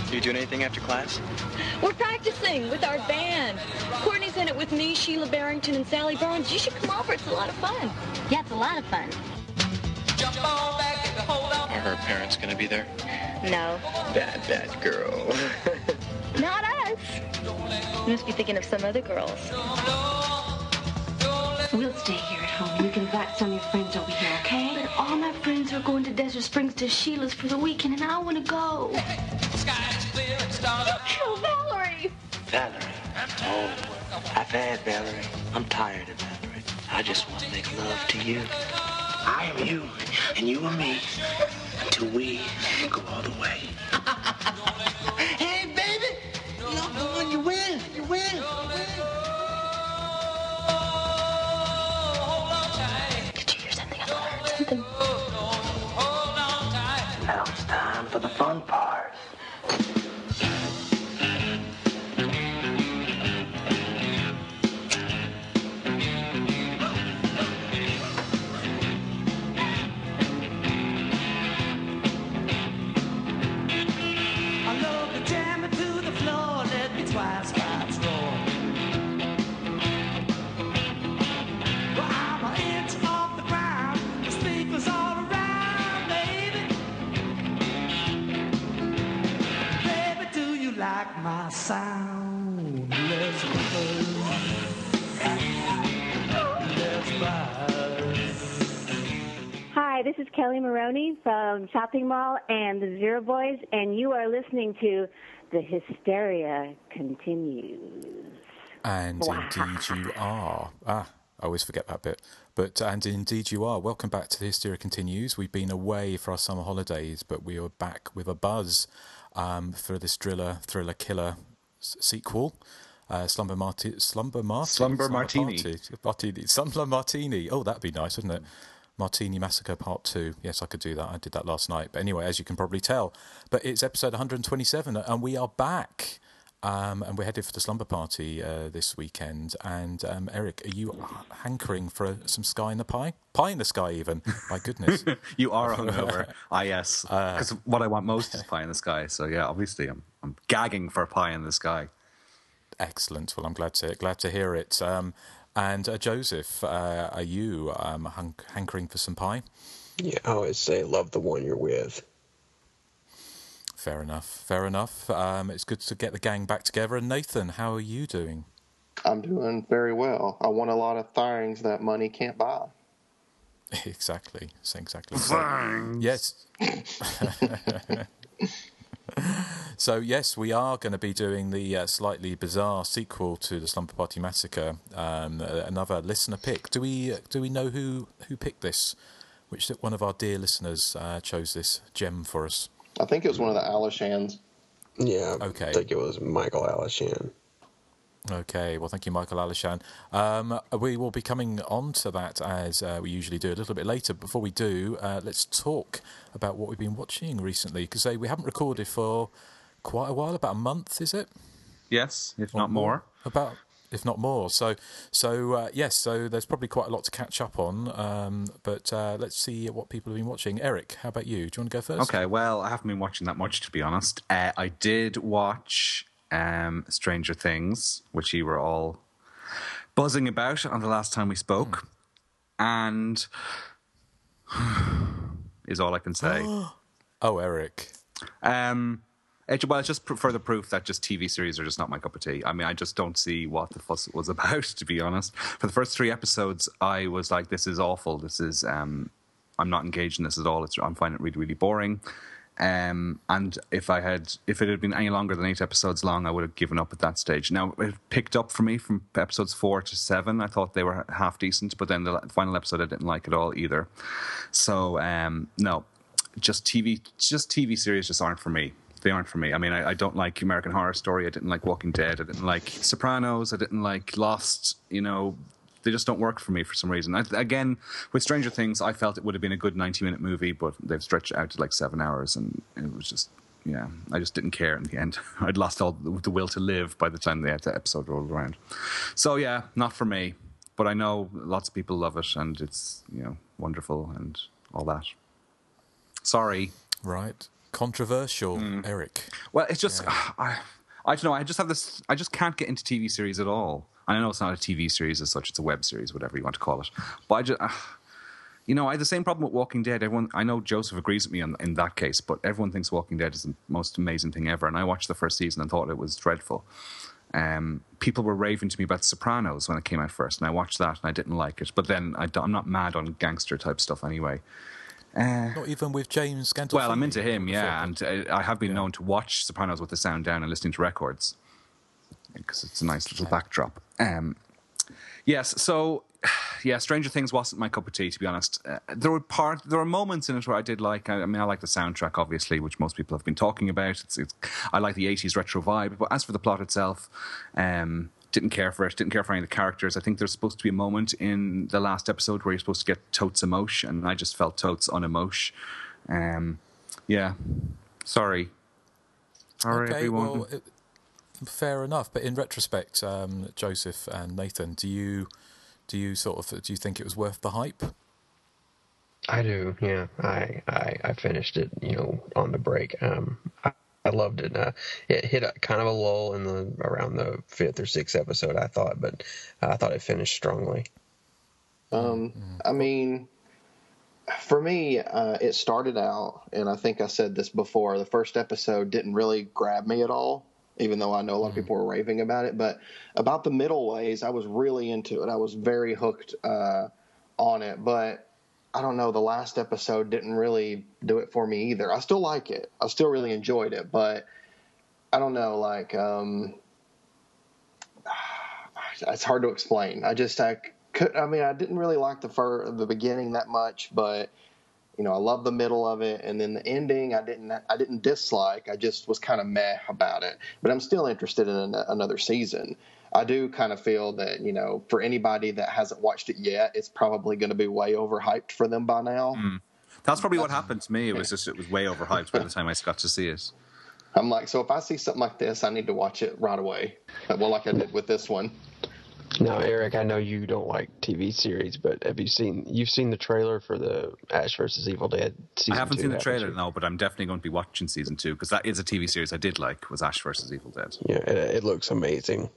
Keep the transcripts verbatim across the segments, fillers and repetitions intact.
You doing anything after class? We're practicing with our band. Courtney's in it with me, Sheila Barrington, and Sally Burns. You should come over. It's a lot of fun. Yeah, it's a lot of fun. Are her parents going to be there? No. Bad, bad girl. Not us. You must be thinking of some other girls. We'll stay here at home. You can invite some of your friends over here, okay? But all my friends are going to Desert Springs to Sheila's for the weekend, and I want to go. Oh, Valerie. Valerie? Oh, I've had Valerie. I'm tired of Valerie. I just want to make love to you. I am you, and you are me, until we go all the way. Hey, baby! You know, when you win, you win, you win. Did you hear something? I thought I heard something. Now it's time for the fun part. My sound, let's buzz. Let's buzz. Hi, this is Kelly Maroney from Shopping Mall and the Zero Boys, and you are listening to The Hysteria Continues. And wow. Indeed you are. Ah, I always forget that bit. But and indeed you are. Welcome back to The Hysteria Continues. We've been away for our summer holidays, but we are back with a buzz. Um, for this thriller, thriller killer s- sequel, uh, Slumber Marti- Slumber Martini, Slumber Martini, Martini, Slumber Martini. Oh, that'd be nice, wouldn't it? Martini Massacre Part Two. Yes, I could do that. I did that last night. But anyway, as you can probably tell, but it's episode one hundred twenty-seven, and we are back. Um, and we're headed for the slumber party uh, this weekend. And um, Eric, are you hankering for a, some sky in the pie? Pie in the sky, even. My goodness. You are hungover. Ah, yes. Because uh, what I want most is pie in the sky. So yeah, obviously, I'm I'm gagging for pie in the sky. Excellent. Well, I'm glad to glad to hear it. Um, and uh, Joseph, uh, are you um, hank- hankering for some pie? Yeah, I always say, love the one you're with. Fair enough, fair enough. Um, it's good to get the gang back together. And Nathan, how are you doing? I'm doing very well. I want a lot of things that money can't buy. Exactly, exactly. So, yes. So, yes, we are going to be doing the uh, slightly bizarre sequel to the Slumber Party Massacre, um, uh, another listener pick. Do we do we know who, who picked this? Which one of our dear listeners uh, chose this gem for us? I think it was one of the Alishans. Yeah, okay. I think it was Michael Alishan. Okay, well, thank you, Michael Alishan. Um, we will be coming on to that as uh, we usually do a little bit later. Before we do, uh, let's talk about what we've been watching recently, because uh, we haven't recorded for quite a while, about a month, is it? Yes, if not more. more. About, if not more. So, so uh, yes, so there's probably quite a lot to catch up on, um, but uh, let's see what people have been watching. Eric, how about you? Do you want to go first? Okay, well, I haven't been watching that much, to be honest. Uh, I did watch um, Stranger Things, which you were all buzzing about on the last time we spoke, mm. and is all I can say. Oh, Eric. Um... It, well, it's just further proof that just T V series are just not my cup of tea. I mean, I just don't see what the fuss was about, to be honest. For the first three episodes, I was like, this is awful. This is, um, I'm not engaged in this at all. It's, I'm finding it really, really boring. Um, and if I had, if it had been any longer than eight episodes long, I would have given up at that stage. Now, it picked up for me from episodes four to seven. I thought they were half decent, but then the final episode I didn't like at all either. So, um, no, just T V, just T V series just aren't for me. They aren't for me. I mean, I, I don't like American Horror Story. I didn't like Walking Dead. I didn't like Sopranos. I didn't like Lost. You know, they just don't work for me for some reason. I, again, with Stranger Things, I felt it would have been a good ninety-minute movie, but they've stretched it out to like seven hours, and it was just, yeah, I just didn't care in the end. I'd lost all the, the will to live by the time the episode rolled around. So, yeah, not for me. But I know lots of people love it, and it's, you know, wonderful and all that. Sorry. Right. Controversial, mm. Eric. Well, it's just yeah. I, I don't know. I just have this. I just can't get into T V series at all. And I know it's not a T V series as such; it's a web series, whatever you want to call it. But I just, uh, you know, I have the same problem with Walking Dead. Everyone, I know Joseph agrees with me on, in that case, but everyone thinks Walking Dead is the most amazing thing ever. And I watched the first season and thought it was dreadful. Um, people were raving to me about Sopranos when it came out first, and I watched that and I didn't like it. But then I, I'm not mad on gangster type stuff anyway. Uh, not even with James Gandolfini. Well, I'm into him, yeah, and uh, I have been yeah. known to watch Sopranos with the sound down and listening to records because it's a nice little backdrop. Um, yes, so yeah, Stranger Things wasn't my cup of tea, to be honest. Uh, there were part, there were moments in it where I did like. I, I mean, I like the soundtrack, obviously, which most people have been talking about. It's, it's, I like the eighties retro vibe, but as for the plot itself, um, didn't care for it. Didn't care for any of the characters. I think there's supposed to be a moment in the last episode where you're supposed to get Totes emotion, and I just felt Totes unemotion. Um, yeah, sorry, sorry, okay, everyone. Well, it, fair enough. But in retrospect, um, Joseph and Nathan, do you? Do you sort of do you think it was worth the hype? I do, yeah. I I, I finished it, you know, on the break. Um, I, I loved it. Uh, it hit a kind of a lull in the around the fifth or sixth episode, I thought, but I thought it finished strongly. Um, I mean, for me, uh, it started out, and I think I said this before. The first episode didn't really grab me at all, even though I know a lot of people were raving about it. But about the middle ways, I was really into it. I was very hooked uh, on it. But I don't know, the last episode didn't really do it for me either. I still like it. I still really enjoyed it. But I don't know, like, um, it's hard to explain. I just, I could, I mean, I didn't really like the fir- the beginning that much, but you know, I love the middle of it, and then the ending I didn't I didn't dislike. I just was kind of meh about it. But I'm still interested in an, another season. I do kind of feel that, you know, for anybody that hasn't watched it yet, it's probably going to be way overhyped for them by now. Mm. That's probably what happened to me. It was just it was way overhyped by the time I got to see it. I'm like, so if I see something like this, I need to watch it right away. Well, like I did with this one. Now, Eric, I know you don't like T V series, but have you seen you've seen the trailer for the Ash versus Evil Dead season I haven't two, seen the trailer, haven't no, but I'm definitely going to be watching season two because that is a T V series I did like, was Ash versus Evil Dead. Yeah, it, it looks amazing.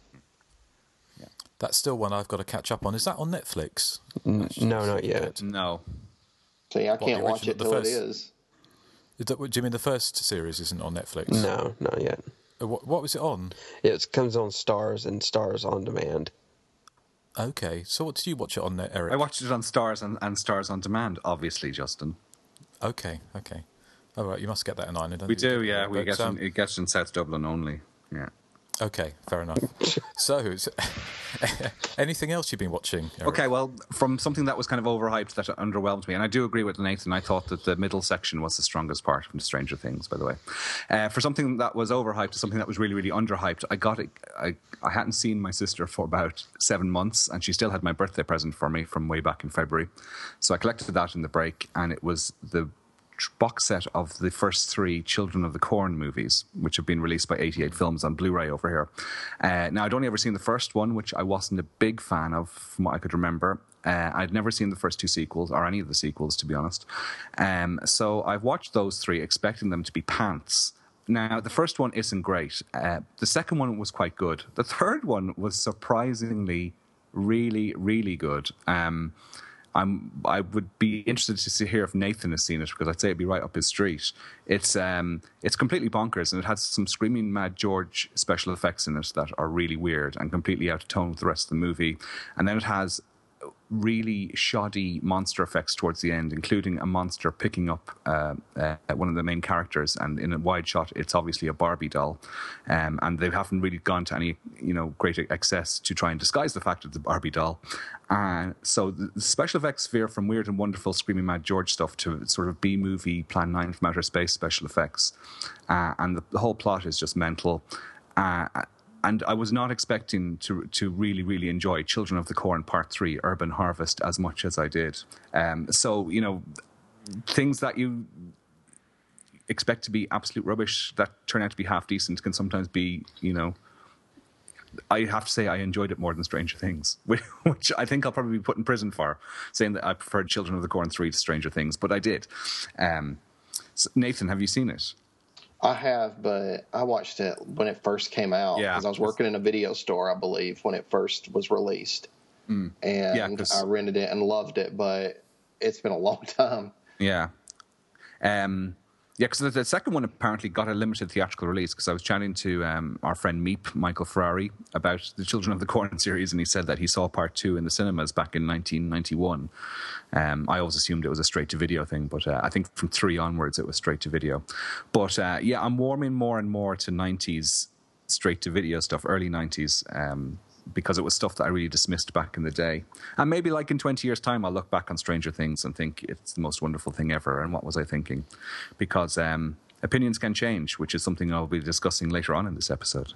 Yeah. That's still one I've got to catch up on. Is that on Netflix? N- no, not yet. No. See, I can't what, watch it till first, it is. is that, do you mean the first series isn't on Netflix? No, not yet. What, what was it on? It comes on Stars and Stars on Demand. Okay, so what did you watch it on there, Eric? I watched it on Stars and, and Stars on Demand, obviously, Justin. Okay, okay. All right, you must get that in Ireland. We do, yeah. We but, get um, in, it gets in South Dublin only, yeah. Okay, fair enough. So, anything else you've been watching, Eric? Okay, well, from something that was kind of overhyped that underwhelmed me, and I do agree with Nathan, I thought that the middle section was the strongest part from Stranger Things, by the way. Uh, for something that was overhyped to something that was really, really underhyped, I got it. I, I hadn't seen my sister for about seven months, and she still had my birthday present for me from way back in February. So I collected that in the break, and it was the box set of the first three Children of the Corn movies, which have been released by eighty-eight Films on Blu-ray over here. Uh, now, I'd only ever seen the first one, which I wasn't a big fan of, from what I could remember. Uh, I'd never seen the first two sequels, or any of the sequels, to be honest. Um, so I've watched those three, expecting them to be pants. Now, the first one isn't great. Uh, the second one was quite good. The third one was surprisingly really, really good. Um I'm, I would be interested to see, hear if Nathan has seen it, because I'd say it'd be right up his street. It's um, it's completely bonkers, and it has some screaming Mad George special effects in it that are really weird and completely out of tone with the rest of the movie. And then it has really shoddy monster effects towards the end, including a monster picking up uh, uh, one of the main characters, and in a wide shot it's obviously a Barbie doll, um, and they haven't really gone to any you know great excess to try and disguise the fact that it's a Barbie doll. And uh, so the special effects veer from weird and wonderful Screaming Mad George stuff to sort of B-movie Plan nine from Outer Space special effects, uh, and the, the whole plot is just mental. Uh, And I was not expecting to to really, really enjoy Children of the Corn Part three, Urban Harvest, as much as I did. Um, so, you know, things that you expect to be absolute rubbish that turn out to be half decent can sometimes be, you know... I have to say I enjoyed it more than Stranger Things, which I think I'll probably be put in prison for, saying that I preferred Children of the Corn three to Stranger Things, but I did. Um So, Nathan, have you seen it? I have, but I watched it when it first came out Yeah. because I was working in a video store, I believe, when it first was released. Mm. And Yeah, 'cause- I rented it and loved it, but it's been a long time. Yeah. Um, yeah, because the, the second one apparently got a limited theatrical release, because I was chatting to um, our friend Meep, Michael Ferrari, about the Children of the Corn series, and he said that he saw part two in the cinemas back in nineteen ninety-one. Um, I always assumed it was a straight-to-video thing, but uh, I think from three onwards it was straight-to-video. But uh, yeah, I'm warming more and more to nineties straight-to-video stuff, early nineties, um, because it was stuff that I really dismissed back in the day. And maybe like in twenty years' time, I'll look back on Stranger Things and think it's the most wonderful thing ever. And what was I thinking? Because um, opinions can change, which is something I'll be discussing later on in this episode.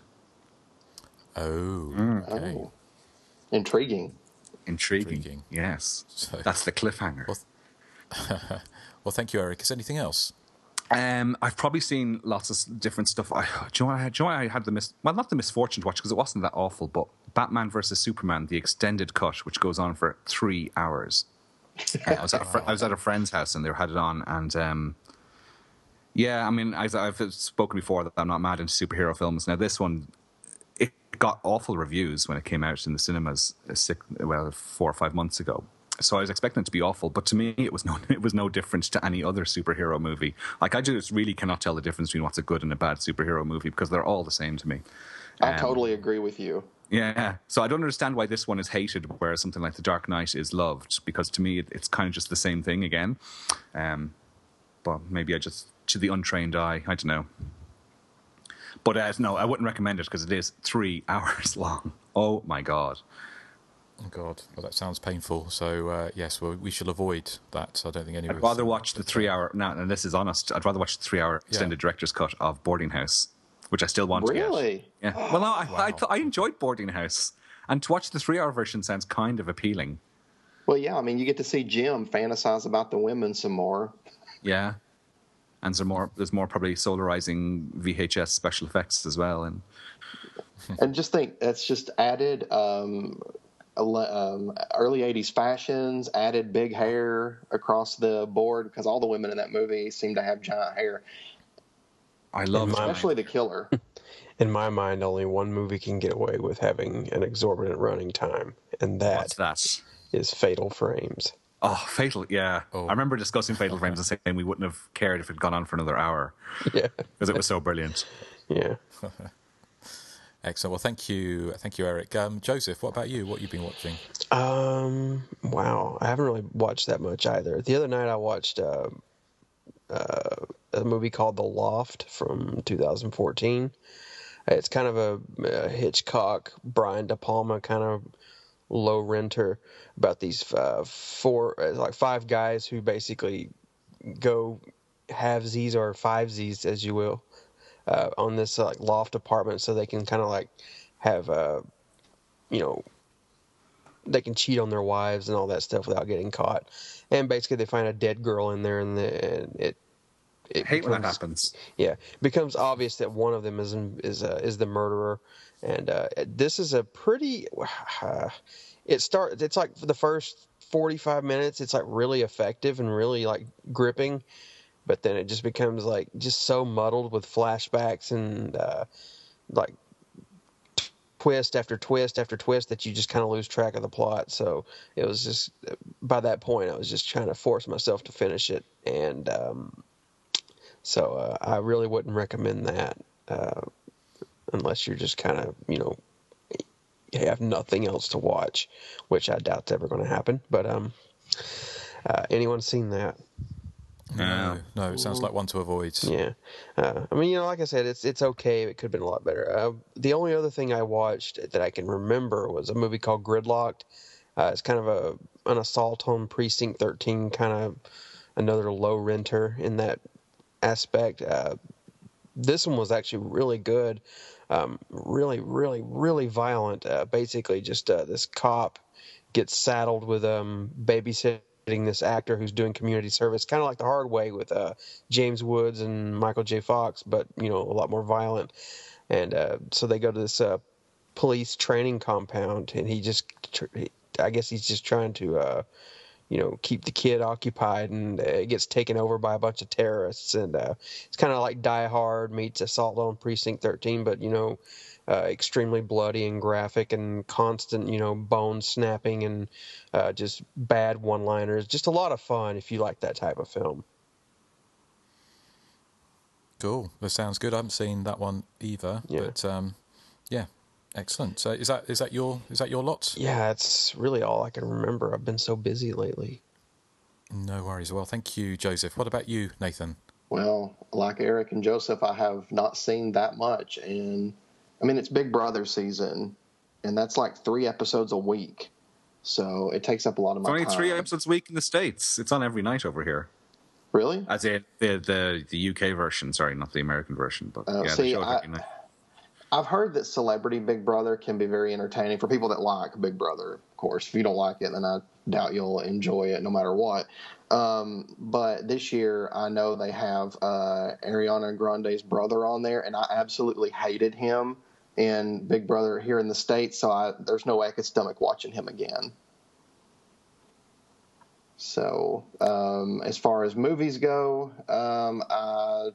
Oh, Mm. okay. Oh. Intriguing. Intriguing. Intriguing. Yes. So- That's the cliffhanger. Well, well, thank you, Eric. Is there anything else? Um, I've probably seen lots of different stuff. I, do, you know what I had, do you know what I had the mis- well, not the misfortune to watch because it wasn't that awful, but Batman versus Superman, the extended cut, which goes on for three hours. Uh, I was at a fr- I was at a friend's house and they had it on, and um, yeah, I mean, as I've spoken before that I'm not mad into superhero films. Now this one, it got awful reviews when it came out in the cinemas uh, six, well, four or five months ago. So I was expecting it to be awful, but to me, it was no it was no different to any other superhero movie. Like, I just really cannot tell the difference between what's a good and a bad superhero movie because they're all the same to me. I Um, totally agree with you. Yeah, so I don't understand why this one is hated, whereas something like The Dark Knight is loved. Because to me, it, it's kind of just the same thing again. Um, but maybe I just, to the untrained eye, I don't know. But uh, no, I wouldn't recommend it because it is three hours long. Oh my god. Oh, God. Well, that sounds painful. So, uh, yes, well, we shall avoid that. I don't think any of I'd us... rather watch the three-hour. No, and this is honest. I'd rather watch the three-hour extended director's cut of Boarding House, which I still want Really? to get. Yeah. Well, no, I, I, th- I enjoyed Boarding House, and to watch the three-hour version sounds kind of appealing. Well, yeah, I mean, you get to see Jim fantasize about the women some more. Yeah, and there's more. There's more probably solarizing V H S special effects as well, and And just think, that's just added um, ele- um, early eighties fashions, added big hair across the board, because all the women in that movie seem to have giant hair. I love, especially the killer. In my mind, only one movie can get away with having an exorbitant running time, and that, What's that? is Fatal Frames. Oh, Fatal, yeah. I remember discussing Fatal Frames and saying we wouldn't have cared if it had gone on for another hour. Yeah. Because it was so brilliant. Yeah. Excellent. Well, thank you, thank you, Eric. Um, Joseph, what about you? What have you been watching? Um. Wow. I haven't really watched that much either. The other night I watched uh, uh, a movie called The Loft from two thousand fourteen. It's kind of a, a Hitchcock, Brian De Palma kind of low renter about these uh, four, like five guys who basically go halvesies or fivesies, as you will, uh, on this uh, like loft apartment, so they can kind of like have, uh, you know, they can cheat on their wives and all that stuff without getting caught. And basically, they find a dead girl in there, and, the, and it. It I hate when that becomes- happens. Yeah, it becomes obvious that one of them is is uh, is the murderer, and uh, this is a pretty. Uh, it starts. It's like for the first forty-five minutes, it's like really effective and really like gripping, but then it just becomes like just so muddled with flashbacks and uh, like twist after twist after twist that you just kind of lose track of the plot. So it was just by that point, I was just trying to force myself to finish it, and. Um, So uh, I really wouldn't recommend that uh, unless you're just kind of, you know, you have nothing else to watch, which I doubt's ever going to happen. But um, uh, anyone seen that? No, no, it sounds like one to avoid. Yeah. Uh, I mean, you know, like I said, it's it's okay. It could have been a lot better. Uh, the only other thing I watched that I can remember was a movie called Gridlocked. Uh, it's kind of a an assault on Precinct thirteen, kind of another low renter in that aspect. Uh, this one was actually really good, um, really, really, really violent. Uh, basically, just uh, this cop gets saddled with um, babysitting this actor who's doing community service, kind of like The Hard Way with uh, James Woods and Michael J. Fox, but you know, a lot more violent. And uh, so they go to this uh, police training compound, and he just, I guess he's just trying to. Uh, you know, keep the kid occupied, and it gets taken over by a bunch of terrorists. And uh, it's kind of like Die Hard meets Assault on Precinct thirteen, but, you know, uh, extremely bloody and graphic and constant, you know, bone snapping and uh, just bad one-liners. Just a lot of fun if you like that type of film. Cool. That sounds good. I haven't seen that one either, Yeah. but um, yeah, excellent. So is that is that your is that your lot? Yeah, it's really all I can remember. I've been so busy lately. No worries. Well, thank you, Joseph. What about you, Nathan? Well, like Eric and Joseph, I have not seen that much. And, I mean, it's Big Brother season, and that's like three episodes a week. So it takes up a lot of my It's only time. three episodes a week in the States. It's on every night over here. Really? As in the, the, the U K version, sorry, not the American version. But Uh, yeah, see, they show it I- every night. I've heard that Celebrity Big Brother can be very entertaining for people that like Big Brother, of course. If you don't like it, then I doubt you'll enjoy it no matter what. Um, but this year, I know they have uh, Ariana Grande's brother on there, and I absolutely hated him in Big Brother here in the States, so I, there's no way I could stomach watching him again. So um, as far as movies go, um, I...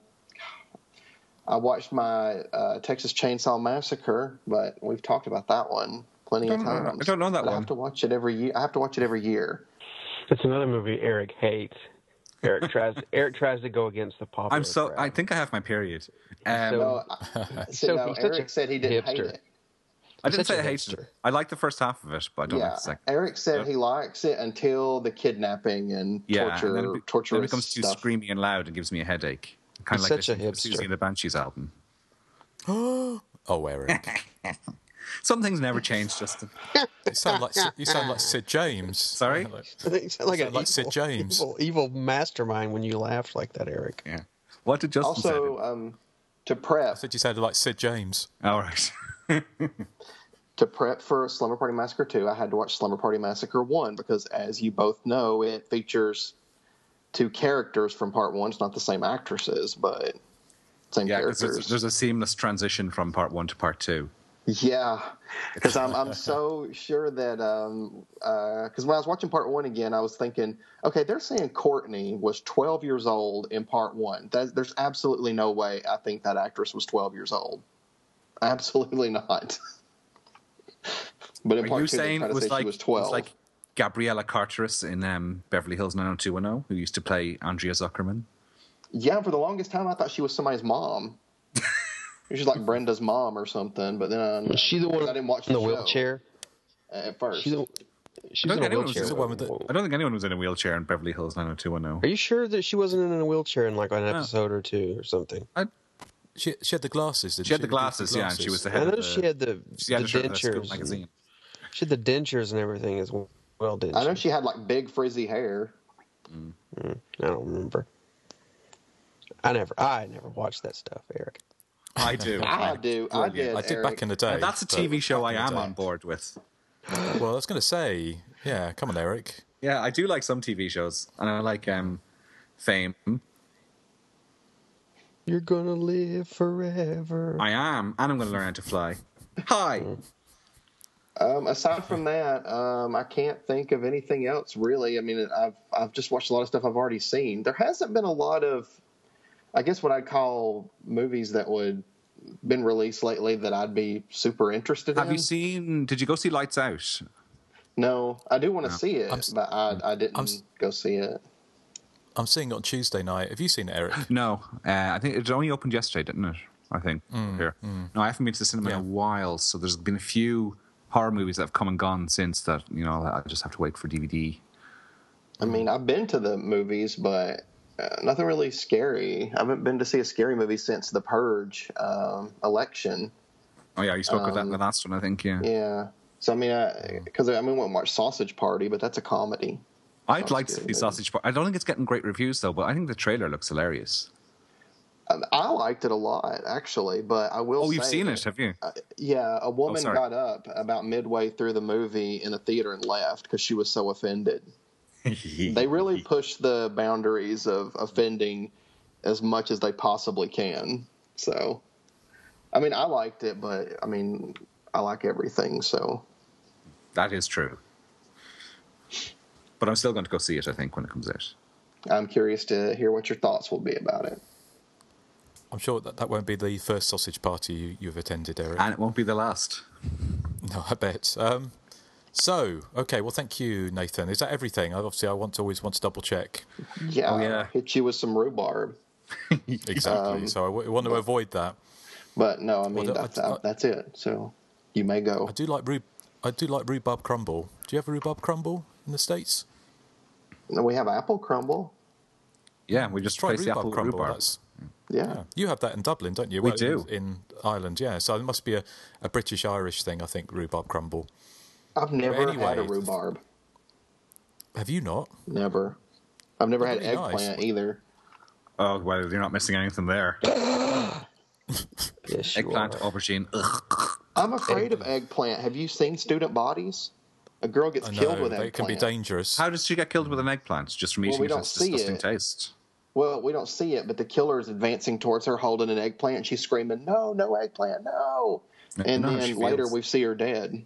I watched my uh, Texas Chainsaw Massacre, but we've talked about that one plenty I of don't know- times. I don't know that But I one. have to watch it every year. I have to watch it every year. It's another movie Eric hates. Eric tries. Eric tries to go against the popular. I'm so. crowd. I think I have my period. Um, So- No, I, see, So no he's such Eric a said he didn't hate hipster. it. I didn't such say a I hated hipster. it. I liked the first half of it, but I don't like Yeah, the second. Eric said Yep. he likes it until the kidnapping and Yeah, torture, and then it, be- torturous then it becomes too stuff. screaming and loud and gives me a headache. Kind He's of like such a listening to the hipster. Susie and the Banshees album. Oh, Eric. Some things never change, Justin. You sound like Sid- you sound like Sid James. Sorry? You sound like You an sound like evil, Sid James. evil, evil mastermind when you laughed like that, Eric. Yeah. What did Justin Also, um, to prep I said you sounded like Sid James. say? All right. to prep for Slumber Party Massacre two, I had to watch Slumber Party Massacre one because, as you both know, it features two characters from part one. It's not the same actresses, but same Yeah, because characters. there's, there's a seamless transition from part one to part two. Yeah, because I'm I'm so sure that um because when I was watching part one again, I was thinking, okay, they're saying Courtney was twelve years old in part one. That, there's absolutely no way I think that actress was twelve years old. Absolutely not. But in Are part you two, they saying try it to was say like, she was it twelve. was like Gabriella Carteris in um, Beverly Hills nine oh two one oh, who used to play Andrea Zuckerman? Yeah, for the longest time, I thought she was somebody's mom. She's like Brenda's mom or something. But then um, Was she the one I didn't watch in the show wheelchair? at first. She's the, she's I don't in a think anyone was wheelchair. in the one with the- I don't think anyone was in a wheelchair in Beverly Hills nine oh two one oh. Are you sure that she wasn't in a wheelchair in like an episode or two or something? She she had the glasses. Didn't She had the The glasses, yeah, and she was the head I know of the, she had the, she had the a shirt of the school dentures. magazine. and- She had the dentures and everything as well, didn't I know she? she had like big frizzy hair. Mm, I don't remember. I never, I never watched that stuff, Eric. I do. I do. I Brilliant. did. I did Eric. back in the day. And that's a but T V show back I in the am day. on board with. Well, I was going to say, yeah, come on, Eric. Yeah, I do like some T V shows, and I like um, Fame. You're gonna live forever. I am, and I'm going to learn how to fly. Hi. Um, aside from that, um, I can't think of anything else really. I mean, I've I've just watched a lot of stuff I've already seen. There hasn't been a lot of, I guess, what I'd call movies that would been released lately that I'd be super interested Have in. you seen? Did you go see Lights Out? No, I do want to No. see it, I'm s- but I I didn't I'm s- go see it. I'm seeing it on Tuesday night. Have you seen it, Eric? No, uh, I think it only opened yesterday, didn't it? I think here. No, I haven't been to the cinema Yeah. in a while, so there's been a few horror movies that have come and gone since that. You know, I just have to wait for D V D. I mean, I've been to the movies, but uh, nothing really scary. I haven't been to see a scary movie since The Purge um, election. Oh yeah, you spoke about that in Um, the last one, I think. Yeah, Yeah. So I mean, because I, I mean, we went and watched Sausage Party, but that's a comedy. I'd sounds like to good, see maybe. Sausage Party. I don't think it's getting great reviews though, but I think the trailer looks hilarious. I, I liked it a lot, actually, but I will. Oh, you've say seen that- it, have you? Uh, yeah, a woman sorry. got up about midway through the movie in a theater and left because she was so offended. They really push the boundaries of offending as much as they possibly can. So, I mean, I liked it, but I mean, I like everything. So, That is true. but I'm still going to go see it, I think, when it comes out. I'm curious to hear what your thoughts will be about it. I'm sure that that won't be the first sausage party you, you've attended, Eric. And it won't be the last. No, I bet. Um, so, okay, well, thank you, Nathan. Is that everything? Obviously, I want to always want to double check. Yeah, Oh, yeah. I'll hit you with some rhubarb. Exactly. Um, so I w- want to avoid that. But no, I mean, Well, that's, I- I- that's it. So you may go. I do like rhub- I do like rhubarb crumble. Do you have a rhubarb crumble in the States? We have apple crumble. Yeah, we just Try replaced the rhubarb apple with crumble. rhubarb. That's, Yeah. yeah. You have that in Dublin, don't you? We Well, do. In, in Ireland, yeah. So it must be a, a British-Irish thing, I think, rhubarb crumble. I've never anyway- had a rhubarb. Have you not? Never. I've never They're had really nice. eggplant either. Oh, well, you're not missing anything there. Yes, you Eggplant, are. aubergine. Ugh. I'm afraid of eggplant. Have you seen Student Bodies? A girl gets I killed know, with they can be eggplant. dangerous. How does she get killed with an eggplant? Just from Well, eating we it? don't It's see disgusting it. taste. Well, we don't see it, but the killer is advancing towards her holding an eggplant, and she's screaming, "No, no eggplant, no!" And No, she then later feels- we see her dead.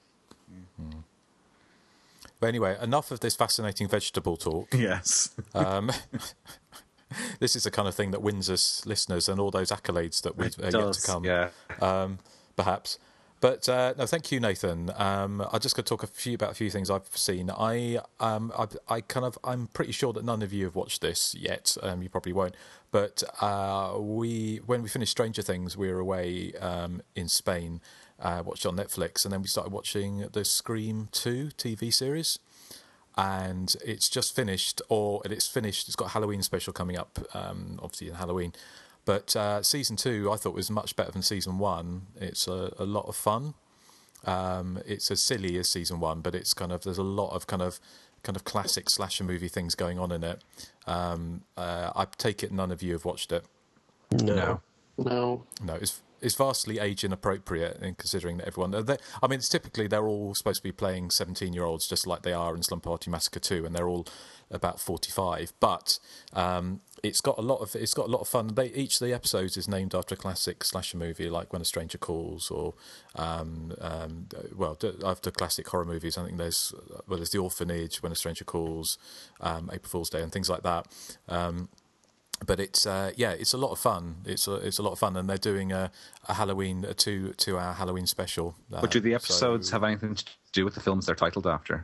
But anyway, enough of this fascinating vegetable talk. Yes. Um, this is the kind of thing that wins us listeners and all those accolades that we've uh, yet to does, come. yeah. Um, perhaps. But uh, no, thank you, Nathan. Um, I just got to talk a few about a few things I've seen. I, um, I, I kind of, I'm pretty sure that none of you have watched this yet. Um, you probably won't. But uh, we, when we finished Stranger Things, we were away um, in Spain, uh, watched it on Netflix, and then we started watching the Scream two T V series. And it's just finished, or it's finished. It's got a Halloween special coming up, um, obviously in Halloween. But uh, season two, I thought was much better than season one. It's a, a lot of fun. Um, it's as silly as season one, but it's kind of there's a lot of kind of kind of classic slasher movie things going on in it. Um, uh, I take it none of you have watched it. No. No. No, it's it's vastly age inappropriate in considering that everyone. They, I mean, it's typically they're all supposed to be playing seventeen-year-olds, just like they are in Slum Party Massacre two, and they're all about forty-five. But um, it's got a lot of it's got a lot of fun. They, each of the episodes is named after a classic slasher movie, like When a Stranger Calls, or um, um, well, after classic horror movies. I think there's well, there's The Orphanage, When a Stranger Calls, um, April Fool's Day, and things like that. Um, But it's uh, yeah, it's a lot of fun. It's a, it's a lot of fun, and they're doing a, a Halloween a two two hour Halloween special. Uh, But do the episodes so, have anything to do with the films they're titled after?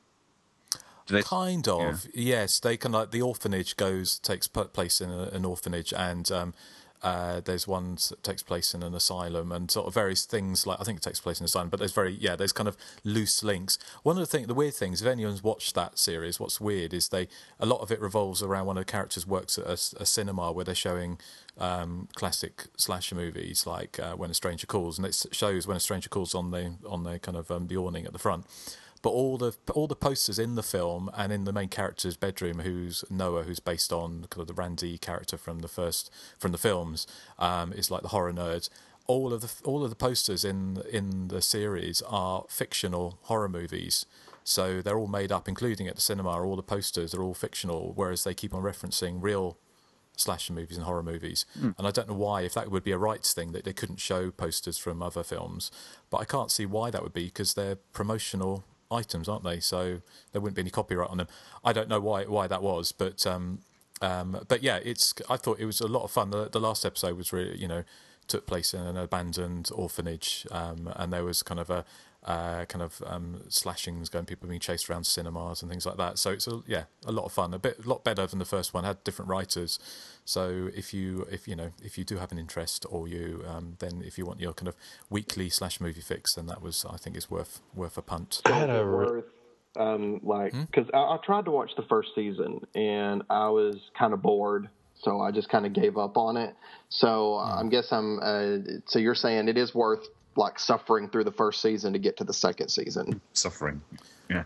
Do they? kind of yes, they can like The Orphanage goes takes p- place in a, an orphanage, and um, uh, there's one that takes place in an asylum, and sort of various things like I think it takes place in an asylum. But there's very yeah, there's kind of loose links. One of the thing, the weird things, if anyone's watched that series, what's weird is they a lot of it revolves around one of the characters works at a, a cinema where they're showing um, classic slasher movies like uh, When a Stranger Calls, and it shows When a Stranger Calls on the on the kind of um, the awning at the front. But all the all the posters in the film and in the main character's bedroom, who's Noah, who's based on kind of the Randy character from the first from the films, um, is like the horror nerd. All of the all of the posters in in the series are fictional horror movies, so they're all made up, including at the cinema. All the posters are all fictional, whereas they keep on referencing real slasher movies and horror movies. Mm. And I don't know why, if that would be a rights thing, that they couldn't show posters from other films. But I can't see why that would be, because they're promotional items, aren't they? So there wouldn't be any copyright on them. I don't know why why that was, but um, um, but yeah, it's. I thought it was a lot of fun. The, the last episode was really, you know, took place in an abandoned orphanage, um, and there was kind of a uh, kind of um, slashings going, people being chased around cinemas and things like that. So it's a, yeah, a lot of fun. A bit, a lot better than the first one. Had different writers. So if you if you know if you do have an interest, or you um, then if you want your kind of weekly slash movie fix, then that was, I think, is worth worth a punt. I had a worth um, like because I, I tried to watch the first season and I was kind of bored, so I just kind of gave up on it. So mm. I guess I'm. Uh, so you're saying it is worth like suffering through the first season to get to the second season? Suffering, yeah.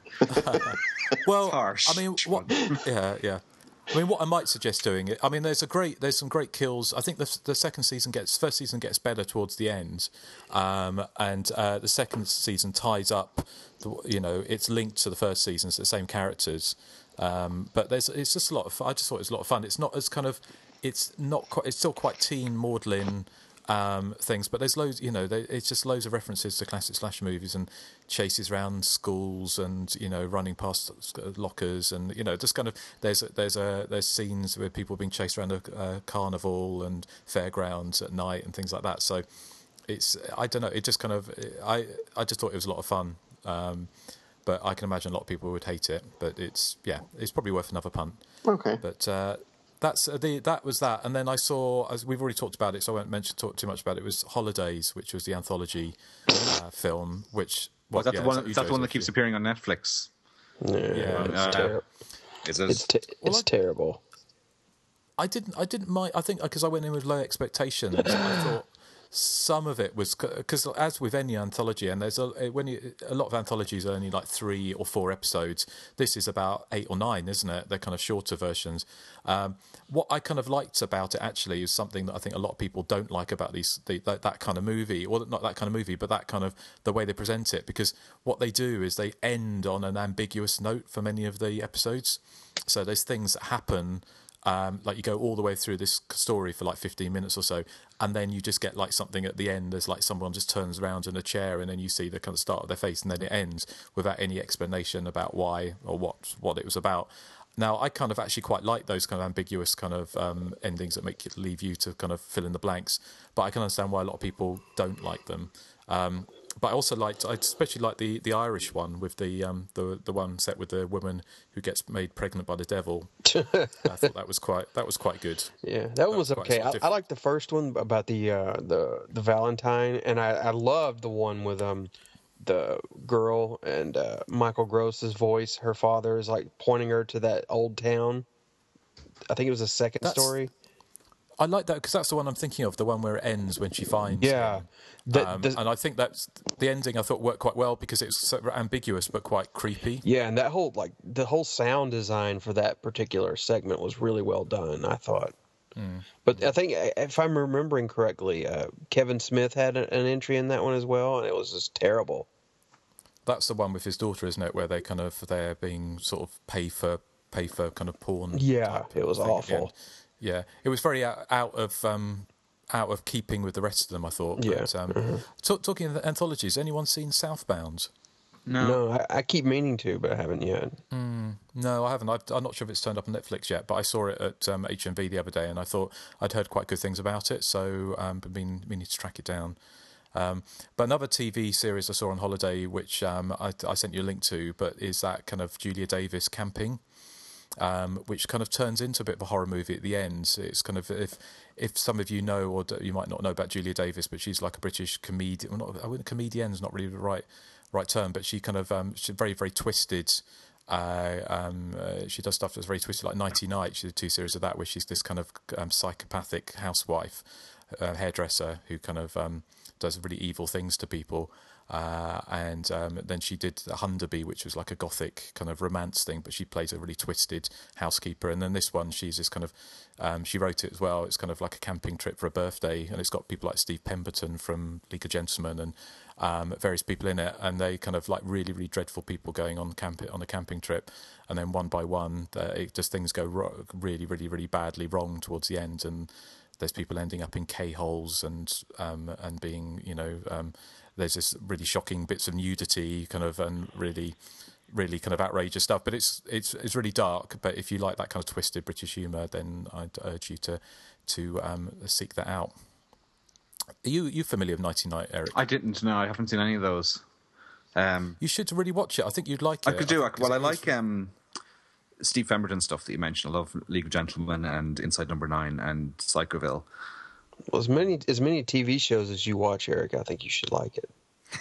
Well, harsh. I mean, what? Yeah, yeah. I mean, what I might suggest doing it. I mean, there's a great, there's some great kills. I think the the second season gets, first season gets better towards the end, um, and uh, the second season ties up. The, you know, it's linked to the first season. It's the same characters, um, but there's, it's just a lot of. I just thought it was a lot of fun. It's not as kind of, it's not quite. It's still quite teen maudlin. um, things. But there's loads, you know, there, it's just loads of references to classic slasher movies and chases around schools and, you know, running past lockers and, you know, just kind of there's there's a there's scenes where people are being chased around a, a carnival and fairgrounds at night and things like that. So it's I don't know, it just kind of I I just thought it was a lot of fun. Um, but I can imagine a lot of people would hate it. But it's yeah, it's probably worth another punt. Okay. But uh, that's uh, the that was that, and then I saw, as we've already talked about it, so I won't mention talk too much about it. It was Holidays, which was the anthology uh, film, which well, that's yeah, the one. Is that Is that the one that keeps appearing on Netflix? Yeah, Yeah, it's, uh, ter- Is it? it's, te- Well, it's I- terrible. I didn't. I didn't mind. I think because I went in with low expectations. I thought some of it was because, as with any anthology, and there's a when you, a lot of anthologies are only like three or four episodes. This is about eight or nine, isn't it? They're kind of shorter versions. Um, what I kind of liked about it actually is something that I think a lot of people don't like about these the, that, that kind of movie, or not that kind of movie, but that kind of the way they present it. Because what they do is they end on an ambiguous note for many of the episodes. So there's things that happen. Um, like you go all the way through this story for like fifteen minutes or so, and then you just get like something at the end. There's like someone just turns around in a chair, and then you see the kind of start of their face, and then it ends without any explanation about why or what what it was about. Now, I kind of actually quite like those kind of ambiguous kind of um, endings that make it leave you to kind of fill in the blanks. But I can understand why a lot of people don't like them. Um, But I also liked, I especially like the, the Irish one with the um the the one set with the woman who gets made pregnant by the devil. I thought that was quite that was quite good. Yeah, that one was was quite okay. sort of I, I different. liked the first one about the uh, the the Valentine, and I, I loved the one with um the girl and uh, Michael Gross's voice. Her father is like pointing her to that old town. I think it was the second That's- story. I like that because that's the one I'm thinking of, the one where it ends when she finds Yeah. him. The- Um, the- and I think that's the ending. I thought worked quite well because it was so ambiguous but quite creepy. Yeah, and that whole like the whole sound design for that particular segment was really well done, I thought. Mm. But I think if I'm remembering correctly, uh, Kevin Smith had a- an entry in that one as well, and it was just terrible. That's the one with his daughter, isn't it? Where they kind of they're being sort of pay for pay for kind of porn. Yeah, type it was thing at the awful. end. Yeah, it was very out, out of um, out of keeping with the rest of them, I thought. Yeah. But, um, Mhm. talk, talking of anthologies, anyone seen Southbound? No, I, I keep meaning to, but I haven't yet. Mm, no, I haven't. I've, I'm not sure if it's turned up on Netflix yet, but I saw it at um, H M V the other day, and I thought I'd heard quite good things about it, so um, been meaning meaning to track it down. Um, but another T V series I saw on holiday, which um, I, I sent you a link to, but is that kind of Julia Davis Camping. Um, which kind of turns into a bit of a horror movie at the end. It's kind of if if some of you know or you might not know about Julia Davis, but she's like a British comedian. Well, not, I wouldn't comedian's not really the right right term, but she kind of um, she's very very twisted. Uh, um, uh, she does stuff that's very twisted, like Nighty Night. She did two series of that where she's this kind of um, psychopathic housewife, uh, hairdresser who kind of um, does really evil things to people. Uh, and um, then she did the Hunderby, which was like a gothic kind of romance thing, but she plays a really twisted housekeeper. And then this one, she's this kind of, um, she wrote it as well. It's kind of like a camping trip for a birthday, and it's got people like Steve Pemberton from League of Gentlemen and um, various people in it, and they kind of like really, really dreadful people going on camp on a camping trip, and then one by one, uh, it just things go ro- really, really, really badly wrong towards the end, and there's people ending up in K-holes and um, and being, you know. Um, There's this really shocking bits of nudity, kind of, and really, really kind of outrageous stuff. But it's it's it's really dark. But if you like that kind of twisted British humour, then I'd urge you to to um, seek that out. Are you you familiar with Nighty Night, Eric? I didn't know. I haven't seen any of those. Um, you should really watch it. I think you'd like it. I could do. I I, well, I like um, Steve Pemberton stuff that you mentioned. I love League of Gentlemen and Inside Number Nine and Psychoville. Well, as many as many T V shows as you watch, Eric, I think you should like it.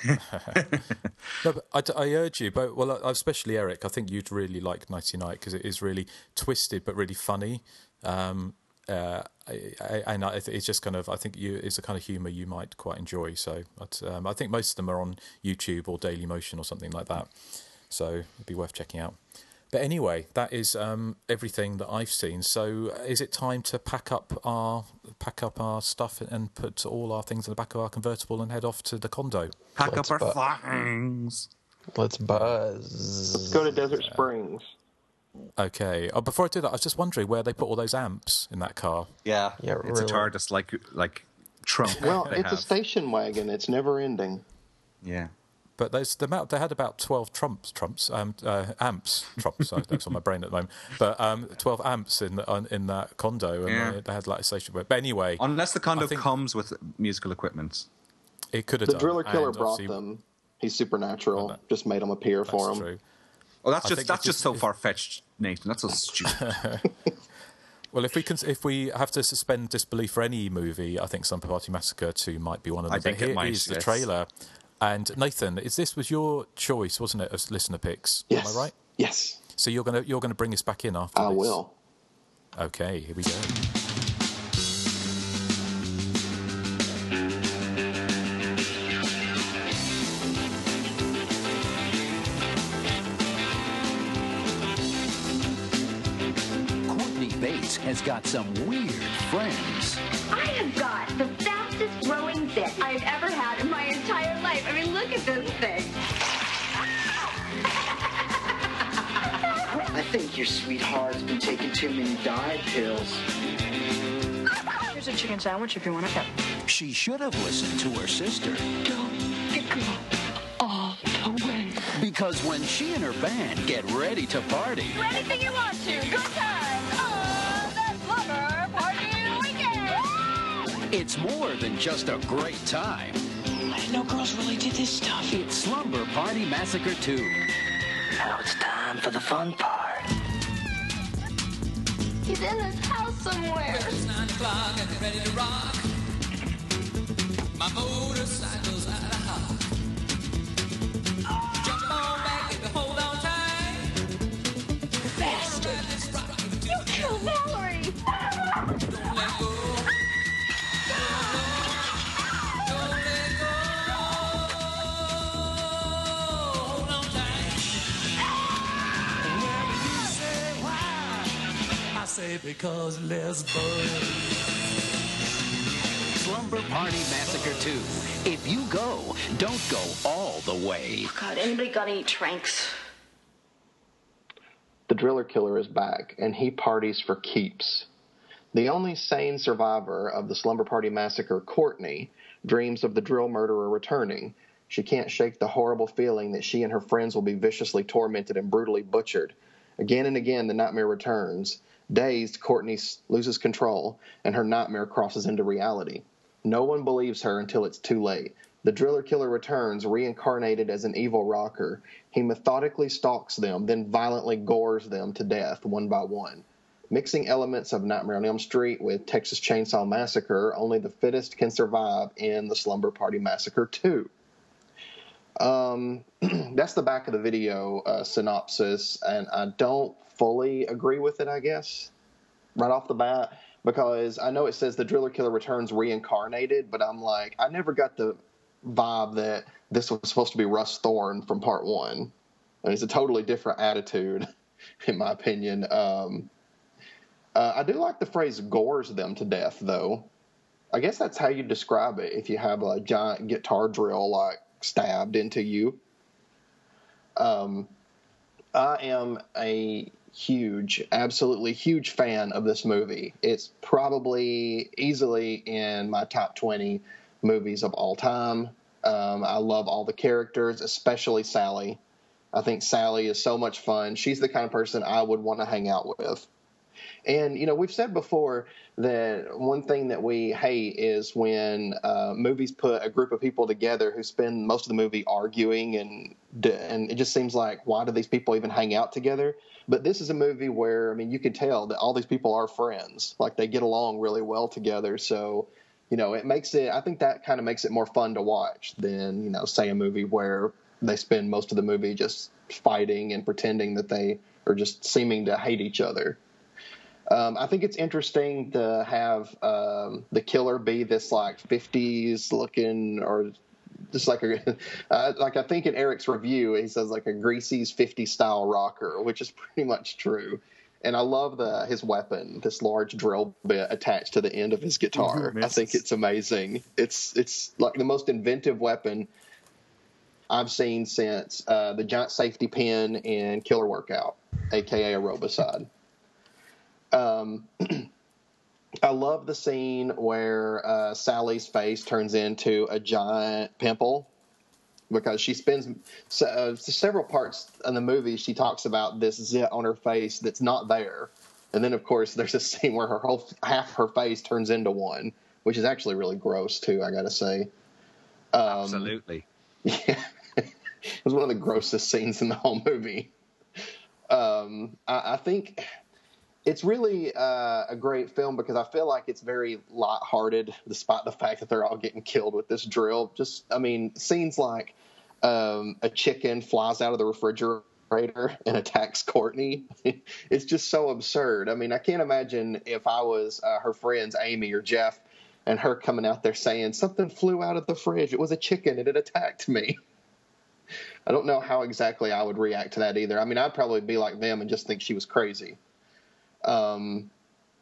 No, but I, I urge you, but well, especially Eric, I think you'd really like Nighty Night because it is really twisted but really funny, um, uh, I, I, and I, it's just kind of I think you it's a kind of humour you might quite enjoy. So but, um, I think most of them are on YouTube or Daily Motion or something like that, so it'd be worth checking out. But anyway, that is um, everything that I've seen. So, is it time to pack up our pack up our stuff and put all our things in the back of our convertible and head off to the condo? Pack Let's up our bu- things. Let's buzz. Let's go to Desert Springs. Okay. Oh, before I do that, I was just wondering where they put all those amps in that car. Yeah, Yeah, it's really. a TARDIS like like trunk. Well, they it's a have. station wagon. It's never ending. Yeah. But there's the amount, they had about twelve trumps, trumps, um, uh, amps, trumps. Sorry, that's on my brain at the moment. But um, twelve amps in on, in that condo, and Yeah. they, they had like a station. But anyway, Unless the condo I think comes with musical equipment. it could have The done. Driller Killer and brought obviously- them. He's supernatural. Well, that- just made them appear That's for him. true. Oh, that's I just think that's it's just just- so it's- far fetched, Nathan. That's so stupid. Well, if we can, if we have to suspend disbelief for any movie, I think Slumber Party Massacre two might be one of them. I think But it here might, is the yes. trailer. And Nathan, is this was your choice, wasn't it, as listener picks? Yes. Am I right? Yes. So you're gonna you're gonna bring us back in after I this. will. Okay, here we go. Courtney Bates has got some weird friends. I have got the fastest growing dick I've ever had in my entire life. I mean, look at this thing. I think your sweetheart's been taking too many diet pills. Here's a chicken sandwich if you want it. She should have listened to her sister. Don't go all the way. Because when she and her band get ready to party, Do anything you want to. Good time. Oh, the Slumber Party Weekend. it's more than just a great time. I didn't know girls really did this stuff. It's Slumber Party Massacre two. Now it's time for the fun part. He's in this house somewhere. It's nine o'clock and they're ready to rock. My motorcycle's out of hot. Jump on back, baby, hold on tight. Bastard. You killed Valerie. Don't let go. Don't let go. Hold on tight. Well, you say why? I say because Les Bud. Slumber Party Massacre two. If you go, don't go all the way. God, anybody got any tranks? The Driller Killer is back, and he parties for keeps. The only sane survivor of the Slumber Party Massacre, Courtney, dreams of the drill murderer returning. She can't shake the horrible feeling that she and her friends will be viciously tormented and brutally butchered. Again and again, the nightmare returns. Dazed, Courtney loses control, and her nightmare crosses into reality. No one believes her until it's too late. The Driller Killer returns, reincarnated as an evil rocker. He methodically stalks them, then violently gores them to death, one by one. Mixing elements of Nightmare on Elm Street with Texas Chainsaw Massacre, only the fittest can survive in the Slumber Party Massacre two. Um, that's the back of the video uh, synopsis, and I don't fully agree with it, I guess, right off the bat, because I know it says the Driller Killer returns reincarnated, but I'm like, I never got the vibe that this was supposed to be Russ Thorne from part one. And it's a totally different attitude, in my opinion. Um, uh, I do like the phrase gores them to death, though. I guess that's how you describe it if you have a giant guitar drill, like, stabbed into you. Um, I am a huge, absolutely huge fan of this movie. It's probably easily in my top twenty movies of all time. Um, I love all the characters, especially Sally. I think Sally is so much fun. She's the kind of person I would want to hang out with. And, you know, we've said before that one thing that we hate is when uh, movies put a group of people together who spend most of the movie arguing, and and it just seems like, why do these people even hang out together? But this is a movie where, I mean, you can tell that all these people are friends. Like, they get along really well together. So, you know, it makes it, I think that kind of makes it more fun to watch than, you know, say a movie where they spend most of the movie just fighting and pretending that they are just seeming to hate each other. Um, I think it's interesting to have um, the killer be this like fifties looking, or just like a uh, like I think in Eric's review he says like a Greasy's fifties style rocker, which is pretty much true. And I love the his weapon, this large drill bit attached to the end of his guitar. I think it's amazing. It's it's like the most inventive weapon I've seen since uh, the giant safety pin in Killer Workout, aka a Robicide. Um, I love the scene where uh, Sally's face turns into a giant pimple, because she spends uh, several parts in the movie. She talks about this zit on her face that's not there. And then, of course, there's a scene where her whole half her face turns into one, which is actually really gross, too, I got to say. Um, Absolutely. Yeah. It was one of the grossest scenes in the whole movie. Um, I, I think it's really uh, a great film because I feel like it's very lighthearted, despite the fact that they're all getting killed with this drill. Just, I mean, scenes like um, a chicken flies out of the refrigerator and attacks Courtney. It's just so absurd. I mean, I can't imagine if I was uh, her friends, Amy or Jeff, and her coming out there saying, something flew out of the fridge. It was a chicken and it attacked me. I don't know how exactly I would react to that either. I mean, I'd probably be like them and just think she was crazy. Um,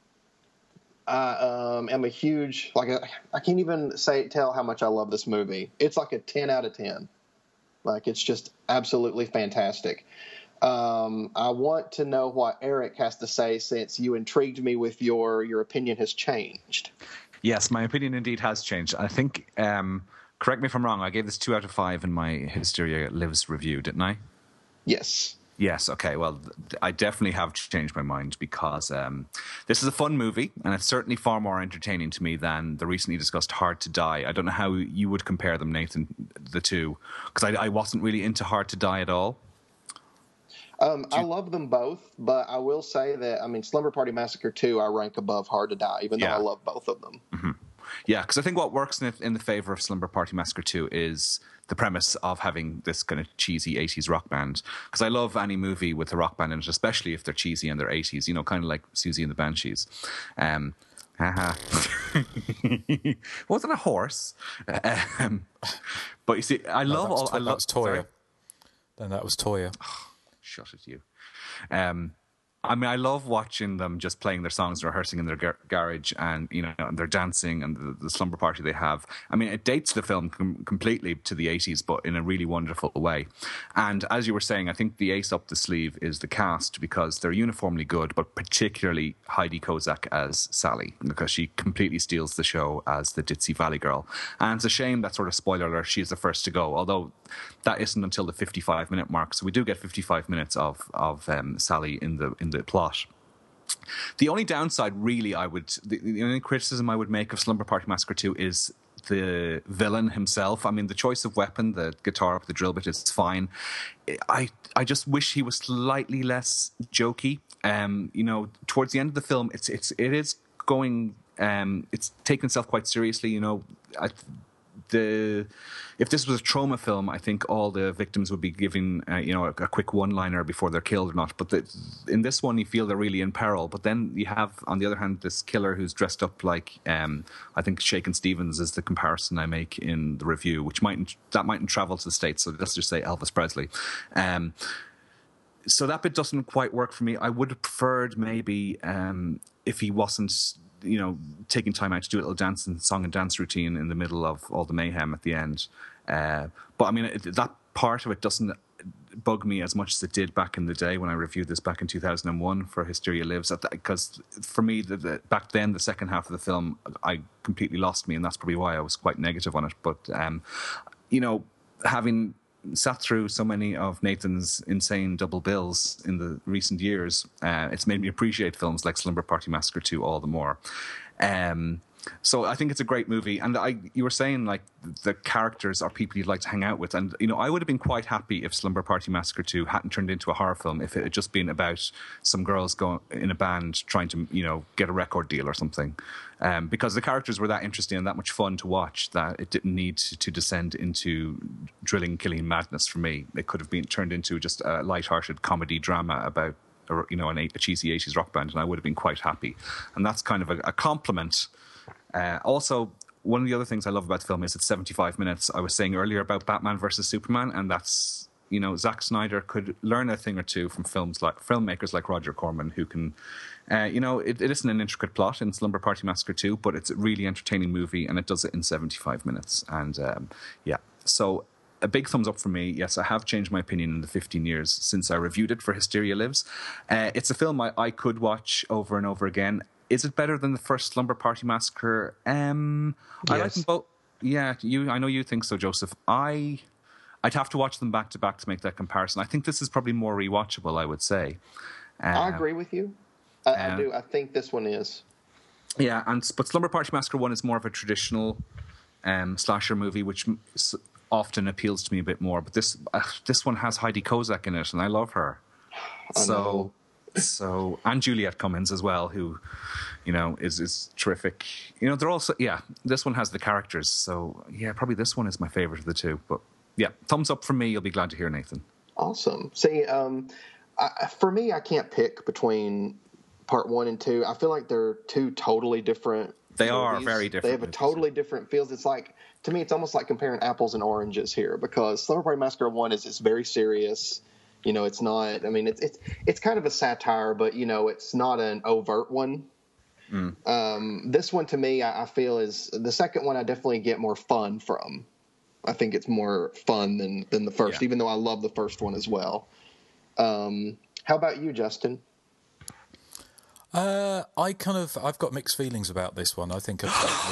I um, am a huge, like, a, I can't even say tell how much I love this movie. It's like a ten out of ten. Like, it's just absolutely fantastic. Um, I want to know what Eric has to say, since you intrigued me with your, your opinion has changed. Yes, my opinion indeed has changed. I think, um, correct me if I'm wrong, I gave this two out of five in my Hysteria Lives review, didn't I? Yes. Yes, okay. Well, I definitely have changed my mind because um, this is a fun movie, and it's certainly far more entertaining to me than the recently discussed Hard to Die. I don't know how you would compare them, Nathan, the two, because I, I wasn't really into Hard to Die at all. Um, I love them both, but I will say that, I mean, Slumber Party Massacre two I rank above Hard to Die, even Yeah. though I love both of them. Mm-hmm. Yeah, because I think what works in the, in the favor of Slumber Party Massacre two is the premise of having this kind of cheesy eighties rock band. Because I love any movie with a rock band in it, especially if they're cheesy and they're eighties, you know, kind of like Susie and the Banshees. Um, haha. Wasn't a horse. Um, but you see, I No, love that was all. To- I that love was Toya. sorry? Then that was Toya. Shut at you. Um, I mean, I love watching them just playing their songs, rehearsing in their gar- garage, and you know, and they're dancing, and the, the slumber party they have. I mean, it dates the film com- completely to the eighties, but in a really wonderful way. And as you were saying, I think the ace up the sleeve is the cast, because they're uniformly good, but particularly Heidi Kozak as Sally, because she completely steals the show as the ditzy Valley girl. And it's a shame that, sort of spoiler alert, she's the first to go, although that isn't until the fifty-five minute mark. So we do get fifty-five minutes of of um, Sally in the in the plot. The only downside, really, I would the, the only criticism I would make of Slumber Party Massacre two is the villain himself. I mean, the choice of weapon, the guitar, the drill bit, is fine. I I just wish he was slightly less jokey. Um, you know, towards the end of the film, it's it's it is going. Um, it's taking itself quite seriously. You know, I, the if this was a trauma film, I think all the victims would be giving uh, you know a, a quick one-liner before they're killed or not. But the, in this one, you feel they're really in peril. But then you have, on the other hand, this killer who's dressed up like um, I think Shakin' Stevens is the comparison I make in the review, which mightn't that mightn't travel to the States. So let's just say Elvis Presley. Um, so that bit doesn't quite work for me. I would have preferred maybe um, if he wasn't, you know, taking time out to do a little dance and song and dance routine in the middle of all the mayhem at the end. Uh, but I mean, it, that part of it doesn't bug me as much as it did back in the day when I reviewed this back in two thousand one for Hysteria Lives. Because for me, the, the, back then, the second half of the film, I completely lost me, and that's probably why I was quite negative on it. But, um, you know, having sat through so many of Nathan's insane double bills in the recent years, uh, it's made me appreciate films like Slumber Party Massacre two all the more. Um, so I think it's a great movie. And I, you were saying, like, the characters are people you'd like to hang out with. And, you know, I would have been quite happy if Slumber Party Massacre two hadn't turned into a horror film, if it had just been about some girls going in a band trying to, you know, get a record deal or something. Um, because the characters were that interesting and that much fun to watch that it didn't need to, to descend into drilling, killing madness for me. It could have been turned into just a light-hearted comedy drama about, you know, an, a cheesy eighties rock band, and I would have been quite happy. And that's kind of a, a compliment. Uh, also, one of the other things I love about the film is it's seventy-five minutes. I was saying earlier about Batman versus Superman, and that's, you know, Zack Snyder could learn a thing or two from films like filmmakers like Roger Corman, who can, uh, you know, it, it isn't an intricate plot in Slumber Party Massacre two, but it's a really entertaining movie, and it does it in seventy-five minutes. And um, yeah, so a big thumbs up for me. Yes, I have changed my opinion in the fifteen years since I reviewed it for Hysteria Lives. Uh, it's a film I, I could watch over and over again. is it better than the first Slumber Party Massacre? Um, I like Yes. them both. Yeah, you. I know you think so, Joseph. I, I'd have to watch them back to back to make that comparison. I think this is probably more rewatchable. I would say. I Um, agree with you. I, I um, do. I think this one is. Yeah, and but Slumber Party Massacre one is more of a traditional um, slasher movie, which m- s- often appeals to me a bit more. But this uh, this one has Heidi Kozak in it, and I love her. I so know. so and Juliette Cummins as well, who you know is is terrific. You know, they're also yeah. This one has the characters, so yeah, probably this one is my favorite of the two. But yeah, thumbs up from me. You'll be glad to hear, Nathan. Awesome. See, um, I, for me, I can't pick between part one and two. I feel like they're two totally different. They are movies. very different They have a movies. totally different feels. It's like, to me, it's almost like comparing apples and oranges here, because Slumber Party Massacre one is is very serious. You know, it's not. I mean, it's it's it's kind of a satire, but you know, it's not an overt one. Mm. Um, this one, to me, I, I feel is the second one. I definitely get more fun from. I think it's more fun than than the first, Yeah. even though I love the first one as well. Um, how about you, Justin? Uh, I kind of I've got mixed feelings about this one. I think I've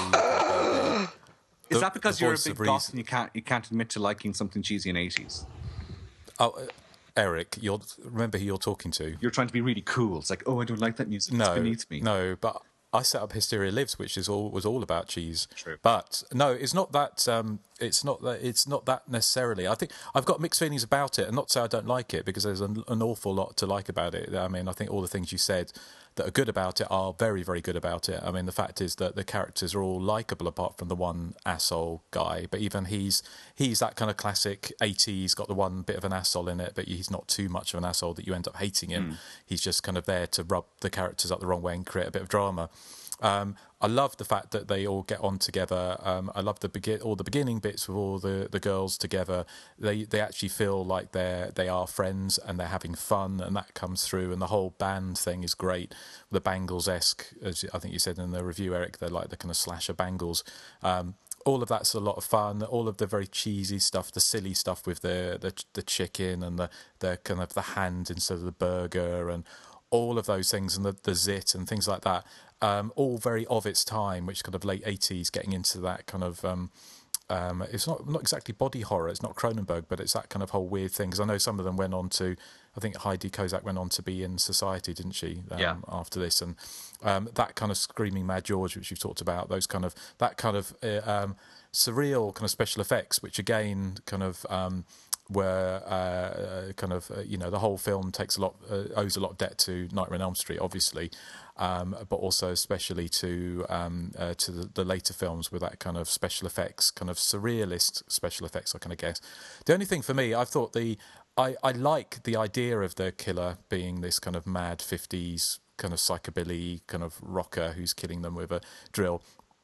got the, Is that because you're a voice big of goth reason- and you can't you can't admit to liking something cheesy in eighties? Oh, uh, Eric, you're remember who you're talking to. You're trying to be really cool. It's like, oh, I don't like that music. No, it's beneath me. no, but I set up Hysteria Lives, which is all was all about cheese. True. But no, it's not that. Um, it's not that. It's not that necessarily. I think I've got mixed feelings about it, and not to say I don't like it, because there's an, an awful lot to like about it. I mean, I think all the things you said that are good about it are very, very good about it. I mean, the fact is that the characters are all likable, apart from the one asshole guy. But even he's he's that kind of classic eighties, got the one bit of an asshole in it, but he's not too much of an asshole that you end up hating him. Mm. He's just kind of there to rub the characters up the wrong way and create a bit of drama. Um, I love the fact that they all get on together. Um, I love the begin all the beginning bits with all the, the girls together. They they actually feel like they're they are friends and they're having fun, and that comes through. And the whole band thing is great. The Bangles-esque, as I think you said in the review, Eric, they're like the kind of slasher Bangles. Um, all of that's a lot of fun. All of the very cheesy stuff, the silly stuff with the the, the chicken and the, the kind of the hand instead of the burger, and all of those things, and the, the zit and things like that. Um, all very of its time, which kind of late eighties, getting into that kind of. Um, um, it's not not exactly body horror. It's not Cronenberg, but it's that kind of whole weird thing. Because I know some of them went on to. I think Heidi Kozak went on to be in Society, didn't she? Um, Yeah. After this, and um, that kind of Screaming Mad George, which you've talked about, those kind of that kind of uh, um, surreal kind of special effects, which again kind of. Um, where uh, kind of uh, you know the whole film takes a lot uh, owes a lot of debt to Nightmare on Elm Street, obviously, um, but also especially to um, uh, to the, the later films with that kind of special effects, kind of surrealist special effects. I kind of guess the only thing for me, I thought the I, I like the idea of the killer being this kind of mad fifties kind of psychobilly kind of rocker who's killing them with a drill,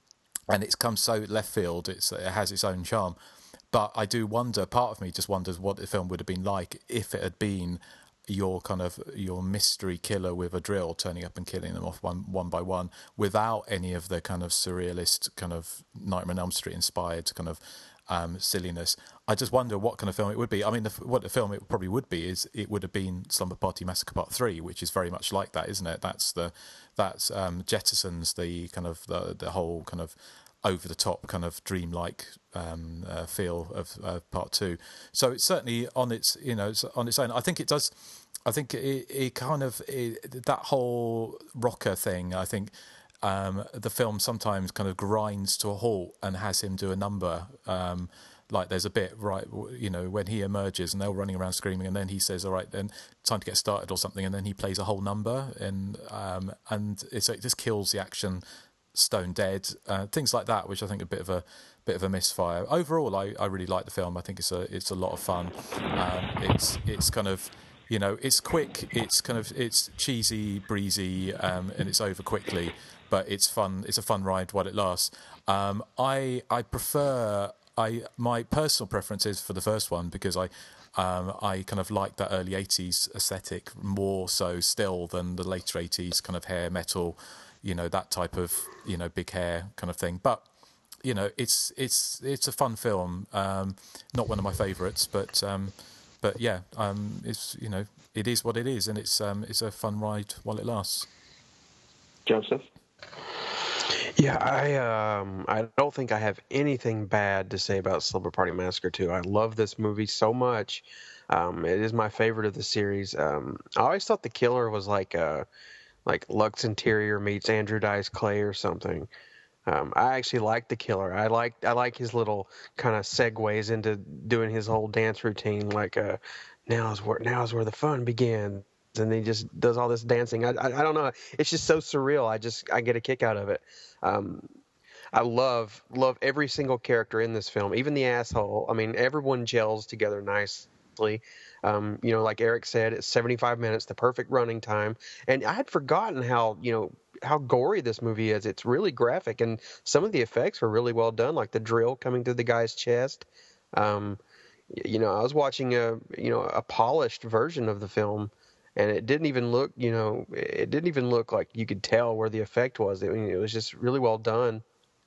and it's come so left field. It's it has its own charm. But I do wonder, part of me just wonders what the film would have been like if it had been your kind of your mystery killer with a drill turning up and killing them off one one by one without any of the kind of surrealist kind of Nightmare on Elm Street inspired kind of um, silliness. I just wonder what kind of film it would be. I mean, the, what the film it probably would be is it would have been Slumber Party Massacre Part Three, which is very much like that, isn't it? That's the that's um, jettisons the kind of the the whole kind of over the top kind of dreamlike um, uh, feel of uh, part two. So it's certainly on its you know it's on its own. I think it does. I think it, it kind of it, that whole rocker thing. I think um, the film sometimes kind of grinds to a halt and has him do a number. Um, like there's a bit right, you know, when he emerges and they're all running around screaming, and then he says, "All right, then time to get started" or something, and then he plays a whole number, and um, and it's, it just kills the action. Stone dead, uh, things like that, which I think are a bit of a bit of a misfire. Overall, I, I really like the film. I think it's a it's a lot of fun. Um, it's it's kind of you know it's quick. It's kind of it's cheesy, breezy, um, and it's over quickly. But it's fun. It's a fun ride while it lasts. Um, I I prefer I my personal preference is for the first one because I. Um, I kind of like that early eighties aesthetic more so still than the later eighties kind of hair metal, you know, that type of, you know, big hair kind of thing. But, you know, it's it's it's a fun film. Um, not one of my favourites, but um, but yeah, um, it's you know, it is what it is, and it's um, it's a fun ride while it lasts. Joseph? Yeah, I um I don't think I have anything bad to say about Slumber Party Massacre two. I love this movie so much. Um, it is my favorite of the series. Um, I always thought the killer was like uh like Lux Interior meets Andrew Dice Clay or something. Um, I actually like the killer. I like I like his little kind of segues into doing his whole dance routine. Like uh, now's where now's where the fun begins, and he just does all this dancing. I, I I don't know. It's just so surreal. I just I get a kick out of it. Um, I love love every single character in this film, even the asshole. I mean, everyone gels together nicely. Um, you know, like Eric said, it's seventy-five minutes, the perfect running time. And I had forgotten how you know how gory this movie is. It's really graphic, and some of the effects were really well done, like the drill coming through the guy's chest. Um, you know, I was watching a you know a polished version of the film, and it didn't even look you know it didn't even look like you could tell where the effect was. I mean, it was just really well done.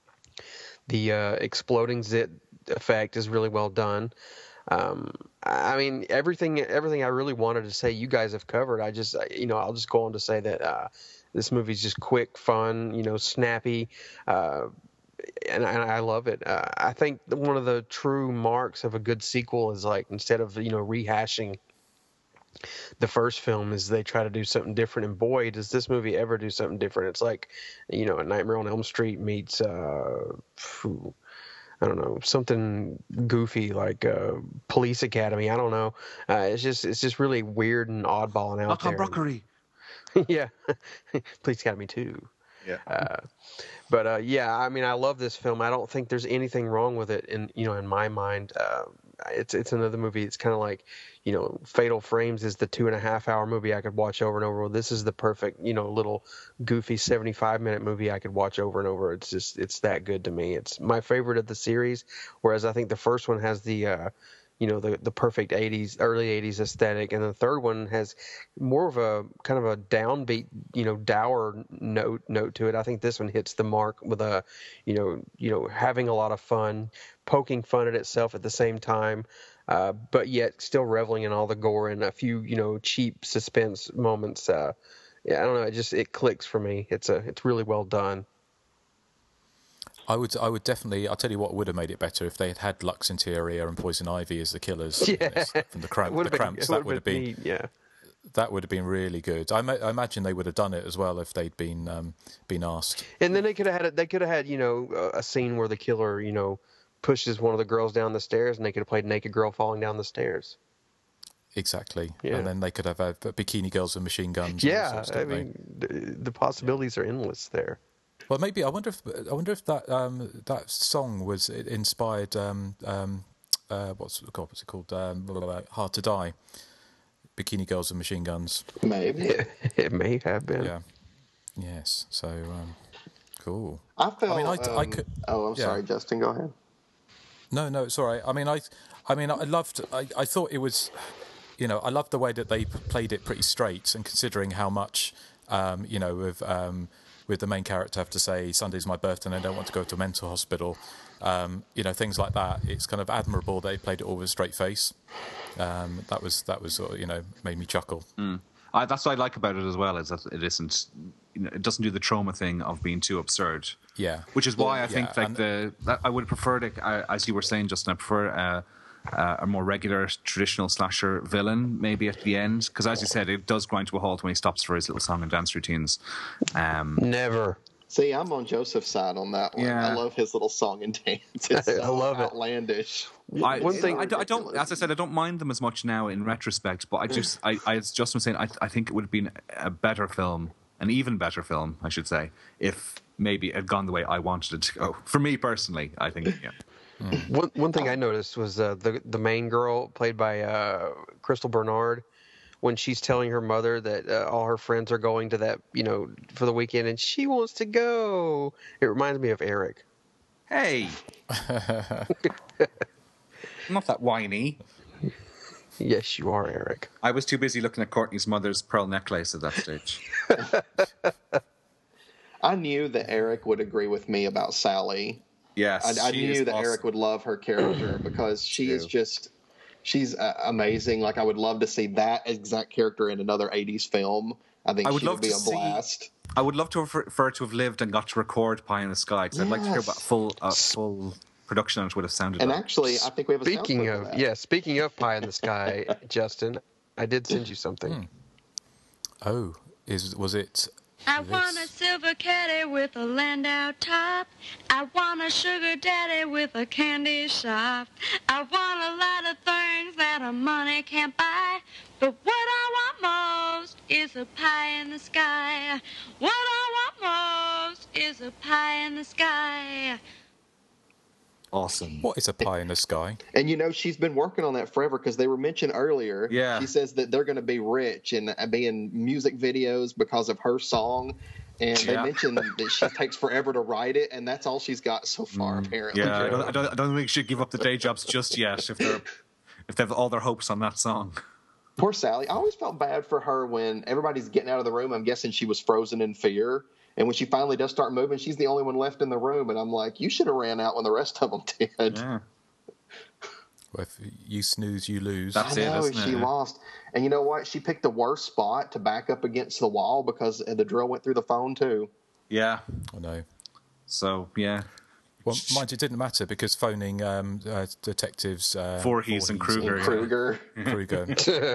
The uh, exploding zit effect is really well done. Um, I mean, everything everything I really wanted to say, you guys have covered. I just you know I'll just go on to say that. Uh, This movie's just quick, fun, you know, snappy, uh, and, and I love it. Uh, I think one of the true marks of a good sequel is like instead of you know rehashing the first film, is they try to do something different. And boy, does this movie ever do something different! It's like you know, A Nightmare on Elm Street meets uh, phew, I don't know, something goofy like uh, Police Academy. I don't know. Uh, it's just it's just really weird and oddball and out Knock on there. Brockery. Yeah, Police Academy too. Yeah. Uh, but uh, yeah, I mean, I love this film. I don't think there's anything wrong with it. In you know, in my mind, uh, it's it's another movie. It's kind of like, you know, Fatal Frames is the two and a half hour movie I could watch over and over. Well, this is the perfect, you know, little goofy seventy-five minute movie I could watch over and over. It's just it's that good to me. It's my favorite of the series. Whereas I think the first one has the uh, you know, the the perfect eighties, early eighties aesthetic, and the third one has more of a kind of a downbeat, you know, dour note note to it. I think this one hits the mark with a, you know, you know, having a lot of fun, poking fun at itself at the same time, uh, but yet still reveling in all the gore and a few, you know, cheap suspense moments. Uh, yeah, I don't know, it just it clicks for me. It's a it's really well done. I would, I would definitely. I'll tell you what would have made it better if they had had Lux Interior and Poison Ivy as the killers. Yeah. From the, cramp, the been, cramps. That would have been, neat, yeah. That would have been really good. I, ma- I imagine they would have done it as well if they'd been um, been asked. And then they could have had it. They could have had you know a scene where the killer you know pushes one of the girls down the stairs, and they could have played Naked Girl Falling Down the Stairs. Exactly. Yeah. And then they could have had bikini girls with machine guns. Yeah, and all sorts, I mean the, the possibilities are endless there. Well, maybe I wonder if I wonder if that um, that song was inspired. Um, um, uh, what's God, what's it called? Um, blah, blah, blah, Hard to Die. Bikini girls and machine guns. Maybe it, it may have been. Yeah. Yes. So um, cool. I felt. I mean, I, um, I could. Oh, I'm yeah. sorry, Justin. Go ahead. No, no, it's all right. I mean, I, I mean, I loved. I, I thought it was, you know, I loved the way that they played it pretty straight, and considering how much, um, you know, with um, with the main character have to say Sunday's my birthday and I don't want to go to a mental hospital, um, you know, things like that. It's kind of admirable they played it all with a straight face. Um, that was that was you know made me chuckle. Mm. I, that's what I like about it as well, is that it isn't, you know, it doesn't do the trauma thing of being too absurd. Yeah, which is why I yeah, think like and the that I would prefer it, uh, as you were saying, Justin. I prefer uh, uh, a more regular traditional slasher villain maybe at the end, because as you said, it does grind to a halt when he stops for his little song and dance routines. Um, Never. See, I'm on Joseph's side on that one. Yeah. I love his little song and dance. It's so I love it. outlandish. I, One thing- I, I don't, as I said, I don't mind them as much now in retrospect, but I just, I, I as Justin was saying, I, I think it would have been a better film, an even better film, I should say, if maybe it had gone the way I wanted it to go. For me personally, I think, yeah. Mm. One one thing I noticed was uh, the the main girl played by uh, Crystal Bernard, when she's telling her mother that uh, all her friends are going to that, you know, for the weekend, and she wants to go. It reminds me of Eric. Hey, I'm not that whiny. Yes, you are, Eric. I was too busy looking at Courtney's mother's pearl necklace at that stage. I knew that Eric would agree with me about Sally. Yes, I, I she knew is that awesome. Eric would love her character because she is True. just she's uh, amazing. Like, I would love to see that exact character in another eighties film. I think I would she love would be to a see- blast. I would love to have, for her to have lived and got to record Pie in the Sky, because I'd like to hear Yes. what full uh, full production on it would have sounded And like. actually, I think we have a Speaking sound clip of that. yeah, speaking of Pie in the Sky, Justin, I did send you something. Oh, is was it? I this? want a silver caddy with a Landau top. I want a sugar daddy with a candy shop. I want a lot of things that a money can't buy. But what I want most is a pie in the sky. What I want most is a pie in the sky. Awesome. What is a pie in the sky? And you know, she's been working on that forever because they were mentioned earlier. Yeah. She says that they're going to be rich and uh, be in music videos because of her song. And they Yeah. mentioned that she takes forever to write it, and that's all she's got so far, apparently. Yeah, I don't, I, don't, I don't think she should give up the day jobs just yet if they're if they have all their hopes on that song. Poor Sally. I always felt bad for her when everybody's getting out of the room. I'm guessing she was frozen in fear. And when she finally does start moving, she's the only one left in the room. And I'm like, you should have ran out when the rest of them did. Yeah. Well, if you snooze, you lose. That's I it, know, isn't it? she lost. And you know what? She picked the worst spot to back up against the wall because the drill went through the phone, too. Yeah. I know. So, yeah. Well, mind you, it didn't matter because phoning um, uh, detectives uh, Voorhees and Kruger. And Kruger. Kruger.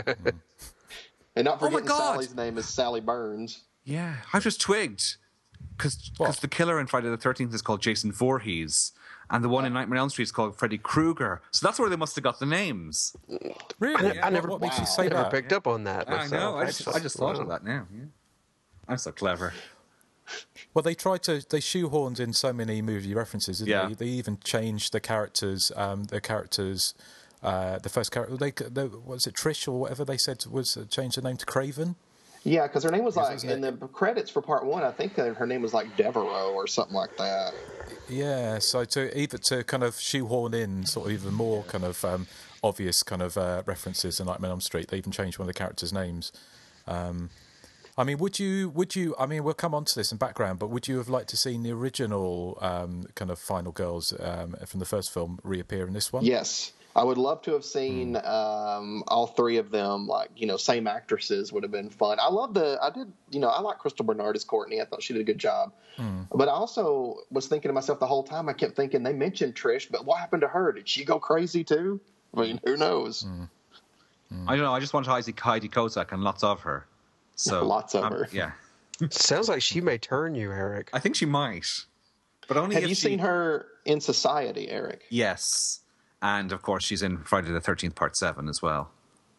And not Oh my forgetting God. Sally's name is Sally Burns. Yeah. I've just twigged. Because What? the killer in Friday the thirteenth is called Jason Voorhees. And the one in Nightmare on Elm Street is called Freddy Krueger. So that's where they must have got the names. Really? I, ne- I never, What, what makes you wow. say never that? picked up on that. I myself, know. I just, I actually. just thought Wow. of that now. Yeah. I'm so clever. Well, they tried to. They shoehorned in so many movie references. Didn't Yeah. they? They even changed the characters. Um, the characters. Uh, the first character. They, they was it Trish or whatever they said was uh, changed the name to Craven. Yeah, because her name was like, isn't in it? the credits for part one, I think her her name was like Devereaux or something like that. Yeah. So to either to kind of shoehorn in sort of even more kind of um, obvious kind of uh, references in Nightmare on Elm Street, they even changed one of the characters' names. Um, I mean, would you? Would you? I mean, we'll come on to this in background, but would you have liked to seen the original um, kind of final girls um, from the first film reappear in this one? Yes. I would love to have seen um, all three of them, like, you know, same actresses would have been fun. I love the, I did, you know, I like Crystal Bernard as Courtney. I thought she did a good job. But I also was thinking to myself the whole time, I kept thinking, they mentioned Trish, but what happened to her? Did she go crazy too? I mean, who knows? I don't know. I just want Heidi, Heidi Kozak and lots of her. So Lots of um, her. Yeah. Sounds like she may turn you, Eric. I think she might. But only Have if you she... seen her in Society, Eric? Yes. And, of course, she's in Friday the thirteenth, Part seven as well.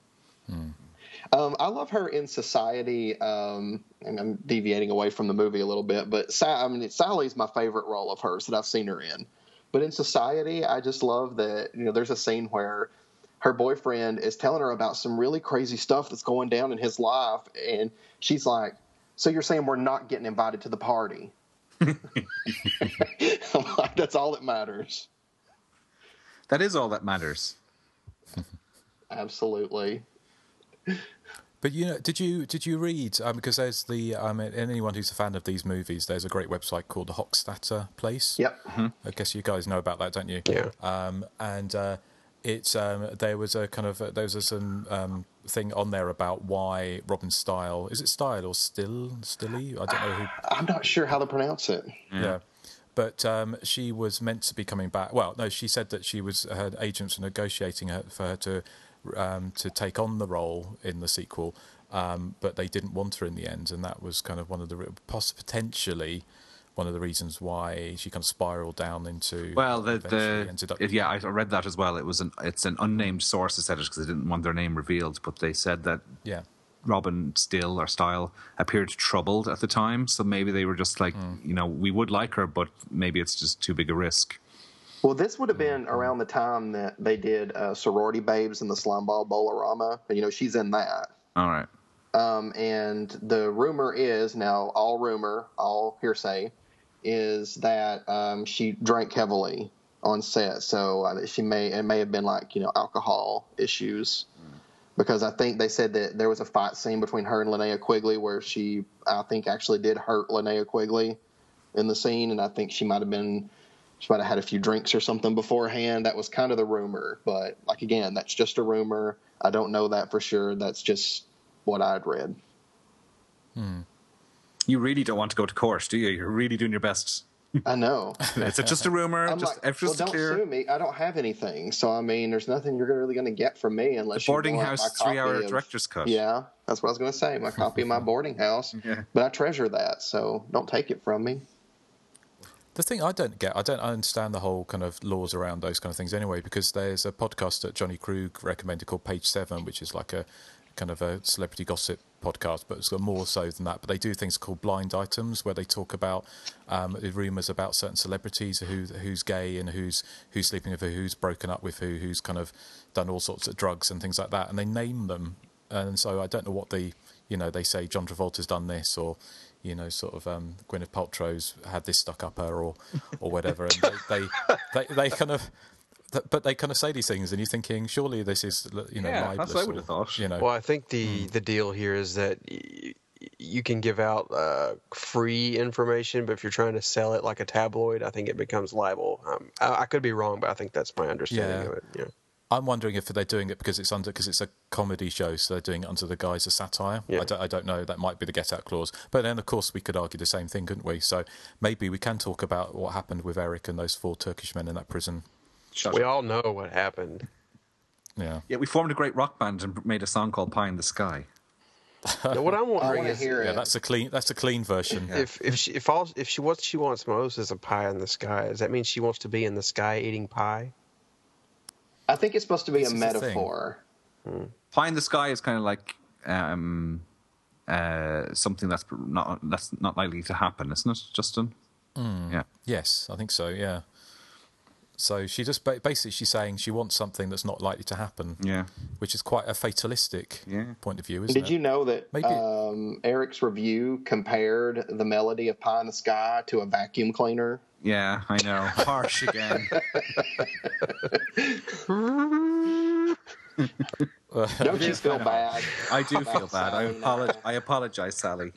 Um, I love her in Society, um, and I'm deviating away from the movie a little bit, but Sa- I mean, Sally's my favorite role of hers that I've seen her in. But in Society, I just love that, you know, there's a scene where her boyfriend is telling her about some really crazy stuff that's going down in his life, and she's like, so you're saying we're not getting invited to the party? I'm like, that's all that matters. That is all that matters. Absolutely. But you know, did you did you read? Um, because there's the um, anyone who's a fan of these movies, there's a great website called the Hochstadter Place. Yep. I guess you guys know about that, don't you? Yeah. Um, and uh, it's um, there was a kind of uh, there was a, some um, thing on there about why Robin Style, is it Style or Still Stilly? I don't know who. I'm not sure how to pronounce it. Yeah. But um, she was meant to be coming back. Well, no, she said that she was her agents were negotiating her, for her to um, to take on the role in the sequel, um, but they didn't want her in the end, and that was kind of one of the poss- potentially one of the reasons why she kind of spiraled down into. Well, the, eventually the ended up. it- yeah, I read that as well. It was an it's an unnamed source that said it because they didn't want their name revealed, but they said that Yeah. Robin Still or Style appeared troubled at the time, so maybe they were just like, you know, we would like her, but maybe it's just too big a risk. Well, this would have been around the time that they did uh, Sorority Babes in the Slimeball Bolorama. You know, she's in that. All right. Um, and the rumor is, now all rumor, all hearsay, is that um, she drank heavily on set. So uh, she may, it may have been like, you know, alcohol issues. Because I think they said that there was a fight scene between her and Linnea Quigley where she, I think, actually did hurt Linnea Quigley in the scene. And I think she might have been she might have had a few drinks or something beforehand. That was kind of the rumor. But, like, again, that's just a rumor. I don't know that for sure. That's just what I'd read. Hmm. You really don't want to go to court, do you? You're really doing your best. I know. Is it just a rumor? I'm just, like, well, don't clear. sue me. I don't have anything. So, I mean, there's nothing you're really going to get from me unless the boarding you want house my copy three-hour of, director's cut. Yeah, that's what I was going to say. My copy of my boarding house. Yeah. But I treasure that, so don't take it from me. The thing I don't get, I don't understand the whole kind of laws around those kind of things anyway, because there's a podcast that Johnny Krug recommended called Page Seven, which is like a kind of a celebrity gossip podcast, but it's got more so than that. But they do things called blind items, where they talk about um, rumours about certain celebrities, who who's gay and who's who's sleeping with who, who's broken up with who, who's kind of done all sorts of drugs and things like that, and they name them. And so I don't know what the, you know, they say John Travolta's done this, or, you know, sort of um, Gwyneth Paltrow's had this stuck up her, or or whatever, and they they, they, they kind of. But they kind of say these things, and you're thinking, surely this is, you know, yeah, libelous. that's what I would or, have thought. You know. Well, I think the, the deal here is that y- you can give out uh, free information, but if you're trying to sell it like a tabloid, I think it becomes libel. Um, I, I could be wrong, but I think that's my understanding Yeah. of it. Yeah. I'm wondering if they're doing it because it's under because it's a comedy show, so they're doing it under the guise of satire. Yeah. I, don't, I don't know. That might be the get out clause. But then, of course, we could argue the same thing, couldn't we? So maybe we can talk about what happened with Eric and those four Turkish men in that prison. Shut we up. all know what happened. Yeah. Yeah, we formed a great rock band and made a song called Pie in the Sky. Now, what I'm I wondering want to is, hear Yeah, it. that's a clean. That's a clean version. if if she if all if she what she wants most is a pie in the sky, does that mean she wants to be in the sky eating pie? I think it's supposed to be This a is the thing. metaphor. Pie in the Sky is kind of like um, uh, something that's not that's not likely to happen, isn't it, Justin? Yeah. Yes, I think so. Yeah. So she just ba- basically she's saying she wants something that's not likely to happen. Yeah. Which is quite a fatalistic Yeah. point of view, isn't Did it? you know that Maybe- um, Eric's review compared the melody of Pie in the Sky to a vacuum cleaner? Yeah, I know. Harsh again. Don't you feel bad? I do feel about bad. I saying that? apologize. I apologize, Sally.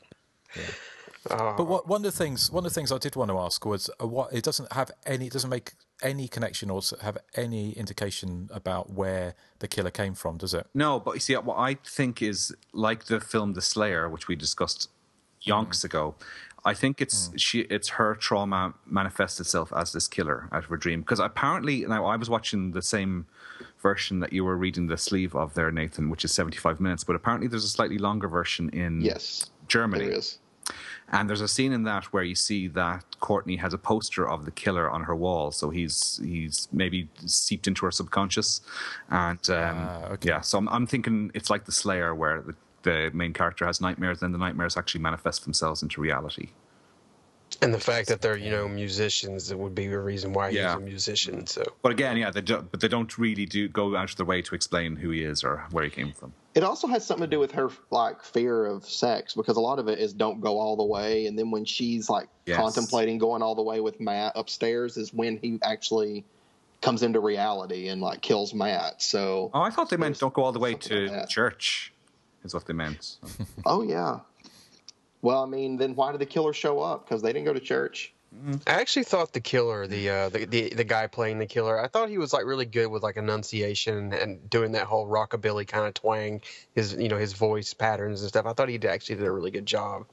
Oh, But what, one of the things, one of the things I did want to ask was, uh, what it doesn't have any, it doesn't make any connection or s- have any indication about where the killer came from, does it? No, but you see, what I think is like the film The Slayer, which we discussed yonks ago. I think it's she, it's her trauma manifests itself as this killer out of her dream. Because apparently, now I was watching the same version that you were reading the sleeve of there, Nathan, which is seventy-five minutes. But apparently, there's a slightly longer version in Yes, Germany. there is. And there's a scene in that where you see that Courtney has a poster of the killer on her wall, so he's he's maybe seeped into her subconscious, and um, Ah, okay. yeah. So I'm, I'm thinking it's like the Slayer, where the, the main character has nightmares, and the nightmares actually manifest themselves into reality. and the fact that they're you know musicians, it would be a reason why Yeah. he's a musician. So But again, yeah, they do, but they don't really do go out of their way to explain who he is or where he came from. It also has something to do with her like fear of sex, because a lot of it is don't go all the way, and then when she's like Yes. contemplating going all the way with Matt upstairs is when he actually comes into reality and like kills Matt. So Oh, I thought they meant There's don't go all the way something to like that. church, is what they meant. oh yeah. Well, I mean, then why did the killer show up? Because they didn't go to church. I actually thought the killer, the, uh, the the the guy playing the killer, I thought he was like really good with like enunciation and doing that whole rockabilly kind of twang, his you know his voice patterns and stuff. I thought he did- actually did a really good job.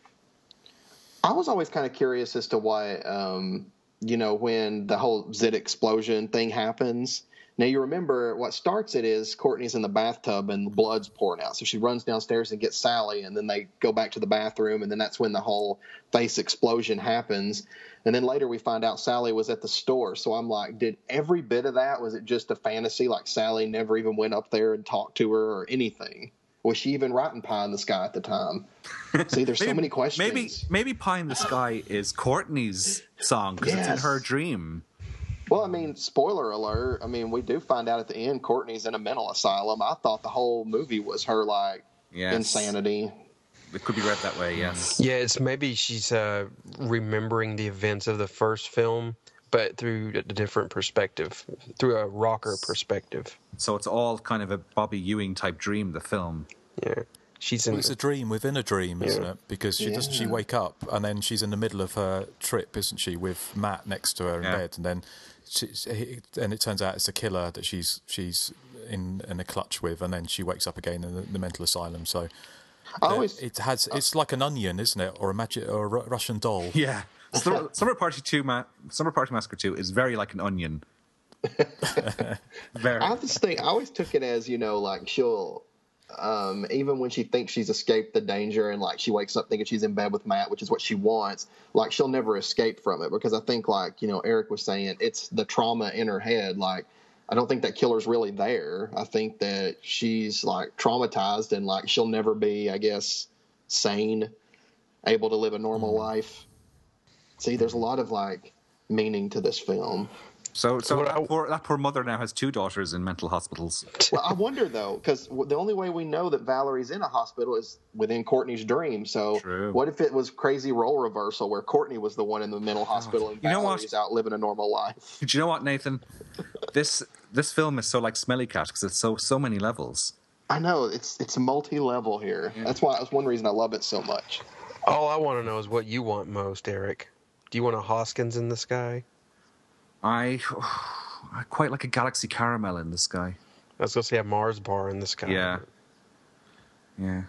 I was always kind of curious as to why, um, you know, when the whole zit explosion thing happens. Now, you remember what starts it is Courtney's in the bathtub and the blood's pouring out. So she runs downstairs and gets Sally, and then they go back to the bathroom, and then that's when the whole face explosion happens. And then later we find out Sally was at the store. So I'm like, did every bit of that, was it just a fantasy? Like Sally never even went up there and talked to her or anything? Was she even writing Pie in the Sky at the time? See, there's so many questions. Maybe maybe Pie in the Sky is Courtney's song because it's in Yes. her dream. Well, I mean, spoiler alert. I mean, we do find out at the end Courtney's in a mental asylum. I thought the whole movie was her, like, Yes. insanity. It could be read that way, yes. Yeah, it's maybe she's uh, remembering the events of the first film, but through a different perspective, through a rocker perspective. So it's all kind of a Bobby Ewing type dream, the film. Yeah. She's in. Well, it's a dream within a dream, isn't Yeah. it? Because she doesn't she Yeah. wake up and then she's in the middle of her trip, isn't she, with Matt next to her in Yeah. bed, and then she, he- and it turns out it's a killer that she's she's in in a clutch with, and then she wakes up again in the, the mental asylum. So I uh, always it has it's like an onion, isn't it, or a magic or a Ru- Russian doll? Yeah. Summer, Summer Party two, Ma- Summer Party Massacre two is very like an onion. Very. I just think I always took it as, you know, like she'll um, even when she thinks she's escaped the danger and like she wakes up thinking she's in bed with Matt, which is what she wants, like she'll never escape from it, because I think, like, you know, Eric was saying, it's the trauma in her head. Like, I don't think that killer's really there. I think that she's like traumatized and like she'll never be, I guess, sane, able to live a normal life. See, there's a lot of like meaning to this film. So, so What that, I- poor, that poor mother now has two daughters in mental hospitals. Well, I wonder though, because the only way we know that Valerie's in a hospital is within Courtney's dream. So, True. what if it was crazy role reversal where Courtney was the one in the mental hospital and You know what? Valerie's out living a normal life? Do you know what, Nathan? This this film is so like Smelly Cat because it's so so many levels. I know it's it's multi-level here. That's why that's one reason I love it so much. All I want to know is what you want most, Eric. Do you want a Hoskins in the sky? I, I quite like a Galaxy Caramel in the sky. I was going to say a Mars bar in the sky. Yeah. Yeah.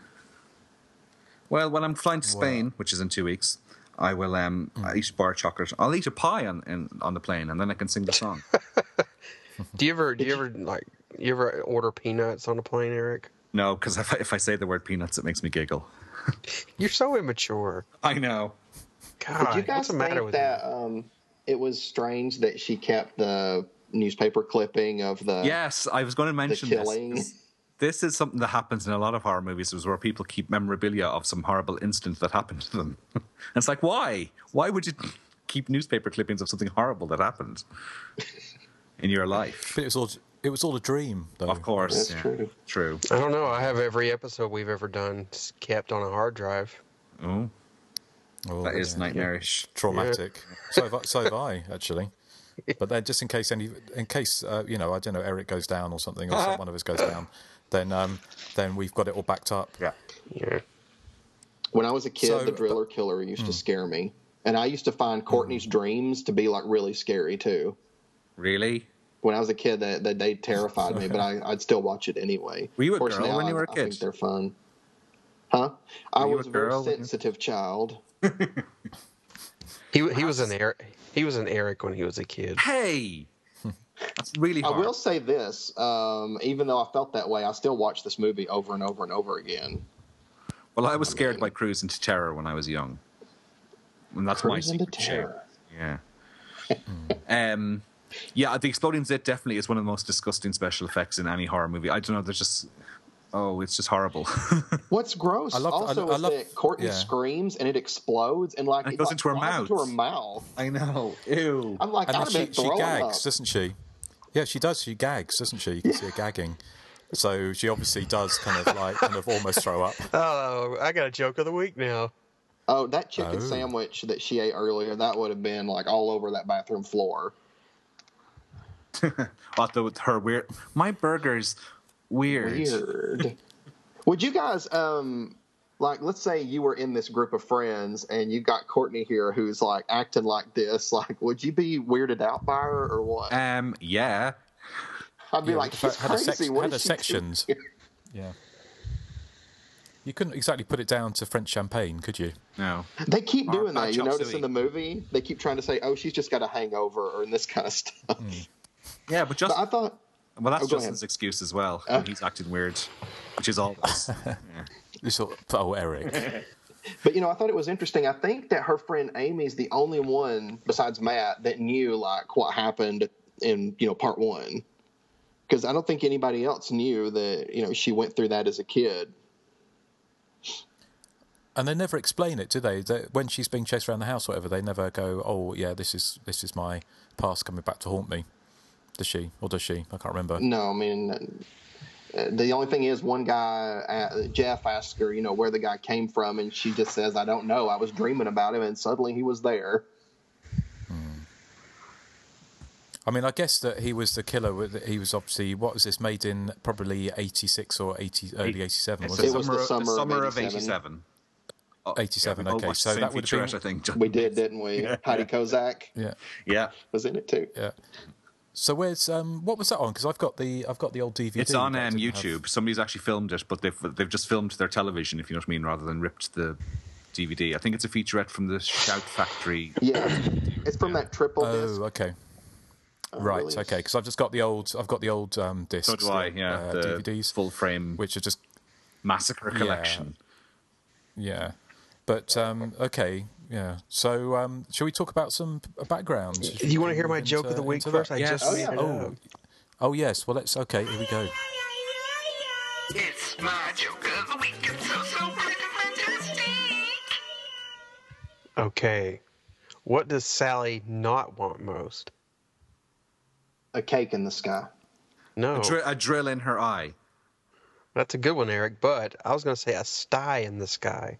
Well, when I'm flying to Spain, which is in two weeks, I will um I eat bar chocolate. I'll eat a pie on in, on the plane, and then I can sing the song. Do you ever do you ever like you ever order peanuts on a plane, Eric? No, because if I, if I say the word peanuts, it makes me giggle. You're so immature. I know. God, Did you guys what's the matter think with that um, it was strange that she kept the newspaper clipping of the Yes, I was going to the mention killing? this. This is something that happens in a lot of horror movies, is where people keep memorabilia of some horrible incident that happened to them. And it's like, why? Why would you keep newspaper clippings of something horrible that happened in your life? But it was all it was all a dream, though. Of course, That's yeah. true. True. I don't know. I have every episode we've ever done kept on a hard drive. Oh, Oh, that is yeah. nightmarish. Traumatic. So have I, so have I actually. But then, just in case any, in case uh, you know, I don't know, Eric goes down or something, or some, one of us goes down, then um, then we've got it all backed up. Yeah. Yeah. When I was a kid, So, the driller killer used to scare me, and I used to find Courtney's dreams to be like really scary too. Really? When I was a kid, that that they terrified me, but I, I'd still watch it anyway. Were you a Of course, girl now when you I- were a I kid? think they're fun. Huh? I Were you was a a very girl when you- sensitive child. He he was an Eric. He was an Eric when he was a kid. Hey, that's really I hard. will say this: um, even though I felt that way, I still watch this movie over and over and over again. Well, I was scared by Cruise into Terror when I was young, and that's my Cruise into secret shame. Terror. Yeah. um, yeah, the exploding zit definitely is one of the most disgusting special effects in any horror movie. I don't know. There's just oh, it's just horrible. What's gross I love- also I- I is love- that Courtney yeah. screams and it explodes and like And it goes like, into her flies mouth. Into her mouth. I know. Ew. I'm like, And I'd then have she, been she throwing gags, up. doesn't she? Yeah, she does. She gags, doesn't she? You can see her gagging. So she obviously does kind of like kind of almost throw up. Oh, I got a joke of the week now. Oh, that chicken Oh. sandwich that she ate earlier, that would have been like all over that bathroom floor. What the, with her weird. My burger's weird. Weird. Would you guys, um, like, let's say you were in this group of friends and you got Courtney here who's like acting like this, like, would you be weirded out by her or what? Um. Yeah. I'd be Yeah, like, if I she's had a crazy. sec- what had is a she sections. doing? Yeah. You couldn't exactly put it down to French champagne, could you? No. They keep Or doing bad that. You chop notice suey. in the movie, they keep trying to say, "Oh, she's just got a hangover," or this kind of stuff. Yeah, but just But I thought, well, that's Oh, go Justin's ahead. excuse as well. Oh. He's acting weird, which is always. Yeah. You sort of, oh, Eric. but you know, I thought it was interesting. I think that her friend Amy's the only one besides Matt that knew like what happened in you know part one, because I don't think anybody else knew that you know she went through that as a kid. And they never explain it, do they? they? When she's being chased around the house, or whatever, they never go, "Oh, yeah, this is this is my past coming back to haunt me." Does she, or does she? I can't remember. No, I mean, uh, the only thing is one guy, uh, Jeff, asks her, you know, where the guy came from, and she just says, "I don't know. I was dreaming about him, and suddenly he was there." I I mean, I guess that he was the killer. with- He was obviously, what was this, made in probably eighty-six or eighty, early eighty-seven, It's wasn't the it? summer, the the summer summer of of eighty-seven. Oh, eighty-seven, yeah, we all okay. watched So the same that would have been... featurette, I think. John. We did, didn't we? Yeah. Heidi Kozak Yeah, Yeah. was in it too. yeah. So where's... um? What was that on? Because I've got the I've got the old D V D. It's on that um, didn't YouTube. have- Somebody's actually filmed it, but they've they've just filmed their television, if you know what I mean, rather than ripped the D V D. I think it's a featurette from the Shout Factory. Yeah, it's from that triple disc. Oh, okay. uh, Right, release. okay. Because I've just got the old... I've got the old um, discs. So do I, the, yeah. uh, the D V Ds, full frame which are just... Massacre Yeah. collection. Yeah. But, um, okay, yeah. So, um, shall we talk about some b- backgrounds? Do you want to hear my joke of the week into that? first? I Yes. just Oh, made yeah. it Oh, up. oh, yes. Well, let's... Okay, here we go. It's my joke of the week. It's so, so freaking fantastic. Okay. What does Sally not want most? A cake in the sky. No. A, dri- a drill in her eye. That's a good one, Eric, but I was going to say a sty in the sky.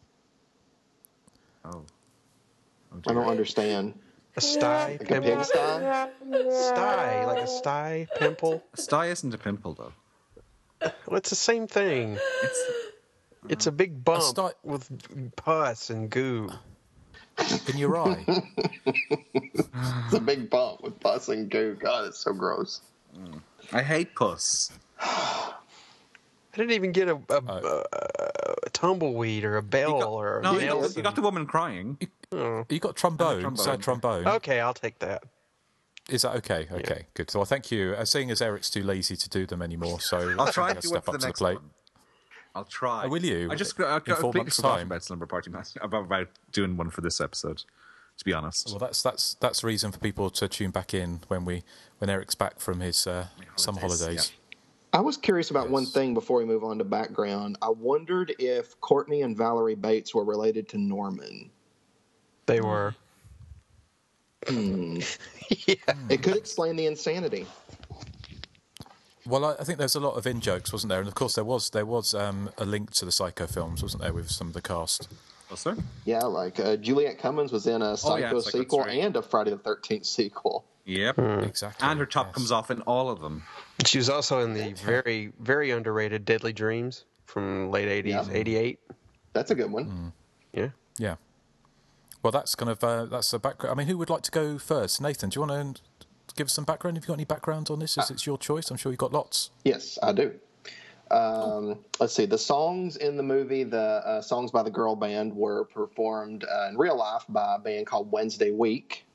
Oh. I don't understand. A sty Like a pimple? pigsty? Sty, like a sty pimple? A sty isn't a pimple, though. Well, it's the same thing. It's It's a big bump sty- with pus and goo. In your eye? It's a big bump with pus and goo. God, it's so gross. I hate puss. I didn't even get a, a, Oh. a, a tumbleweed or a bell You got, or a no, you got, Nelson. you got the woman crying. Oh. You got trombone, trombone. sad trombone. Okay, I'll take that. Is that okay? Okay, good. So, well, thank you. Uh, seeing as Eric's too lazy to do them anymore, so I'll I try think to I'll do it step for up the to the next plate. one. I'll try. Oh, will you? I just In I, I four completely months' forgot time? about Slumber Party Mass, about, about doing one for this episode, to be honest. Well, that's that's that's the reason for people to tune back in when we when Eric's back from his uh, summer holidays. I was curious about Yes. one thing before we move on to background. I wondered if Courtney and Valerie Bates were related to Norman. They were. Hmm. Yeah. It could explain the insanity. Well, I, I think there's a lot of in jokes, wasn't there? And of course, there was there was um, a link to the Psycho films, wasn't there, with some of the cast? Oh, sir? Yeah, like uh, Juliette Cummins was in a Oh, yeah, Psycho Psycho sequel three. and a Friday the thirteenth sequel. Yep. Exactly. And her top yes. comes off in all of them. She was also in the very, very underrated Deadly Dreams from late eighties, Yeah. eighty-eight. That's a good one. Yeah. Yeah. Well, that's kind of uh, that's a background. I mean, who would like to go first? Nathan, do you want to give us some background? Have you got any background on this? Is it's your choice? I'm sure you've got lots. Yes, I do. Um, let's see. The songs in the movie, the uh, songs by the girl band, were performed uh, in real life by a band called Wednesday Week.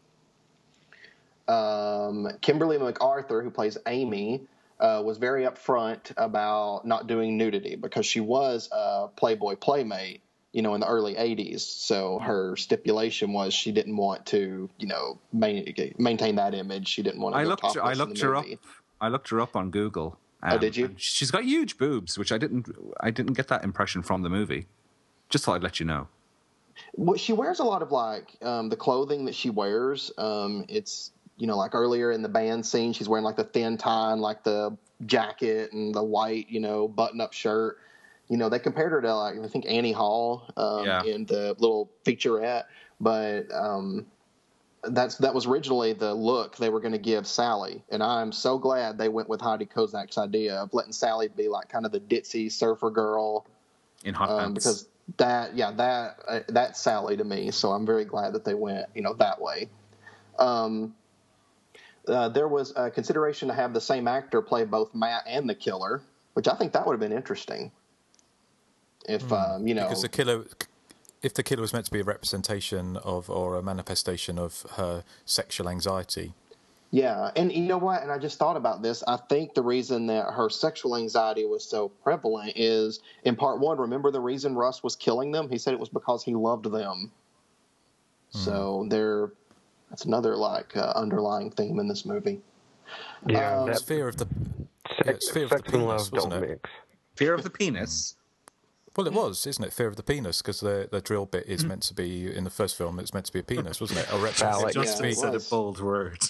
Um, Kimberly MacArthur, who plays Amy, uh, was very upfront about not doing nudity because she was a Playboy playmate, you know, in the early eighties. So her stipulation was she didn't want to, you know, main, maintain that image. She didn't want to I go looked. topless I in looked the her up. movie. I looked her up on Google. Oh, did you? and She's got huge boobs, which I didn't. I didn't get that impression from the movie. Just thought I'd let you know. Well, she wears a lot of like um, the clothing that she wears. Um, it's you know like earlier in the band scene, she's wearing like the thin tie and like the jacket and the white you know button up shirt. You know they compared her to like I think Annie Hall um, Yeah. in the little featurette, but um, that's that was originally the look they were going to give Sally, and I'm so glad they went with Heidi Kozak's idea of letting Sally be like kind of the ditzy surfer girl. In hot Um, pants. because that, yeah, that uh, that's Sally to me. So I'm very glad that they went, you know, that way. Um, uh, there was a consideration to have the same actor play both Matt and the killer, which I think that would have been interesting. If um, you know, Because the killer, if the killer was meant to be a representation of or a manifestation of her sexual anxiety. yeah, and you know what? And I just thought about this. I think the reason that her sexual anxiety was so prevalent is in part one. Remember the reason Russ was killing them? He said it was because he loved them. So there, that's another like uh, underlying theme in this movie. Yeah, Um, It's that fear of the sex, yeah, it's fear of the sex and penis, love wasn't don't it? mix. Fear of the penis. Well, it was, isn't it? Fear of the penis, because the the drill bit is meant to be in the first film. It's meant to be a penis, wasn't it? A Phallic. representation. Just Yeah, it said a was. bold word.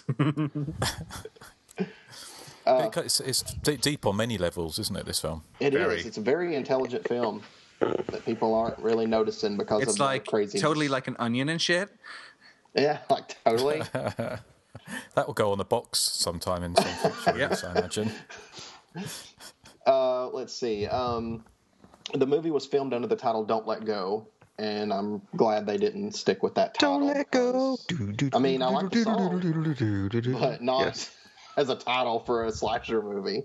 Uh, It's, it's d- deep on many levels, isn't it? This film. It is. Very. It's a very intelligent film that people aren't really noticing because It's of like the crazy. totally like an onion and shit. Yeah, like totally. That will go on a box sometime in some future release, I imagine. Uh, let's see. Um, the movie was filmed under the title "Don't Let Go," and I'm glad they didn't stick with that title. Don't let go. I mean, I like the song, but not Yes. as a title for a slasher movie.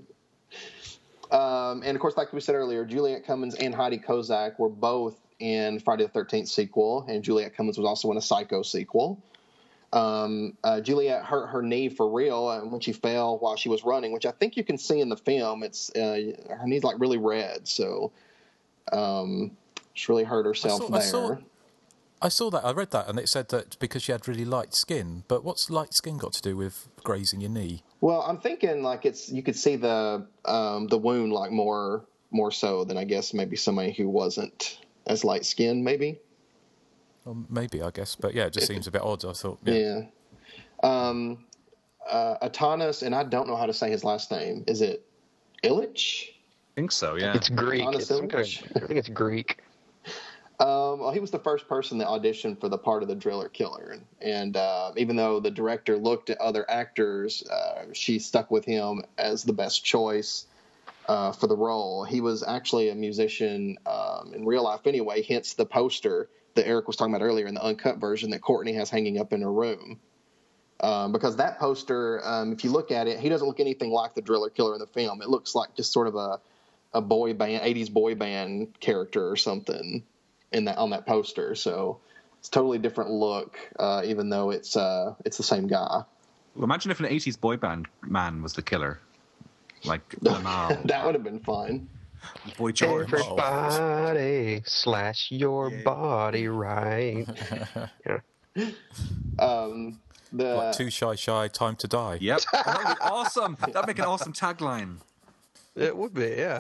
Um, and of course, like we said earlier, Juliette Cummins and Heidi Kozak were both in Friday the thirteenth sequel, and Juliette Cummins was also in a Psycho sequel. Um, uh, Juliette hurt her knee for real uh, when she fell while she was running, which I think you can see in the film. It's uh, her knee's like really red, so um, she really hurt herself I saw, there. I saw, I saw that. I read that, and it said that because she had really light skin. But what's light skin got to do with grazing your knee? Well, I'm thinking like it's you could see the um, the wound like more more so than I guess maybe somebody who wasn't as light skinned, maybe. Well, maybe, I guess. But yeah, it just seems a bit odd. I thought. Yeah. Yeah. Um, uh, Atanas, and I don't know how to say his last name. Is it Illich? I think so, yeah. It's Greek. Atanas It's some kind Illich? of, I think it's Greek. Um, well, he was the first person that auditioned for the part of the driller killer, and, and uh, even though the director looked at other actors, uh, she stuck with him as the best choice uh, for the role. He was actually a musician um, in real life, anyway. Hence the poster that Eric was talking about earlier in the uncut version that Courtney has hanging up in her room. Um, because that poster, um, if you look at it, he doesn't look anything like the driller killer in the film. It looks like just sort of a a boy band, eighties boy band character or something. In that on that poster, so it's a totally different look, uh, even though it's uh, it's the same guy. Well, imagine if an eighties boy band man was the killer, like Lamar. That would have been fun. Boy George. Everybody slash your Yeah. body right. Yeah. Um, the Like Too Shy Shy, Time to Die. Yep. Oh, that would be awesome. That'd make an awesome tagline. It would be, yeah.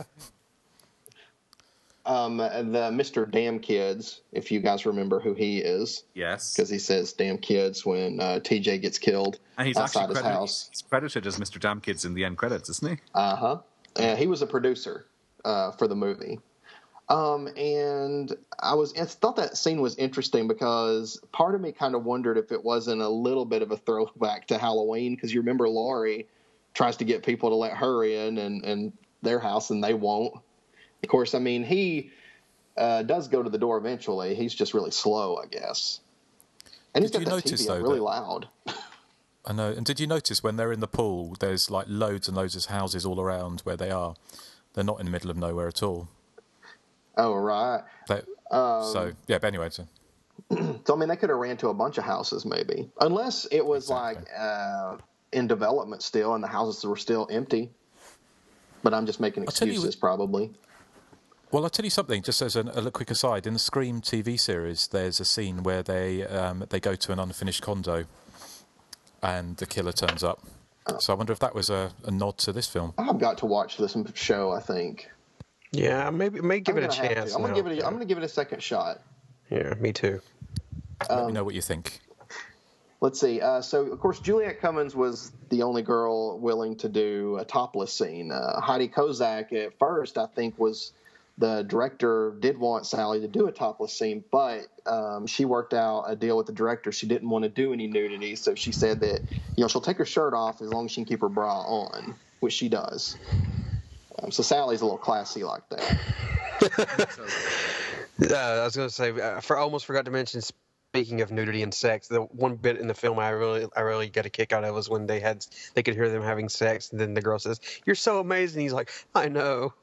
um, the Mister Damn Kids, if you guys remember who he is, Yes. because he says "damn kids" when uh, T J gets killed And he's outside actually his credited, house. he's credited as Mister Damn Kids in the end credits, isn't he? Uh huh. And he was a producer uh, for the movie. Um, and I was I thought that scene was interesting because part of me kind of wondered if it wasn't a little bit of a throwback to Halloween, because you remember Laurie tries to get people to let her in and, and their house, and they won't. Of course, I mean, he uh, does go to the door eventually. He's just really slow, I guess. And he's Did got you that notice, T V though, up really that- loud. I know. And did you notice when they're in the pool, there's like loads and loads of houses all around where they are. They're not in the middle of nowhere at all. Oh, right. They, Um, so, yeah, but anyway. So, So, I mean, they could have ran to a bunch of houses, maybe. Unless it was, Exactly. like, uh, in development still and the houses were still empty. But I'm just making I'll tell you- excuses, probably. well, I'll tell you something, just as an, a little quick aside. In the Scream T V series, there's a scene where they um, they go to an unfinished condo and the killer turns up. So I wonder if that was a, a nod to this film. I've got to watch this show, I think. Yeah, maybe may give I'm it a gonna have chance. to. I'm gonna now. give it. A, I'm gonna give it a second shot. Yeah, me too. Let Um, me know what you think. Let's see. Uh, so, of course, Juliette Cummins was the only girl willing to do a topless scene. Uh, Heidi Kozak, at first, I think, was the director did want Sally to do a topless scene, but um, she worked out a deal with the director. She didn't want to do any nudity, so she said that you know she'll take her shirt off as long as she can keep her bra on, which she does. Um, so Sally's a little classy like that. Uh, I was going to say, uh, for, I almost forgot to mention. Speaking of nudity and sex, the one bit in the film I really, I really got a kick out of was when they had, they could hear them having sex, and then the girl says, "You're so amazing." He's like, "I know."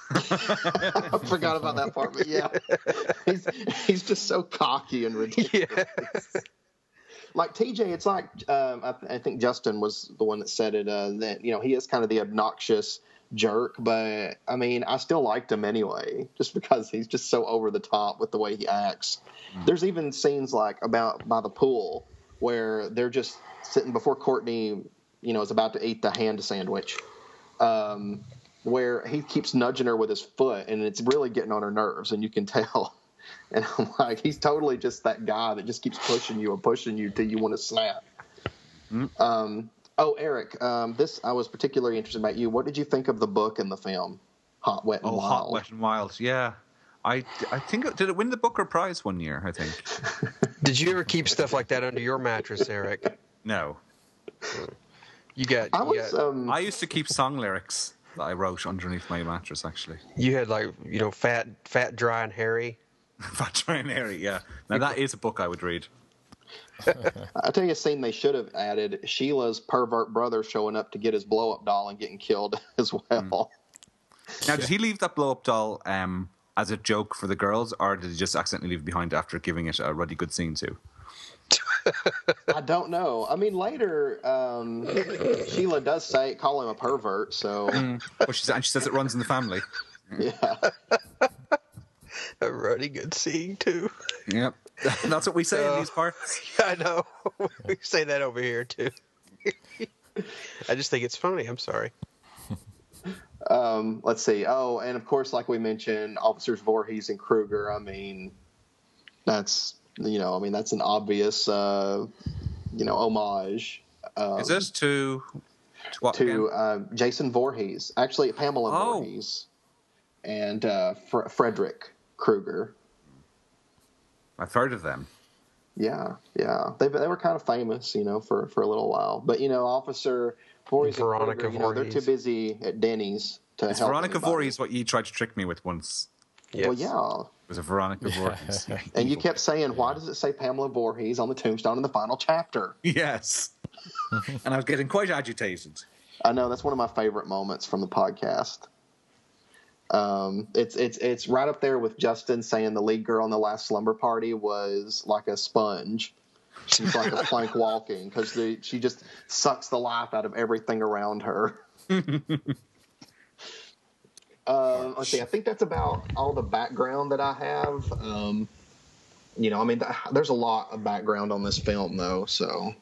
I forgot about that part, but yeah, he's he's just so cocky and ridiculous. Yeah. Like T J, it's like um, I, th- I think Justin was the one that said it. Uh, that you know he is kind of the obnoxious jerk, but I mean I still liked him anyway, just because he's just so over the top with the way he acts. Mm. There's even scenes like about by the pool where they're just sitting before Courtney, you know, is about to eat the hand sandwich. Um, where he keeps nudging her with his foot, and it's really getting on her nerves, and you can tell. And I'm like, he's totally just that guy that just keeps pushing you and pushing you till you want to snap. Mm. Um, oh, Eric, um, this I was particularly interested about you. What did you think of the book and the film, Hot, Wet, and Oh, Wild? Hot, Wet, and Wild. Yeah, I, I think it, did it win the Booker Prize one year? I think. Did you ever keep stuff like that under your mattress, Eric? No. You got. I You, was. got, Um, I used to keep song lyrics that I wrote underneath my mattress, actually. you had like you know, fat, fat, dry, and hairy. Fat, Dry and Hairy, yeah. Now, that is a book I would read. I'll tell you a scene they should have added: Sheila's pervert brother showing up to get his blow-up doll and getting killed as well. Mm. Now, did he leave that blow-up doll um, as a joke for the girls, or did he just accidentally leave it behind after giving it a ruddy good scene too? I don't know. I mean, later um, Sheila does say call him a pervert. So, mm. well, she, and she says it runs in the family. Yeah, a ruddy good scene too. Yep, that's what we say uh, in these parts. I know. We say that over here too. I just think it's funny. I'm sorry. Um, let's see. Oh, and of course, like we mentioned, Officers Voorhees and Kruger. I mean, that's you know, I mean, that's an obvious, uh, you know, homage. Um, Is this to to, what to uh, Jason Voorhees? Actually, Pamela Oh. Voorhees and uh, Fr- Frederick Krueger. I've heard of them. Yeah, yeah, they they were kind of famous, you know, for, for a little while. But you know, Officer Voorhees and Veronica Krueger, you know, they're too Voorhees. busy at Denny's to It's help. Veronica anybody. Voorhees, what you tried to trick me with once. Yes. Well, yeah. It was a Veronica Voorhees. And you kept saying, why does it say Pamela Voorhees on the tombstone in the final chapter? Yes. And I was getting quite agitated. I know, that's one of my favorite moments from the podcast. Um, it's it's it's right up there with Justin saying the lead girl in The Last Slumber Party was like a sponge. She's like a plank walking because she just sucks the life out of everything around her. Uh, let's see. I think that's about all the background that I have. Um, you know, I mean, th- there's a lot of background on this film, though. So,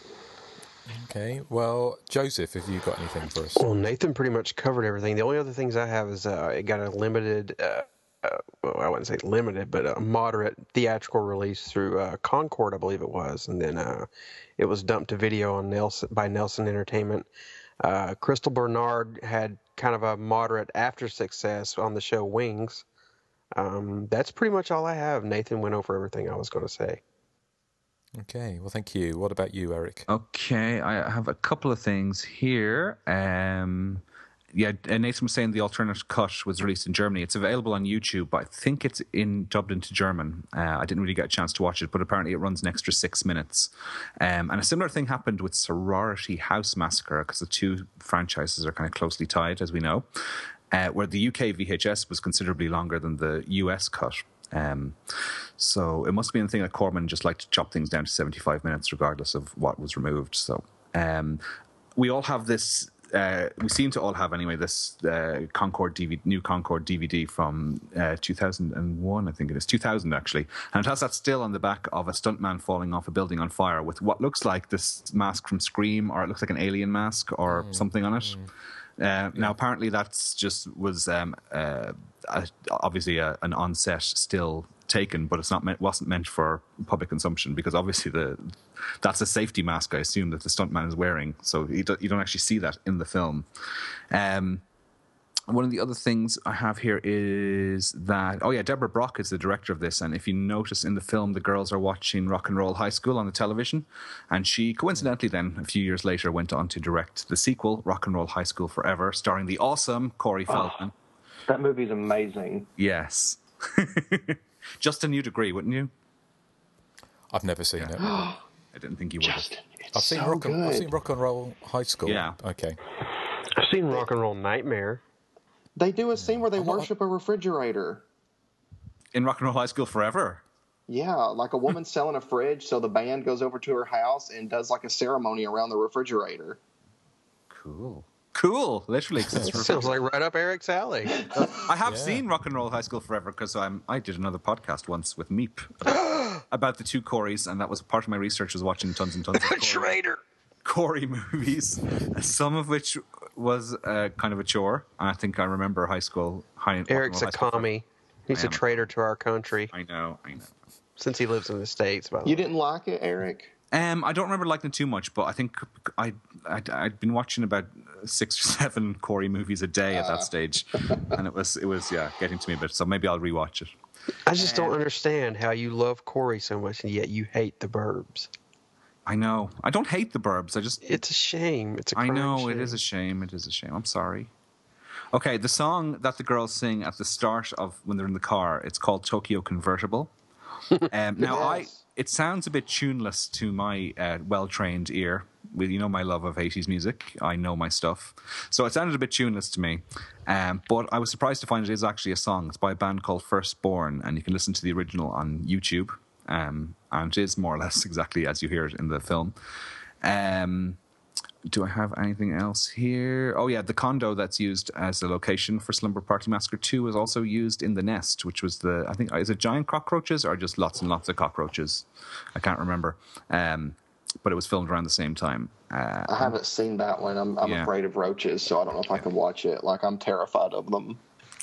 Okay, well, Joseph, have you got anything for us? Well, Nathan pretty much covered everything. The only other things I have is uh, it got a limited, uh, uh, well, I wouldn't say limited, but a moderate theatrical release through uh, Concord, I believe it was, and then uh, it was dumped to video on Nelson by Nelson Entertainment. Uh, Crystal Bernard had kind of a moderate after success on the show Wings. Um, that's pretty much all I have. Nathan went over everything I was going to say. Okay, well, thank you. What about you, Eric? Okay, I have a couple of things here. Um, yeah, Nathan was saying the alternate cut was released in Germany. It's available on YouTube, but I think it's in dubbed into German. Uh, I didn't really get a chance to watch it, but apparently it runs an extra six minutes. Um, and a similar thing happened with Sorority House Massacre, because the two franchises are kind of closely tied, as we know, uh, where the U K V H S was considerably longer than the U S cut. Um, so it must have been a thing that Corman just liked to chop things down to seventy-five minutes, regardless of what was removed. So um, we all have this. Uh, we seem to all have anyway this uh, Concord D V D, new Concord D V D from uh, two thousand one, I think it is two thousand actually, and it has that still on the back of a stuntman falling off a building on fire with what looks like this mask from Scream, or it looks like an alien mask or mm, something on it. Mm. Uh, yeah. Now, apparently, that's just was um, uh, uh, obviously a, an on-set still taken, but it's not meant, wasn't meant for public consumption, because obviously the that's a safety mask, I assume, that the stuntman is wearing. So you don't, you don't actually see that in the film. Um, one of the other things I have here is that, oh yeah, Deborah Brock is the director of this, and if you notice in the film, the girls are watching Rock and Roll High School on the television, and she coincidentally then, a few years later, went on to direct the sequel, Rock and Roll High School Forever, starring the awesome Corey Feldman. Oh, that movie's amazing. Yes. Justin, you'd agree, wouldn't you? I've never seen it. I didn't think you would. Justin, I've seen so rock and, good. I've seen Rock and Roll High School. Yeah. Okay. I've seen Rock and Roll Nightmare. They do a scene where they I'm not- worship a refrigerator. In Rock and Roll High School Forever? Yeah, like a woman selling a fridge, so the band goes over to her house and does like a ceremony around the refrigerator. Cool. Cool, literally. 'Cause it's Sounds like right up Eric's alley. Uh, I have Yeah. seen Rock and Roll High School Forever because I'm I did another podcast once with Meep about, about the two Coreys, and that was part of my research, was watching tons and tons of Corey, Traitor. Corey movies, some of which was uh, kind of a chore. And I think I remember high school. High, Rock and Eric's Roll a High School commie. He's I a am. traitor to our country, Forever. I know, I know. since he lives in the States. By the You way. didn't like it, Eric? Um, I don't remember liking it too much, but I think I I'd, I'd been watching about six or seven Corey movies a day at that stage, and it was it was yeah getting to me a bit. So maybe I'll rewatch it. I just don't understand how you love Corey so much and yet you hate the Burbs. I know. I don't hate The Burbs. I just. It's a shame. It's a I crying know shame. it is a shame. It is a shame. I'm sorry. Okay, the song that the girls sing at the start of when they're in the car, it's called Tokyo Convertible. Um, now, Yes. I it sounds a bit tuneless to my uh, well-trained ear. With you know my love of eighties music, I know my stuff. So it sounded a bit tuneless to me. Um, but I was surprised to find it is actually a song. It's by a band called Firstborn, and you can listen to the original on YouTube. Um, and it is more or less exactly as you hear it in the film. Um, do I have anything else here? Oh yeah, the condo that's used as a location for Slumber Party Massacre two was also used in The Nest, which was the, I think, is it giant cockroaches or just lots and lots of cockroaches? I can't remember. Um, but it was filmed around the same time. Uh, I haven't seen that one. I'm, I'm Yeah. afraid of roaches, so I don't know if I can watch it. Like, I'm terrified of them.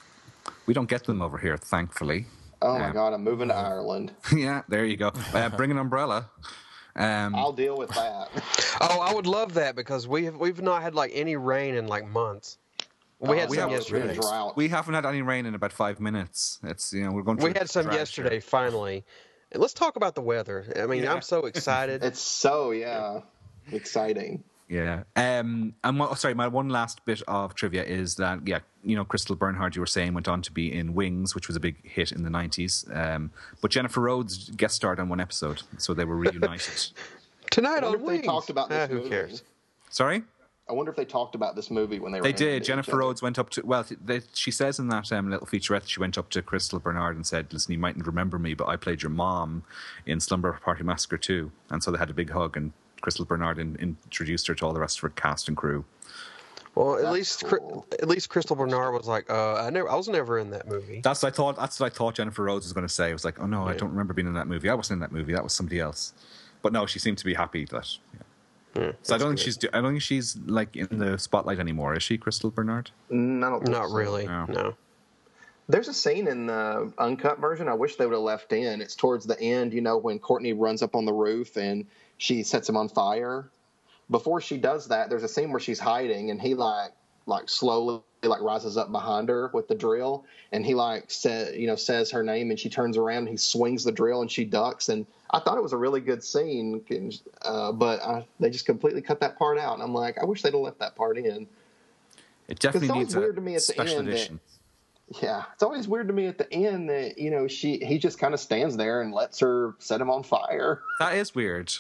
we don't get them over here, thankfully. Oh, my Um, God, I'm moving to Ireland. Yeah, there you go. Uh, bring an umbrella. Um, I'll deal with that. Oh, I would love that because we have, we've not had like any rain in like months. We Oh, had we some have- yesterday. Really? Drought. we haven't had any rain in about five minutes. It's you know we're going. We through had some drought yesterday, here. finally. And let's talk about the weather. I mean, Yeah. I'm so excited. It's so, yeah, exciting. Yeah. Um. And what, sorry, my one last bit of trivia is that yeah, you know, Crystal Bernhard, you were saying, went on to be in Wings, which was a big hit in the nineties. Um. But Jennifer Rhodes guest starred on one episode, so they were reunited. Tonight I wonder on if they Wings. talked about this Ah, who movie. cares? Sorry. I wonder if they talked about this movie when they were They in did. each Jennifer other. Rhodes went up to, well, they, she says in that um, little featurette, she went up to Crystal Bernard and said, listen, you mightn't remember me, but I played your mom in Slumber Party Massacre two. And so they had a big hug, and Crystal Bernard in, introduced her to all the rest of her cast and crew. Well, at That's least cool. at least Crystal Bernard was like, uh, I never, I was never in that movie. That's what I thought. That's what I thought Jennifer Rhodes was going to say. I was like, oh no, I don't remember being in that movie. I wasn't in that movie. That was somebody else. But no, she seemed to be happy that. Yeah. Yeah, So I don't think that's she's. do- I don't think she's like in the spotlight anymore. Is she, Crystal Bernard? Mm, I don't good. think Not so. really. No. No. There's a scene in the uncut version I wish they would have left in. It's towards the end, you know, when Courtney runs up on the roof and she sets him on fire. Before she does that, there's a scene where she's hiding and he like like slowly like rises up behind her with the drill and he like said you know says her name and she turns around and he swings the drill and she ducks, and I thought it was a really good scene, uh, but I, they just completely cut that part out, and I'm like, I wish they'd have left that part in. It definitely always needs a weird to me at the special end that- edition. Yeah, it's always weird to me at the end that you know she he just kind of stands there and lets her set him on fire. That is weird.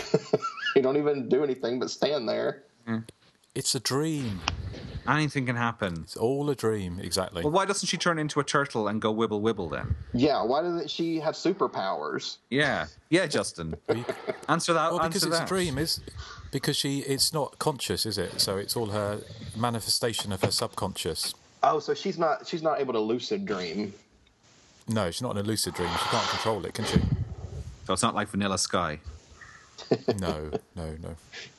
He don't even do anything but stand there. It's a dream. Anything can happen. It's all a dream, exactly. Well, why doesn't she turn into a turtle and go wibble wibble then? Yeah, why doesn't she have superpowers? Yeah, yeah, Justin. Answer that. Well, because answer it's that. a dream, is because she it's not conscious, is it? So it's all her manifestation of her subconscious. Oh, so she's not she's not able to lucid dream. No, she's not in a lucid dream. She can't control it, can she? So it's not like Vanilla Sky. No, no, no.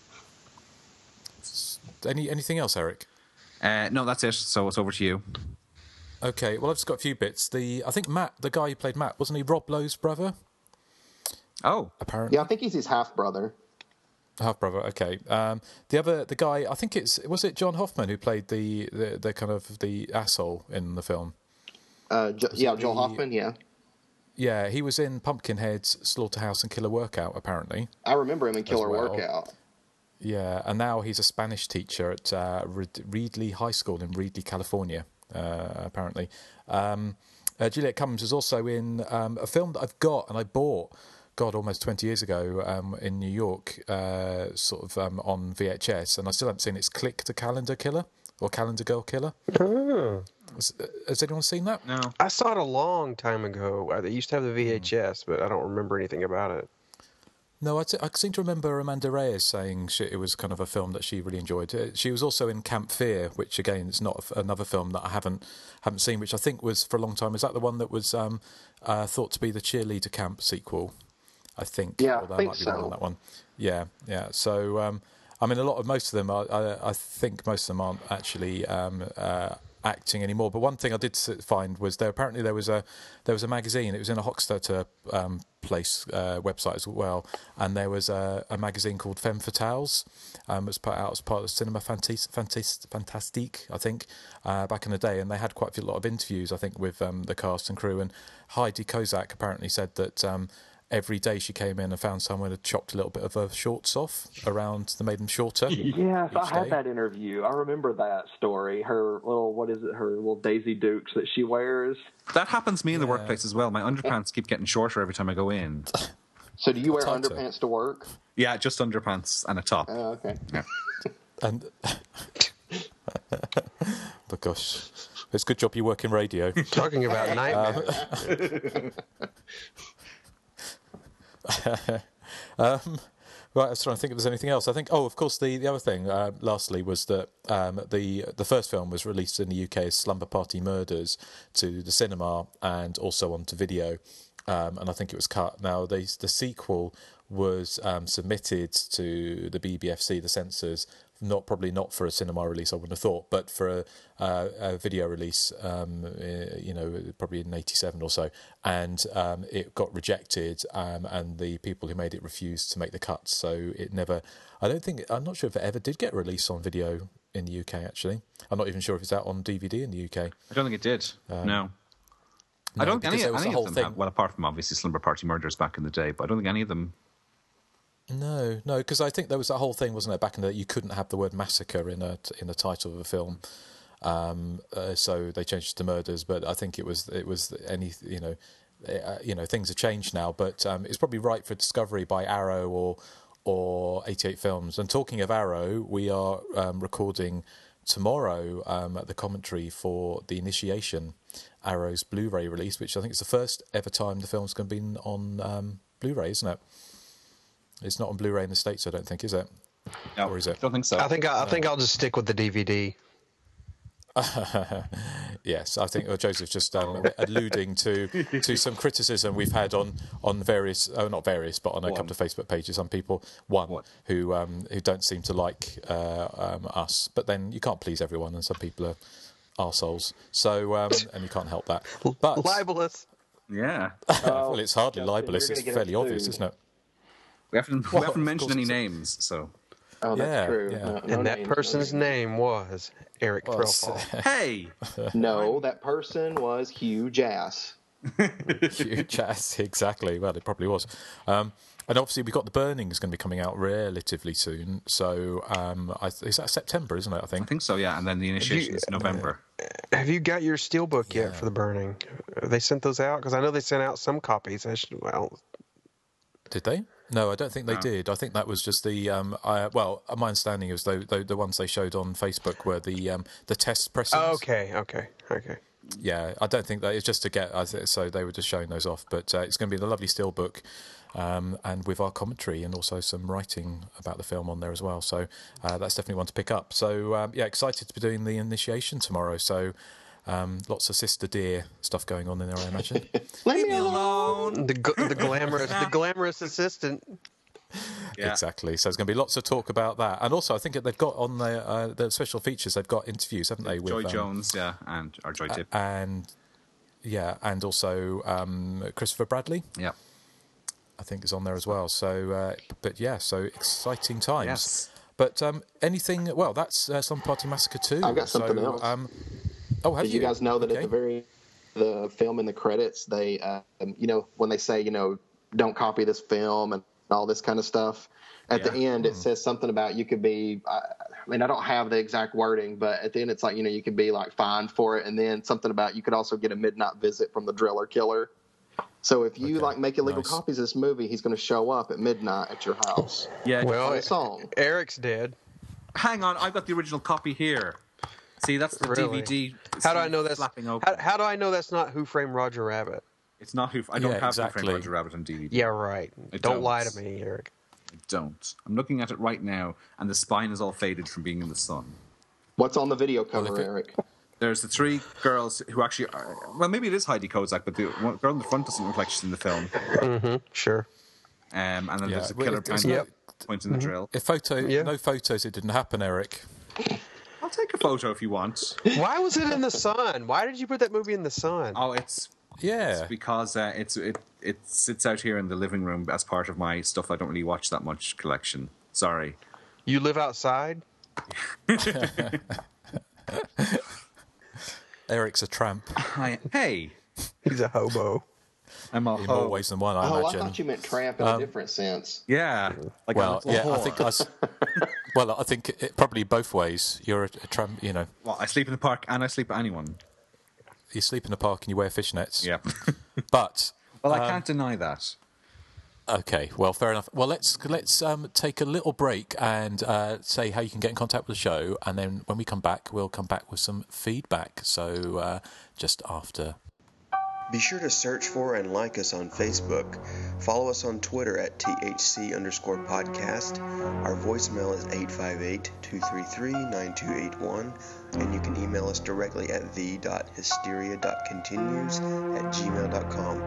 S- Any anything else, Eric? Uh, no, that's it. So it's over to you. Okay, well, I've just got a few bits. The I think Matt, the guy who played Matt, wasn't he Rob Lowe's brother? Oh, Apparently, Yeah, I think he's his half brother. half brother. Okay. Um, the other, the guy, I think it's was it John Hoffman who played the the, the kind of the asshole in the film. Uh, jo- yeah, Joel the- Hoffman. Yeah, Yeah, he was in Pumpkinhead's Slaughterhouse and Killer Workout, apparently. I remember him in Killer well. Workout. Yeah, and now he's a Spanish teacher at uh, Reed- Reedley High School in Reedley, California, uh, apparently. Um, uh, Juliet Cummings was also in um, a film that I've got and I bought, God, almost twenty years ago um, in New York, uh, sort of um, on V H S, and I still haven't seen it. It's Click the Calendar Killer, or Calendar Girl Killer. Oh. Has, has anyone seen that? no. I saw it a long time ago. They used to have the V H S, but I don't remember anything about it. No, I, t- I seem to remember Amanda Reyes saying she, it was kind of a film that she really enjoyed. Uh, She was also in Camp Fear, which again is not f- another film that I haven't haven't seen, which I think was for a long time. Is that the one that was um, uh, thought to be the Cheerleader Camp sequel? I think. Yeah, I Although think might be so. wrong on that one. Yeah, yeah. So um, I mean, a lot of most of them, are, I, I think most of them aren't actually um, uh, acting anymore. But one thing I did s- find was there apparently there was a there was a magazine. It was in a Hochstetter um, place uh, website as well, and there was a, a magazine called Femme Fatales. Um, it was put out as part of Cinema Fantis- Fantis- Fantastique, I think, uh, back in the day, and they had quite a lot of interviews, I think, with um, the cast and crew. And Heidi Kozak apparently said that. Um, every day she came in and found someone had chopped a little bit of her shorts off around to make them shorter. Yes, I had day. that interview. I remember that story. Her little, what is it, her little Daisy Dukes that she wears. That happens to me in the Yeah. workplace as well. My underpants keep getting shorter every time I go in. So do you wear Tighter. underpants to work? Yeah, just underpants and a top. Oh, okay. Yeah. And but gosh, it's a good job you work in radio. Talking about nightmares. um, right, I was trying to think if there's anything else. I think, oh, of course, the, the other thing, uh, lastly, was that um, the the first film was released in the U K as Slumber Party Murders to the cinema and also onto video, um, and I think it was cut. Now, the, the sequel was um, submitted to the B B F C, the censors, not probably not for a cinema release, I wouldn't have thought, but for a, uh, a video release, um, uh, you know, probably in eighty-seven or so, and um, it got rejected, um, and the people who made it refused to make the cut, so it never. I don't think I'm not sure if it ever did get released on video in the U K. Actually, I'm not even sure if it's out on D V D in the U K. I don't think it did. Um, no. no, I don't because any, there was any the whole of them thing. have, well, apart from obviously Slumber Party Murders back in the day, but I don't think any of them. No, no, because I think there was that whole thing, wasn't there, back in the you couldn't have the word massacre in a in the title of a film, um, uh, so they changed it to murders. But I think it was it was any you know, uh, you know things have changed now. But um, it's probably right for Discovery by Arrow or or eighty-eight Films. And talking of Arrow, we are um, recording tomorrow um, at the commentary for The Initiation, Arrow's Blu-ray release, which I think is the first ever time the film's going to be on um, Blu-ray, isn't it? It's not on Blu-ray in the States, I don't think, is it? No, or is it? I don't think so. I think I, I think I'll just stick with the D V D. Yes, I think well, Joseph's just um, alluding to to some criticism we've had on on various, oh, not various, but on a One. couple of Facebook pages. Some people, one What? who um, who don't seem to like uh, um, us, but then you can't please everyone, and some people are arseholes. So um, and you can't help that. But Libelous. Yeah. well, it's hardly Justin, libelous. you're It's gonna get fairly us obvious, sued. isn't it? We haven't, Well, we haven't of mentioned course any it's- names, so. Oh, that's Yeah, true. yeah. No, no And that names, person's no names. name was Eric Well, it's- Threlfall. Hey! No, that person was Hugh Jass. Huge ass, exactly. Well, it probably was. Um, and obviously, we've got The Burning is going to be coming out relatively soon. So um, I, is that September, isn't it? I I think. think so, yeah. And then the initiation is November. Have you got your steelbook yet Yeah. for The Burning? They sent those out? Because I know they sent out some copies. I should, well, Did they? No, I don't think they No. did. I think that was just the um, I, well, my understanding is though the, the ones they showed on Facebook were the um, the test pressings. oh, okay, okay, okay. Yeah, I don't think that it's just to get. I th- so they were just showing those off, but uh, it's going to be the lovely steelbook, um, and with our commentary and also some writing about the film on there as well. So uh, that's definitely one to pick up. So um, yeah, excited to be doing the initiation tomorrow. So um, lots of Sister Dear stuff going on in there, I imagine. Leave me alone. The g- the glamorous the glamorous assistant. Yeah. Exactly. So there's going to be lots of talk about that, and also I think they've got on the uh, the special features. They've got interviews, haven't they? With, Joy um, Jones, yeah, and or Joy Tip. and yeah, and also um, Christopher Bradley. yeah. I think is on there as well. So, uh, but yeah, so exciting times. Yes. But um, anything? Well, that's uh, Slumber Party Massacre two. I've got something so, else. Um, oh, have Did you guys know that Okay. at the very the film in the credits, they um, you know when they say you know don't copy this film and all this kind of stuff. At the Yeah. end, it says something about you could be. I, I mean, I don't have the exact wording, but at the end, it's like you know you could be like fined for it, and then something about you could also get a midnight visit from the driller killer. So if you Okay, like make illegal nice. copies of this movie, he's going to show up at midnight at your house. Yeah. Well, On a song. Eric's dead. hang on, I've got the original copy here. See, that's the Really? D V D. How do I know that's flapping open. how, how do I know that's not Who Framed Roger Rabbit? It's not who. I don't Yeah, have exactly. Who Framed Roger Rabbit on D V D. Yeah, right. I Don't, don't. lie to me, Eric. I don't. I'm looking at it right now, and the spine is all faded from being in the sun. What's on the video cover, if it- Eric? There's the three girls who actually are, well, maybe it is Heidi Kozak, but the one girl in the front doesn't look like she's in the film. Mm-hmm. Sure. Um, and then Yeah, there's a well, killer it- behind it's the not- pointing the drill. If photo, Yeah. no photos, it didn't happen, Eric. I'll take a photo if you want. Why was it in the sun? Why did you put that movie in the sun? Oh, it's Yeah. It's because uh, it's it it sits out here in the living room as part of my stuff I don't really watch that much collection. Sorry. You live outside? Eric's a tramp. Hi. Hey. He's a hobo. I'm a in hoe. more ways than one, I oh, imagine. I thought you meant tramp in Um, a different sense. Yeah. Like well, I'm a yeah, I whore. think I. s- Well, I think it, probably both ways. You're a, a tramp, you know. Well, I sleep in the park and I sleep with anyone. You sleep in the park and you wear fishnets. Yeah. But Well, I um, can't deny that. okay, well, fair enough. Well, let's let's um, take a little break and uh, say how you can get in contact with the show, and then when we come back, we'll come back with some feedback. So uh, just after. Be sure to search for and like us on Facebook. Follow us on Twitter at T H C underscore podcast. Our voicemail is eight five eight, two three three, nine two eight one. And you can email us directly at the dot hysteria dot continues at gmail dot com.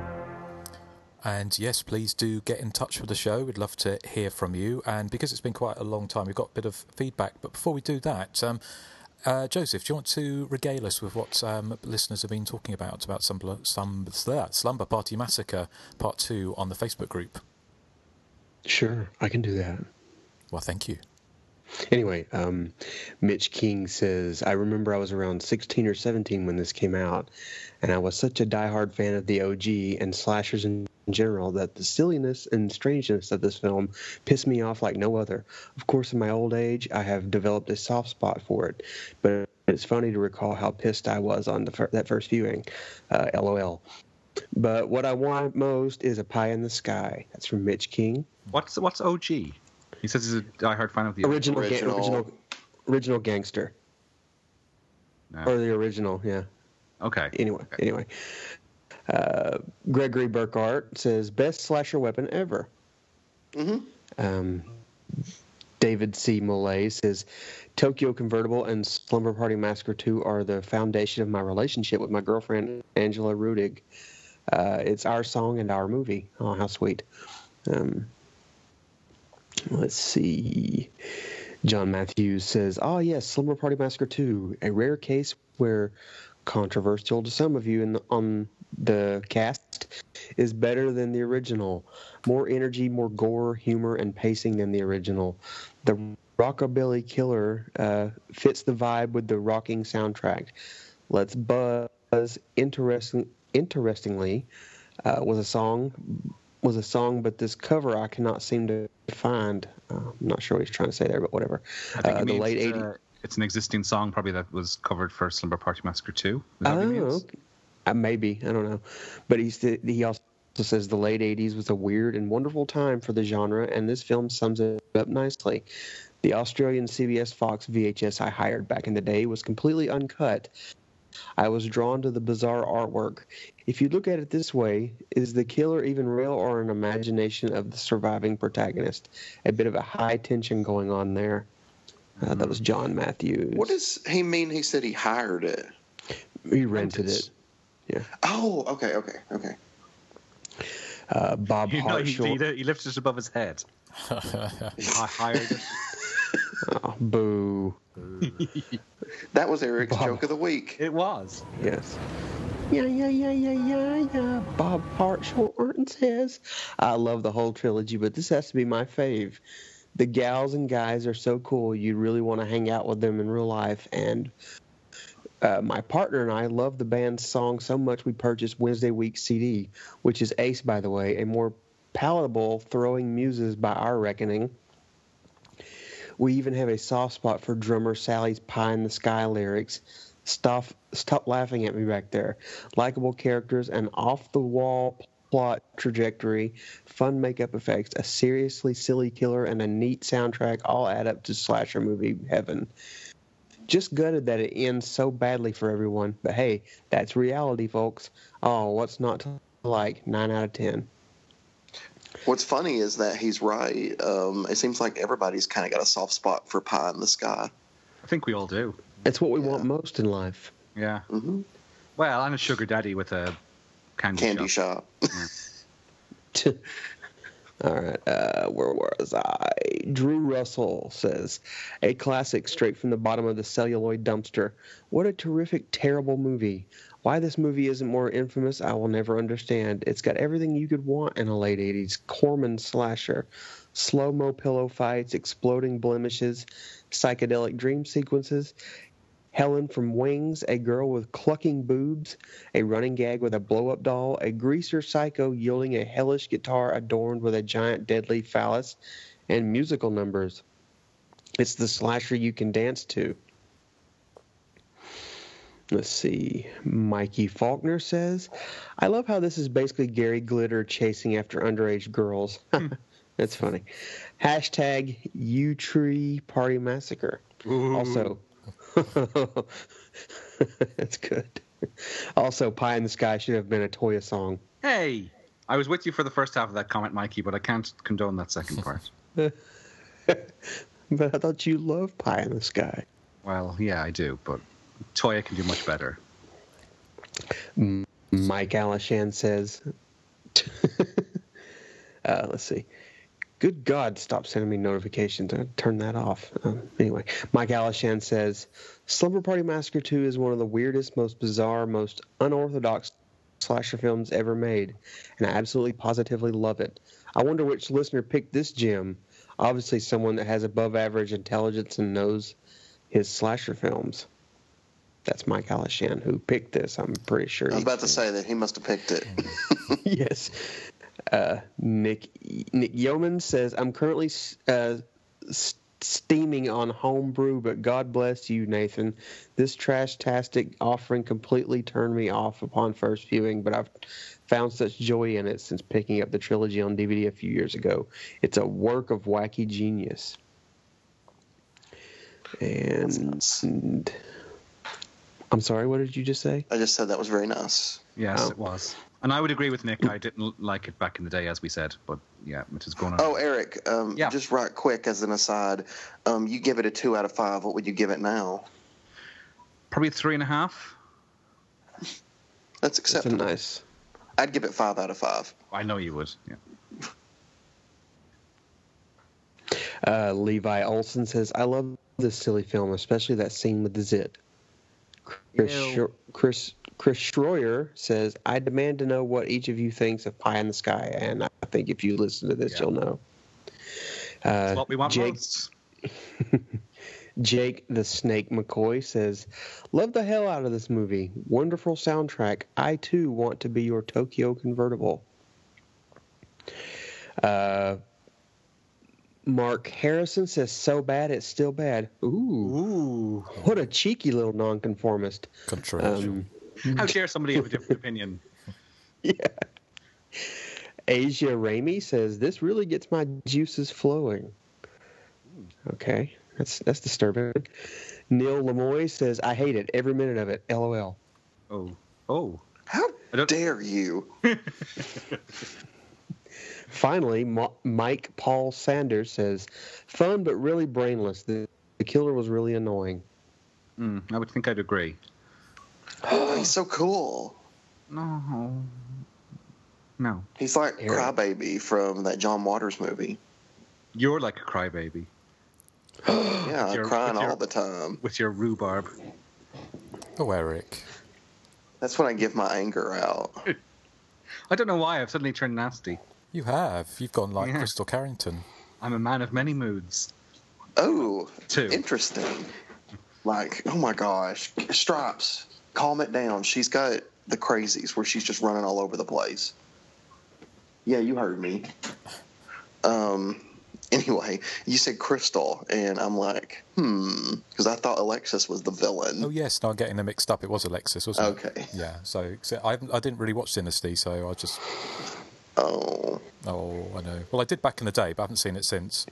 And yes, please do get in touch with the show. We'd love to hear from you. And because it's been quite a long time, we've got a bit of feedback. But before we do that, um, uh, Joseph, do you want to regale us with what um, listeners have been talking about, about Slumber, Slumber, Slumber Party Massacre Part two on the Facebook group? Sure, I can do that. Well, thank you. Anyway, um, Mitch King says, I remember I was around sixteen or seventeen when this came out, and I was such a diehard fan of the O G and slashers in general that the silliness and strangeness of this film pissed me off like no other. Of course, in my old age, I have developed a soft spot for it, but it's funny to recall how pissed I was on the fir- that first viewing. Uh, LOL. But what I want most is a pie in the sky. That's from Mitch King. What's what's O G? He says he's a diehard fan of the Original, ga- Original. original, original gangster. No. Or the original, yeah. Okay. Anyway, Okay. anyway. Uh, Gregory Burkhart says, best slasher weapon ever. Mm-hmm. Um, David C. Millay says, Tokyo Convertible and Slumber Party Massacre two are the foundation of my relationship with my girlfriend, Angela Rudig. Uh, it's our song and our movie. Oh, how sweet. Um, let's see. John Matthews says, oh, yes, Slumber Party Massacre two, a rare case where controversial to some of you in the, on the cast is better than the original. More energy, more gore, humor, and pacing than the original. The Rockabilly Killer uh, fits the vibe with the rocking soundtrack. Let's Buzz, interesting, interestingly, uh, was a song, was a song, but this cover I cannot seem to find. Uh, I'm not sure what he's trying to say there, but whatever. I think Uh, he the means, late uh, eighties. it's an existing song probably that was covered for Slumber Party Massacre two. Is that what he Oh, means? okay. Uh, maybe. I don't know. But he's the, he also says the late eighties was a weird and wonderful time for the genre, and this film sums it up nicely. The Australian C B S Fox V H S I hired back in the day was completely uncut. I was drawn to the bizarre artwork. If you look at it this way, is the killer even real or an imagination of the surviving protagonist? A bit of a high tension going on there. Uh, that was John Matthews. What does he mean? He said he hired it. He rented it. Yeah. Oh, okay, okay, okay. Uh, Bob You know, he, Hartshorn. he, he lifted it above his head. I hired it. Oh, boo. That was Eric's Bob. joke of the week. It was. Yes. Yeah, yeah, yeah, yeah, yeah, yeah. Bob Hartshorn says, I love the whole trilogy, but this has to be my fave. The gals and guys are so cool. You really want to hang out with them in real life. And uh, my partner and I love the band's song so much we purchased Wednesday Week C D, which is ace, by the way, a more palatable Throwing Muses by our reckoning. We even have a soft spot for drummer Sally's Pie in the Sky lyrics. Stop, stop laughing at me back there. Likeable characters, an off-the-wall plot trajectory, fun makeup effects, a seriously silly killer, and a neat soundtrack all add up to slasher movie heaven. Just gutted that it ends so badly for everyone, but hey, that's reality, folks. Oh, what's not to like? nine out of ten. What's funny is that he's right. Um, it seems like everybody's kind of got a soft spot for Pie in the Sky. I think we all do. It's what we yeah. want most in life. Yeah. Mm-hmm. Well, I'm a sugar daddy with a candy, candy shop. shop. Yeah. All right. Uh, where was I? Drew Russell says, a classic straight from the bottom of the celluloid dumpster. What a terrific, terrible movie. Why this movie isn't more infamous, I will never understand. It's got everything you could want in a late eighties Corman slasher. Slow-mo pillow fights, exploding blemishes, psychedelic dream sequences. Helen from Wings, a girl with clucking boobs, a running gag with a blow-up doll, a greaser psycho yielding a hellish guitar adorned with a giant deadly phallus, and musical numbers. It's the slasher you can dance to. Let's see. Mikey Faulkner says, I love how this is basically Gary Glitter chasing after underage girls. That's funny. Hashtag U Tree Party Massacre. Ooh. Also, that's good. Also, Pie in the Sky should have been a Toya song. Hey, I was with you for the first half of that comment, Mikey, but I can't condone that second part. But I thought you loved Pie in the Sky. Well, yeah, I do, but Toya can do much better. Mike Alashan says, uh, let's see. Good God, stop sending me notifications. I turn that off. Um, anyway, Mike Alashan says, Slumber Party Massacre two is one of the weirdest, most bizarre, most unorthodox slasher films ever made, and I absolutely positively love it. I wonder which listener picked this gem. Obviously someone that has above average intelligence and knows his slasher films. That's Mike Alashan who picked this, I'm pretty sure. I was about to say that he must have picked it. Yes. Uh, Nick Nick Yeoman says, I'm currently uh, steaming on homebrew, but God bless you, Nathan. This trash-tastic offering completely turned me off upon first viewing, but I've found such joy in it since picking up the trilogy on D V D a few years ago. It's a work of wacky genius. And, and I'm sorry, what did you just say? I just said that was very nice. Yes, Oh. it was. And I would agree with Nick. I didn't like it back in the day, as we said, but yeah, it is going on. Oh, Eric, um, Yeah. just right quick as an aside, um, you give it a two out of five. What would you give it now? Probably three and a half. That's That's a acceptable. nice. I'd give it five out of five. I know you would. Yeah. Uh, Levi Olson says, I love this silly film, especially that scene with the zit. Chris, Ew. Sh- Chris Chris Schroyer says, I demand to know what each of you thinks of Pie in the Sky, and I think if you listen to this, Yeah. you'll know. That's Uh, what we want Jake, most. Jake the Snake McCoy says, love the hell out of this movie. Wonderful soundtrack. I, too, want to be your Tokyo convertible. Uh, Mark Harrison says, so bad it's still bad. Ooh. Ooh. What a cheeky little nonconformist. Controversial. Um, How dare somebody have a different opinion? yeah. Asia Ramey says, this really gets my juices flowing. Okay. That's that's disturbing. Neil Lemoy says, I hate it. Every minute of it. LOL. Oh. Oh. How I don't- dare you? Finally, Ma- Mike Paul Sanders says, fun but really brainless. The, the killer was really annoying. Mm, I would think I'd agree. Oh, he's so cool. No. No. He's like Eric. Crybaby from that John Waters movie. You're like a crybaby Yeah, With your- crying with your- all the time. with your rhubarb. Oh, Eric. That's when I give my anger out. I don't know why I've suddenly turned nasty. You have. You've gone like Yeah. Crystal Carrington. I'm a man of many moods. Oh, Two. interesting. Like, oh my gosh. Stripes, calm it down. She's got the crazies where she's just running all over the place. Yeah, you heard me. Um. Anyway, you said Crystal, and I'm like, hmm, because I thought Alexis was the villain. Oh, yes. No, I'm getting them mixed up. It was Alexis, wasn't it? Okay. Yeah. So, so I, I didn't really watch Dynasty, so I just... Oh. Oh, I know. Well, I did back in the day, but I haven't seen it since.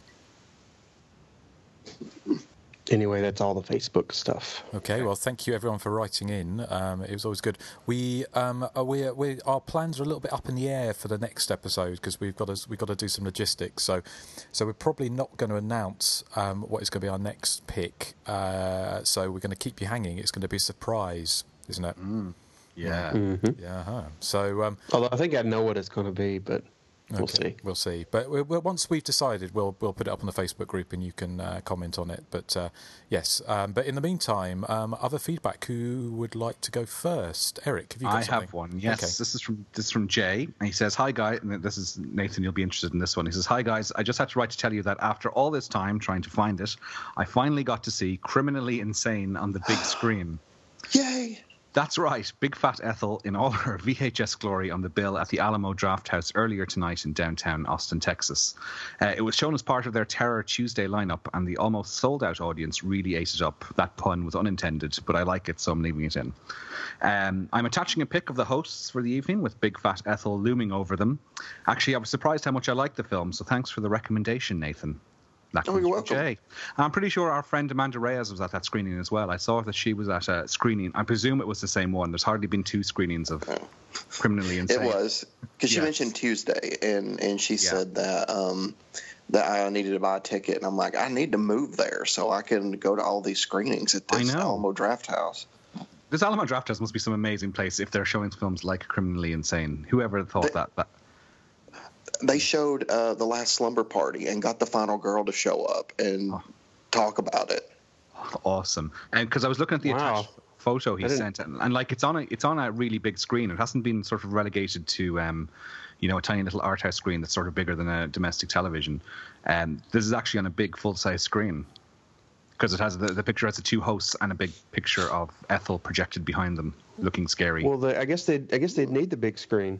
Anyway, that's all the Facebook stuff. Okay, well, thank you everyone for writing in. Um, it was always good. We, um, are we, we, our plans are a little bit up in the air for the next episode because we've got to, we've got to do some logistics. So, so we're probably not going to announce um, what is going to be our next pick. Uh, so we're going to keep you hanging. It's going to be a surprise, isn't it? Mm. Yeah. Mm-hmm. Yeah. huh So, um, Although I think I know what it's going to be, but We'll Okay, see. We'll see. But we we'll, once we've decided, we'll we'll put it up on the Facebook group and you can uh, comment on it. But uh, yes, um, but in the meantime, um, other feedback. Who would like to go first? Eric, have you got I something? have one. Yes, Okay. this is from this is from Jay, and he says, "Hi guys." And this is Nathan. You'll be interested in this one. He says, "Hi guys. I just had to write to tell you that after all this time trying to find it, I finally got to see Criminally Insane on the big screen." Yay! That's right, Big Fat Ethel in all her V H S glory on the bill at the Alamo Drafthouse earlier tonight in downtown Austin, Texas. Uh, it was shown as part of their Terror Tuesday lineup, and the almost sold-out audience really ate it up. That pun was unintended, but I like it, so I'm leaving it in. Um, I'm attaching a pic of the hosts for the evening with Big Fat Ethel looming over them. Actually, I was surprised how much I liked the film, so thanks for the recommendation, Nathan. That Oh, you're welcome. Jay. I'm pretty sure our friend Amanda Reyes was at that screening as well. I saw that she was at a screening. I presume it was the same one. There's hardly been two screenings of Criminally Insane. It was because she Yes. mentioned Tuesday, and and she Yeah. said that um that I needed to buy a ticket, and I'm like, I need to move there so I can go to all these screenings at I this know. Alamo Drafthouse. This Alamo Drafthouse must be some amazing place if they're showing films like Criminally Insane. Whoever thought They- that, that? They showed uh, the last slumber party and got the final girl to show up and Oh. talk about it. Awesome. And because I was looking at the Wow. attached photo he I didn't- sent, and, and like it's on a it's on a really big screen. It hasn't been sort of relegated to um, you know, a tiny little art house screen that's sort of bigger than a domestic television. And um, this is actually on a big full size screen because it has the, the picture has the two hosts and a big picture of Ethel projected behind them, looking scary. Well, they, I guess they I guess they'd need the big screen.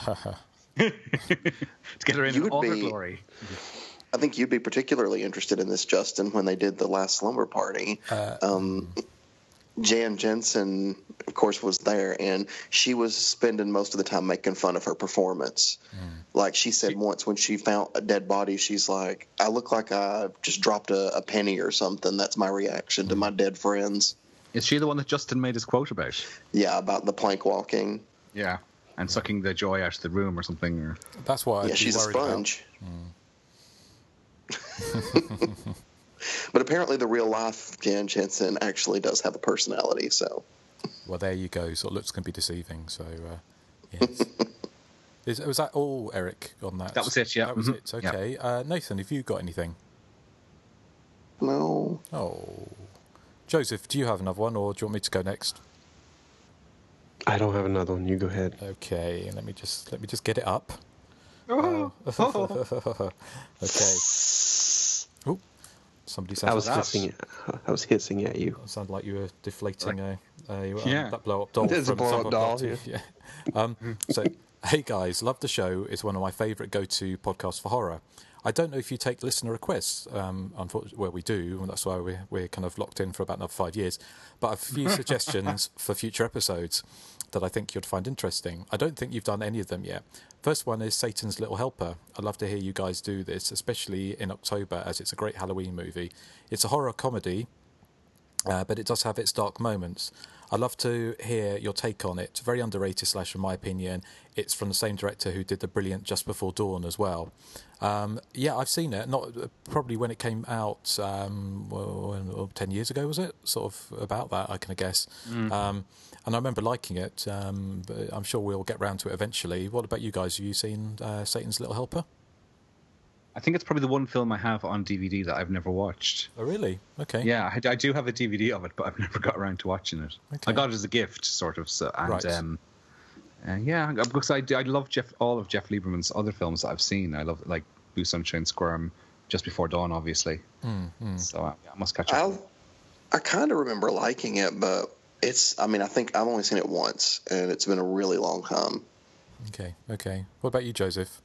to get her in You in would all her be- glory. I think you'd be particularly interested in this, Justin, when they did the last slumber party. Uh, um, Jan Jensen, of course, was there, and she was spending most of the time making fun of her performance. Like she said once when she found a dead body, she's like, I look like I just dropped a, a penny or something. That's my reaction to my dead friends. Is she the one that Justin made his quote about? Yeah, about the plank walking. Yeah. And sucking the joy out of the room or something. Or... That's why I'd yeah, be she's a worried about. sponge. But apparently the real life Jan Jensen actually does have a personality, so. Well, there you go. So it looks going to be deceiving. So, uh, yes. Is, was that all, Eric, on that? That was it, yeah. That was Mhm. it. Okay. Uh, Nathan, have you got anything? No. Oh. Joseph, do you have another one, or do you want me to go next? I don't have another one. You go ahead. Okay, let me just let me just get it up. Oh. Okay. Oh, somebody sounds I was like hissing. I was hissing at you. It sounded like you were deflating a, a um, Yeah. that blow up doll. There's a from blow-up Summer doll, Party. Yeah. Um, so, hey guys, love the show. It's one of my favourite go-to podcasts for horror. I don't know if you take listener requests. Um, unfortunately, well, we do, and that's why we're we're kind of locked in for about another five years. But a few suggestions for future episodes that I think you'd find interesting. I don't think you've done any of them yet. First one is Satan's Little Helper. I'd love to hear you guys do this, especially in October, as it's a great Halloween movie. It's a horror comedy, uh, but it does have its dark moments. I'd love to hear your take on it. Very underrated slash, in my opinion. It's from the same director who did the brilliant Just Before Dawn as well. Um, yeah, I've seen it. Not probably when it came out, um, well, ten years ago, was it? Sort of about that, I can guess. Mm. Um, and I remember liking it. Um, but I'm sure we'll get round to it eventually. What about you guys? Have you seen uh, Satan's Little Helper? I think it's probably the one film I have on D V D that I've never watched. Oh, really? Okay. Yeah, I, I do have a D V D of it, but I've never got around to watching it. Okay. I got it as a gift, sort of. So, and Right. um, uh, yeah, because I, I love Jeff, all of Jeff Lieberman's other films that I've seen. I love like Blue Sunshine Squirm, Just Before Dawn, obviously. Mm, mm. So uh, yeah, I must catch up. I I kind of remember liking it, but it's, I mean, I think I've only seen it once, and it's been a really long time. Okay, okay. What about you, Joseph?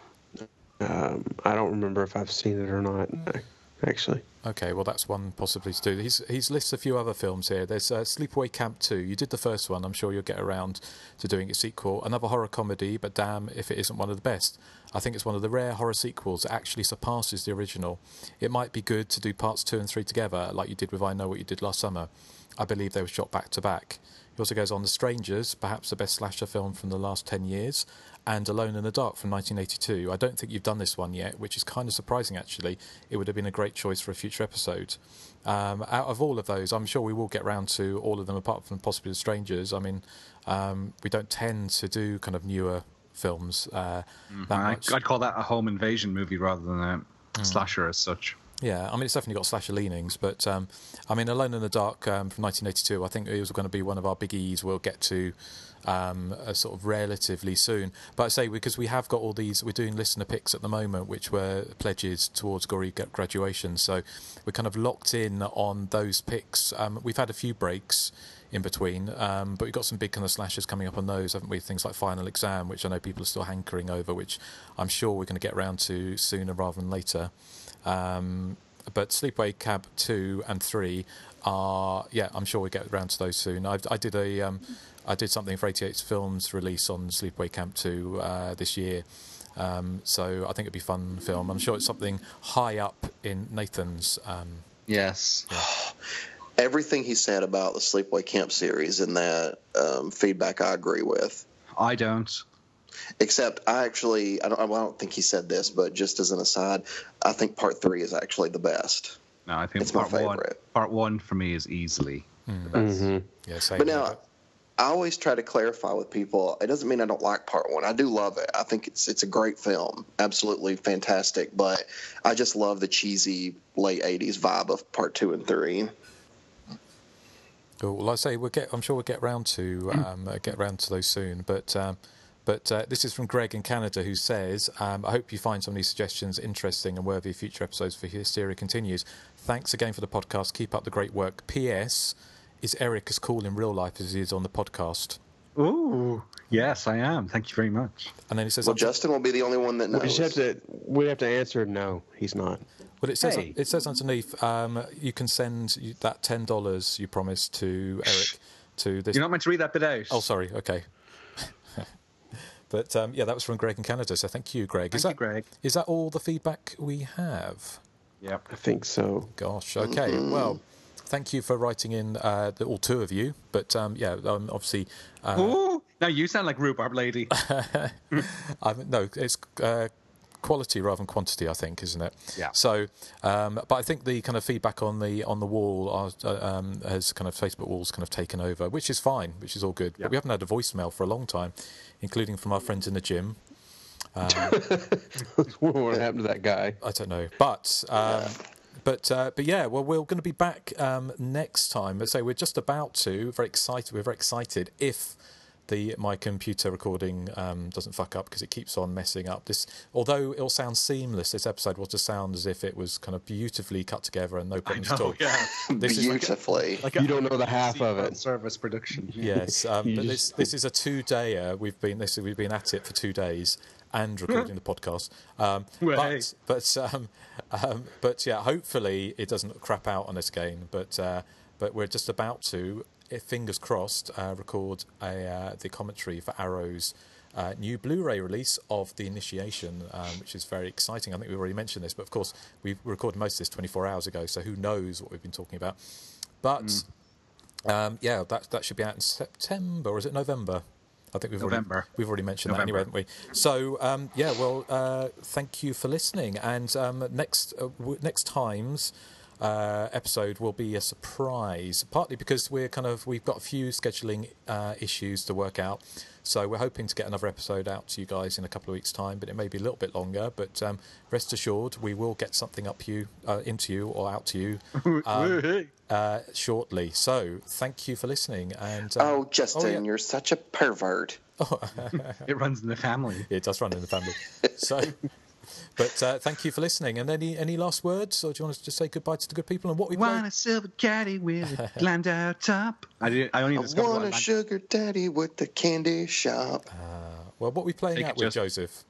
Um, I don't remember if I've seen it or not, actually. Okay, well, that's one possibility to do. He's he's lists a few other films here. There's uh, Sleepaway Camp two. You did the first one. I'm sure you'll get around to doing a sequel. Another horror comedy, but damn if it isn't one of the best. I think it's one of the rare horror sequels that actually surpasses the original. It might be good to do parts two and three together, like you did with I Know What You Did Last Summer. I believe they were shot back to back. He also goes on The Strangers, perhaps the best slasher film from the last ten years, and Alone in the Dark from nineteen eighty-two. I don't think you've done this one yet, which is kind of surprising, actually. It would have been a great choice for a future episode. Um, out of all of those, I'm sure we will get round to all of them, apart from possibly The Strangers. I mean, um, we don't tend to do kind of newer films uh, Mm-hmm. that I, much. I'd call that a home invasion movie rather than a Mm. slasher as such. Yeah, I mean, it's definitely got slasher leanings, but um, I mean, Alone in the Dark um, from nineteen eighty-two, I think it was going to be one of our biggies we'll get to um, uh, sort of relatively soon. But I say, because we have got all these, we're doing listener picks at the moment, which were pledges towards Gory graduation, so we're kind of locked in on those picks. Um, we've had a few breaks in between, um, but we've got some big kind of slashers coming up on those, haven't we? Things like Final Exam, which I know people are still hankering over, which I'm sure we're going to get around to sooner rather than later. Um, but Sleepaway Camp two and three are, yeah, I'm sure we'll get around to those soon. I, I did a, um, I did something for eighty-eight Films release on Sleepaway Camp two uh, this year, um, so I think it'd be a fun film. I'm sure it's something high up in Nathan's. Um, yes. Yeah. Everything he said about the Sleepaway Camp series and that um, feedback, I agree with. I don't. Except I actually, I don't, I don't think he said this, but just as an aside, I think part three is actually the best. No, I think It's my part one. favorite. Part one for me is easily Mm. the best. Mm-hmm. Yeah, same. But now, I always try to clarify with people, it doesn't mean I don't like part one. I do love it. I think it's it's a great film. Absolutely fantastic. But I just love the cheesy late eighties vibe of part two and three. Cool. Well, like I say, we'll get. I'm sure we'll get round to um, uh, get round to those soon. But um, but uh, this is from Greg in Canada, who says, um, "I hope you find some of these suggestions interesting and worthy of future episodes for Hysteria Continues. Thanks again for the podcast. Keep up the great work. P S. Is Eric as cool in real life as he is on the podcast?" Ooh, yes, I am. Thank you very much. And then he says, Well, Justin will be the only one that knows. We just have to. We have to answer. No, he's not. Well, it says Hey. it says underneath, um, you can send you, that ten dollars you promised to Eric to this. You're not meant to read that bit out. Oh, sorry. Okay. But um, yeah, that was from Greg in Canada. So thank you, Greg. Is Thank that you, Greg. is that all the feedback we have? Yep. I think so. Gosh. Okay. Well, thank you for writing in, uh, the, all two of you. But um, yeah, um, obviously. Uh, Ooh, now you sound like rhubarb lady. I'm, no, it's uh, quality rather than quantity, I think, isn't it? Yeah. So, um, but I think the kind of feedback on the on the wall are, uh, um, has kind of Facebook walls kind of taken over, which is fine, which is all good. Yeah. But we haven't had a voicemail for a long time, including from our friends in the gym. Um, What happened to that guy? I don't know, but. Um, But uh, but yeah, well, we're going to be back um, next time. Let's say we're just about to. Very excited. We're very excited if the my computer recording um, doesn't fuck up, because it keeps on messing up. This, although it'll sound seamless, this episode will just sound as if it was kind of beautifully cut together and no problems at all. Yeah. This is like, Beautifully. Like You don't know the half of it. Service production. yes, um, You but just- this this is a two-dayer. We've been this we've been at it for two days. And recording the podcast, um, Well, but hey. but um, um, but yeah, hopefully it doesn't crap out on us again. But uh, but we're just about to, if fingers crossed, uh, record a uh, the commentary for Arrow's uh, new Blu-ray release of The Initiation, um, which is very exciting. I think we've already mentioned this, but of course we recorded most of this twenty-four hours ago, so who knows what we've been talking about? But Mm. um, yeah, that that should be out in September, or is it November? I think we've November. already we've already mentioned November. that anyway, haven't we? So um, yeah, well, uh, thank you for listening. And um, next uh, w- next time's uh, episode will be a surprise, partly because we're kind of we've got a few scheduling uh, issues to work out. So we're hoping to get another episode out to you guys in a couple of weeks' time, but it may be a little bit longer. But um, rest assured, we will get something up you uh, into you or out to you um, uh, shortly. So thank you for listening. And um, Oh, Justin, oh, yeah. you're such a pervert. It runs in the family. It does run in the family. So, but uh, thank you for listening. And any any last words, or do you want to just say goodbye to the good people and what we Want played? a silver caddy with a Landau top. I did. I only I discovered want what a Land- sugar daddy with the candy shop. Well, what are we playing Take out it, with, Joseph?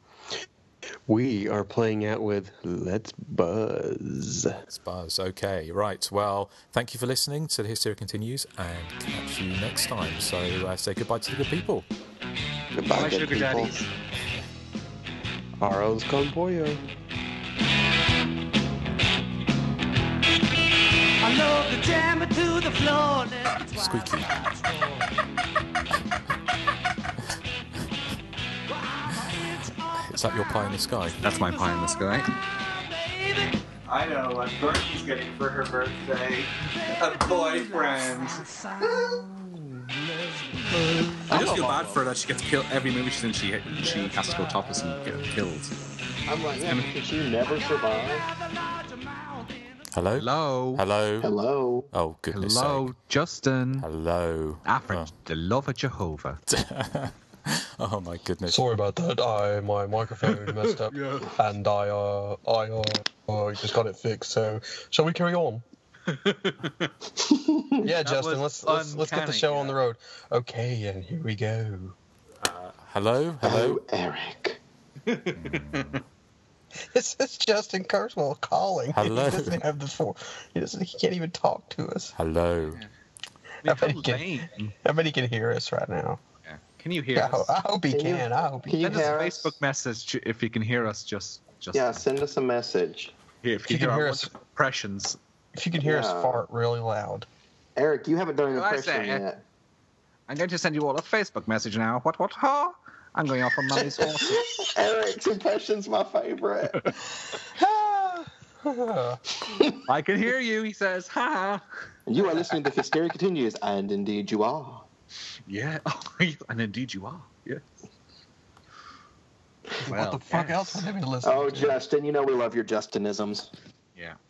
We are playing out with Let's Buzz. It's Buzz. Okay, right. Well, thank you for listening to The Hysteria Continues, and catch you next time. So uh, say goodbye to the good people. Goodbye, Bye, good sugar people. daddies. Arroz con pollo. I love to jam it to the floor. Let it Squeaky. Is that your pie in the sky? That's my pie in the sky. I know what Bertie's getting for her birthday. A boyfriend. I just always feel bad for her that she gets killed every movie she's in. She she has to go topless and get killed. I'm like, yeah, did she never survive? Hello? Hello? Hello? Hello? Oh, goodness Hello, sake. Justin. Hello? After the love of Jehovah. Oh, my goodness. Sorry about that. I my microphone messed up, Yeah. and I uh I uh, uh just got it fixed. So shall we carry on? Yeah, Justin. Let's let's let's get the uncanny, show yeah. on the road. Okay, and here we go. Hello? Hello? Oh, Eric. This is Justin Kurzweil calling. Hello. He doesn't have the phone. He doesn't. He can't even talk to us. Hello? I bet he can. I bet he can hear us right now. Yeah. Can you hear Yeah, us? I hope he Can you- can. I hope he Can you Send us a hear us? Facebook message if you can hear us. Just, just Yeah, send us a message. Here, if you you, can hear, hear our us- impressions. If you can hear us Yeah. fart really loud. Eric, you haven't done an What I impression say? yet. I'm going to send you all a Facebook message now. What? What? Huh? I'm going off on Mummy's horse. Eric's impression's my favorite. I can hear you. He says, "Ha." You are listening to Hysteria Continues, and indeed you are. Yeah. Oh, and indeed you are. Yes. What the fuck else would they be listening Oh, to? Justin, you know we love your Justinisms. Yeah.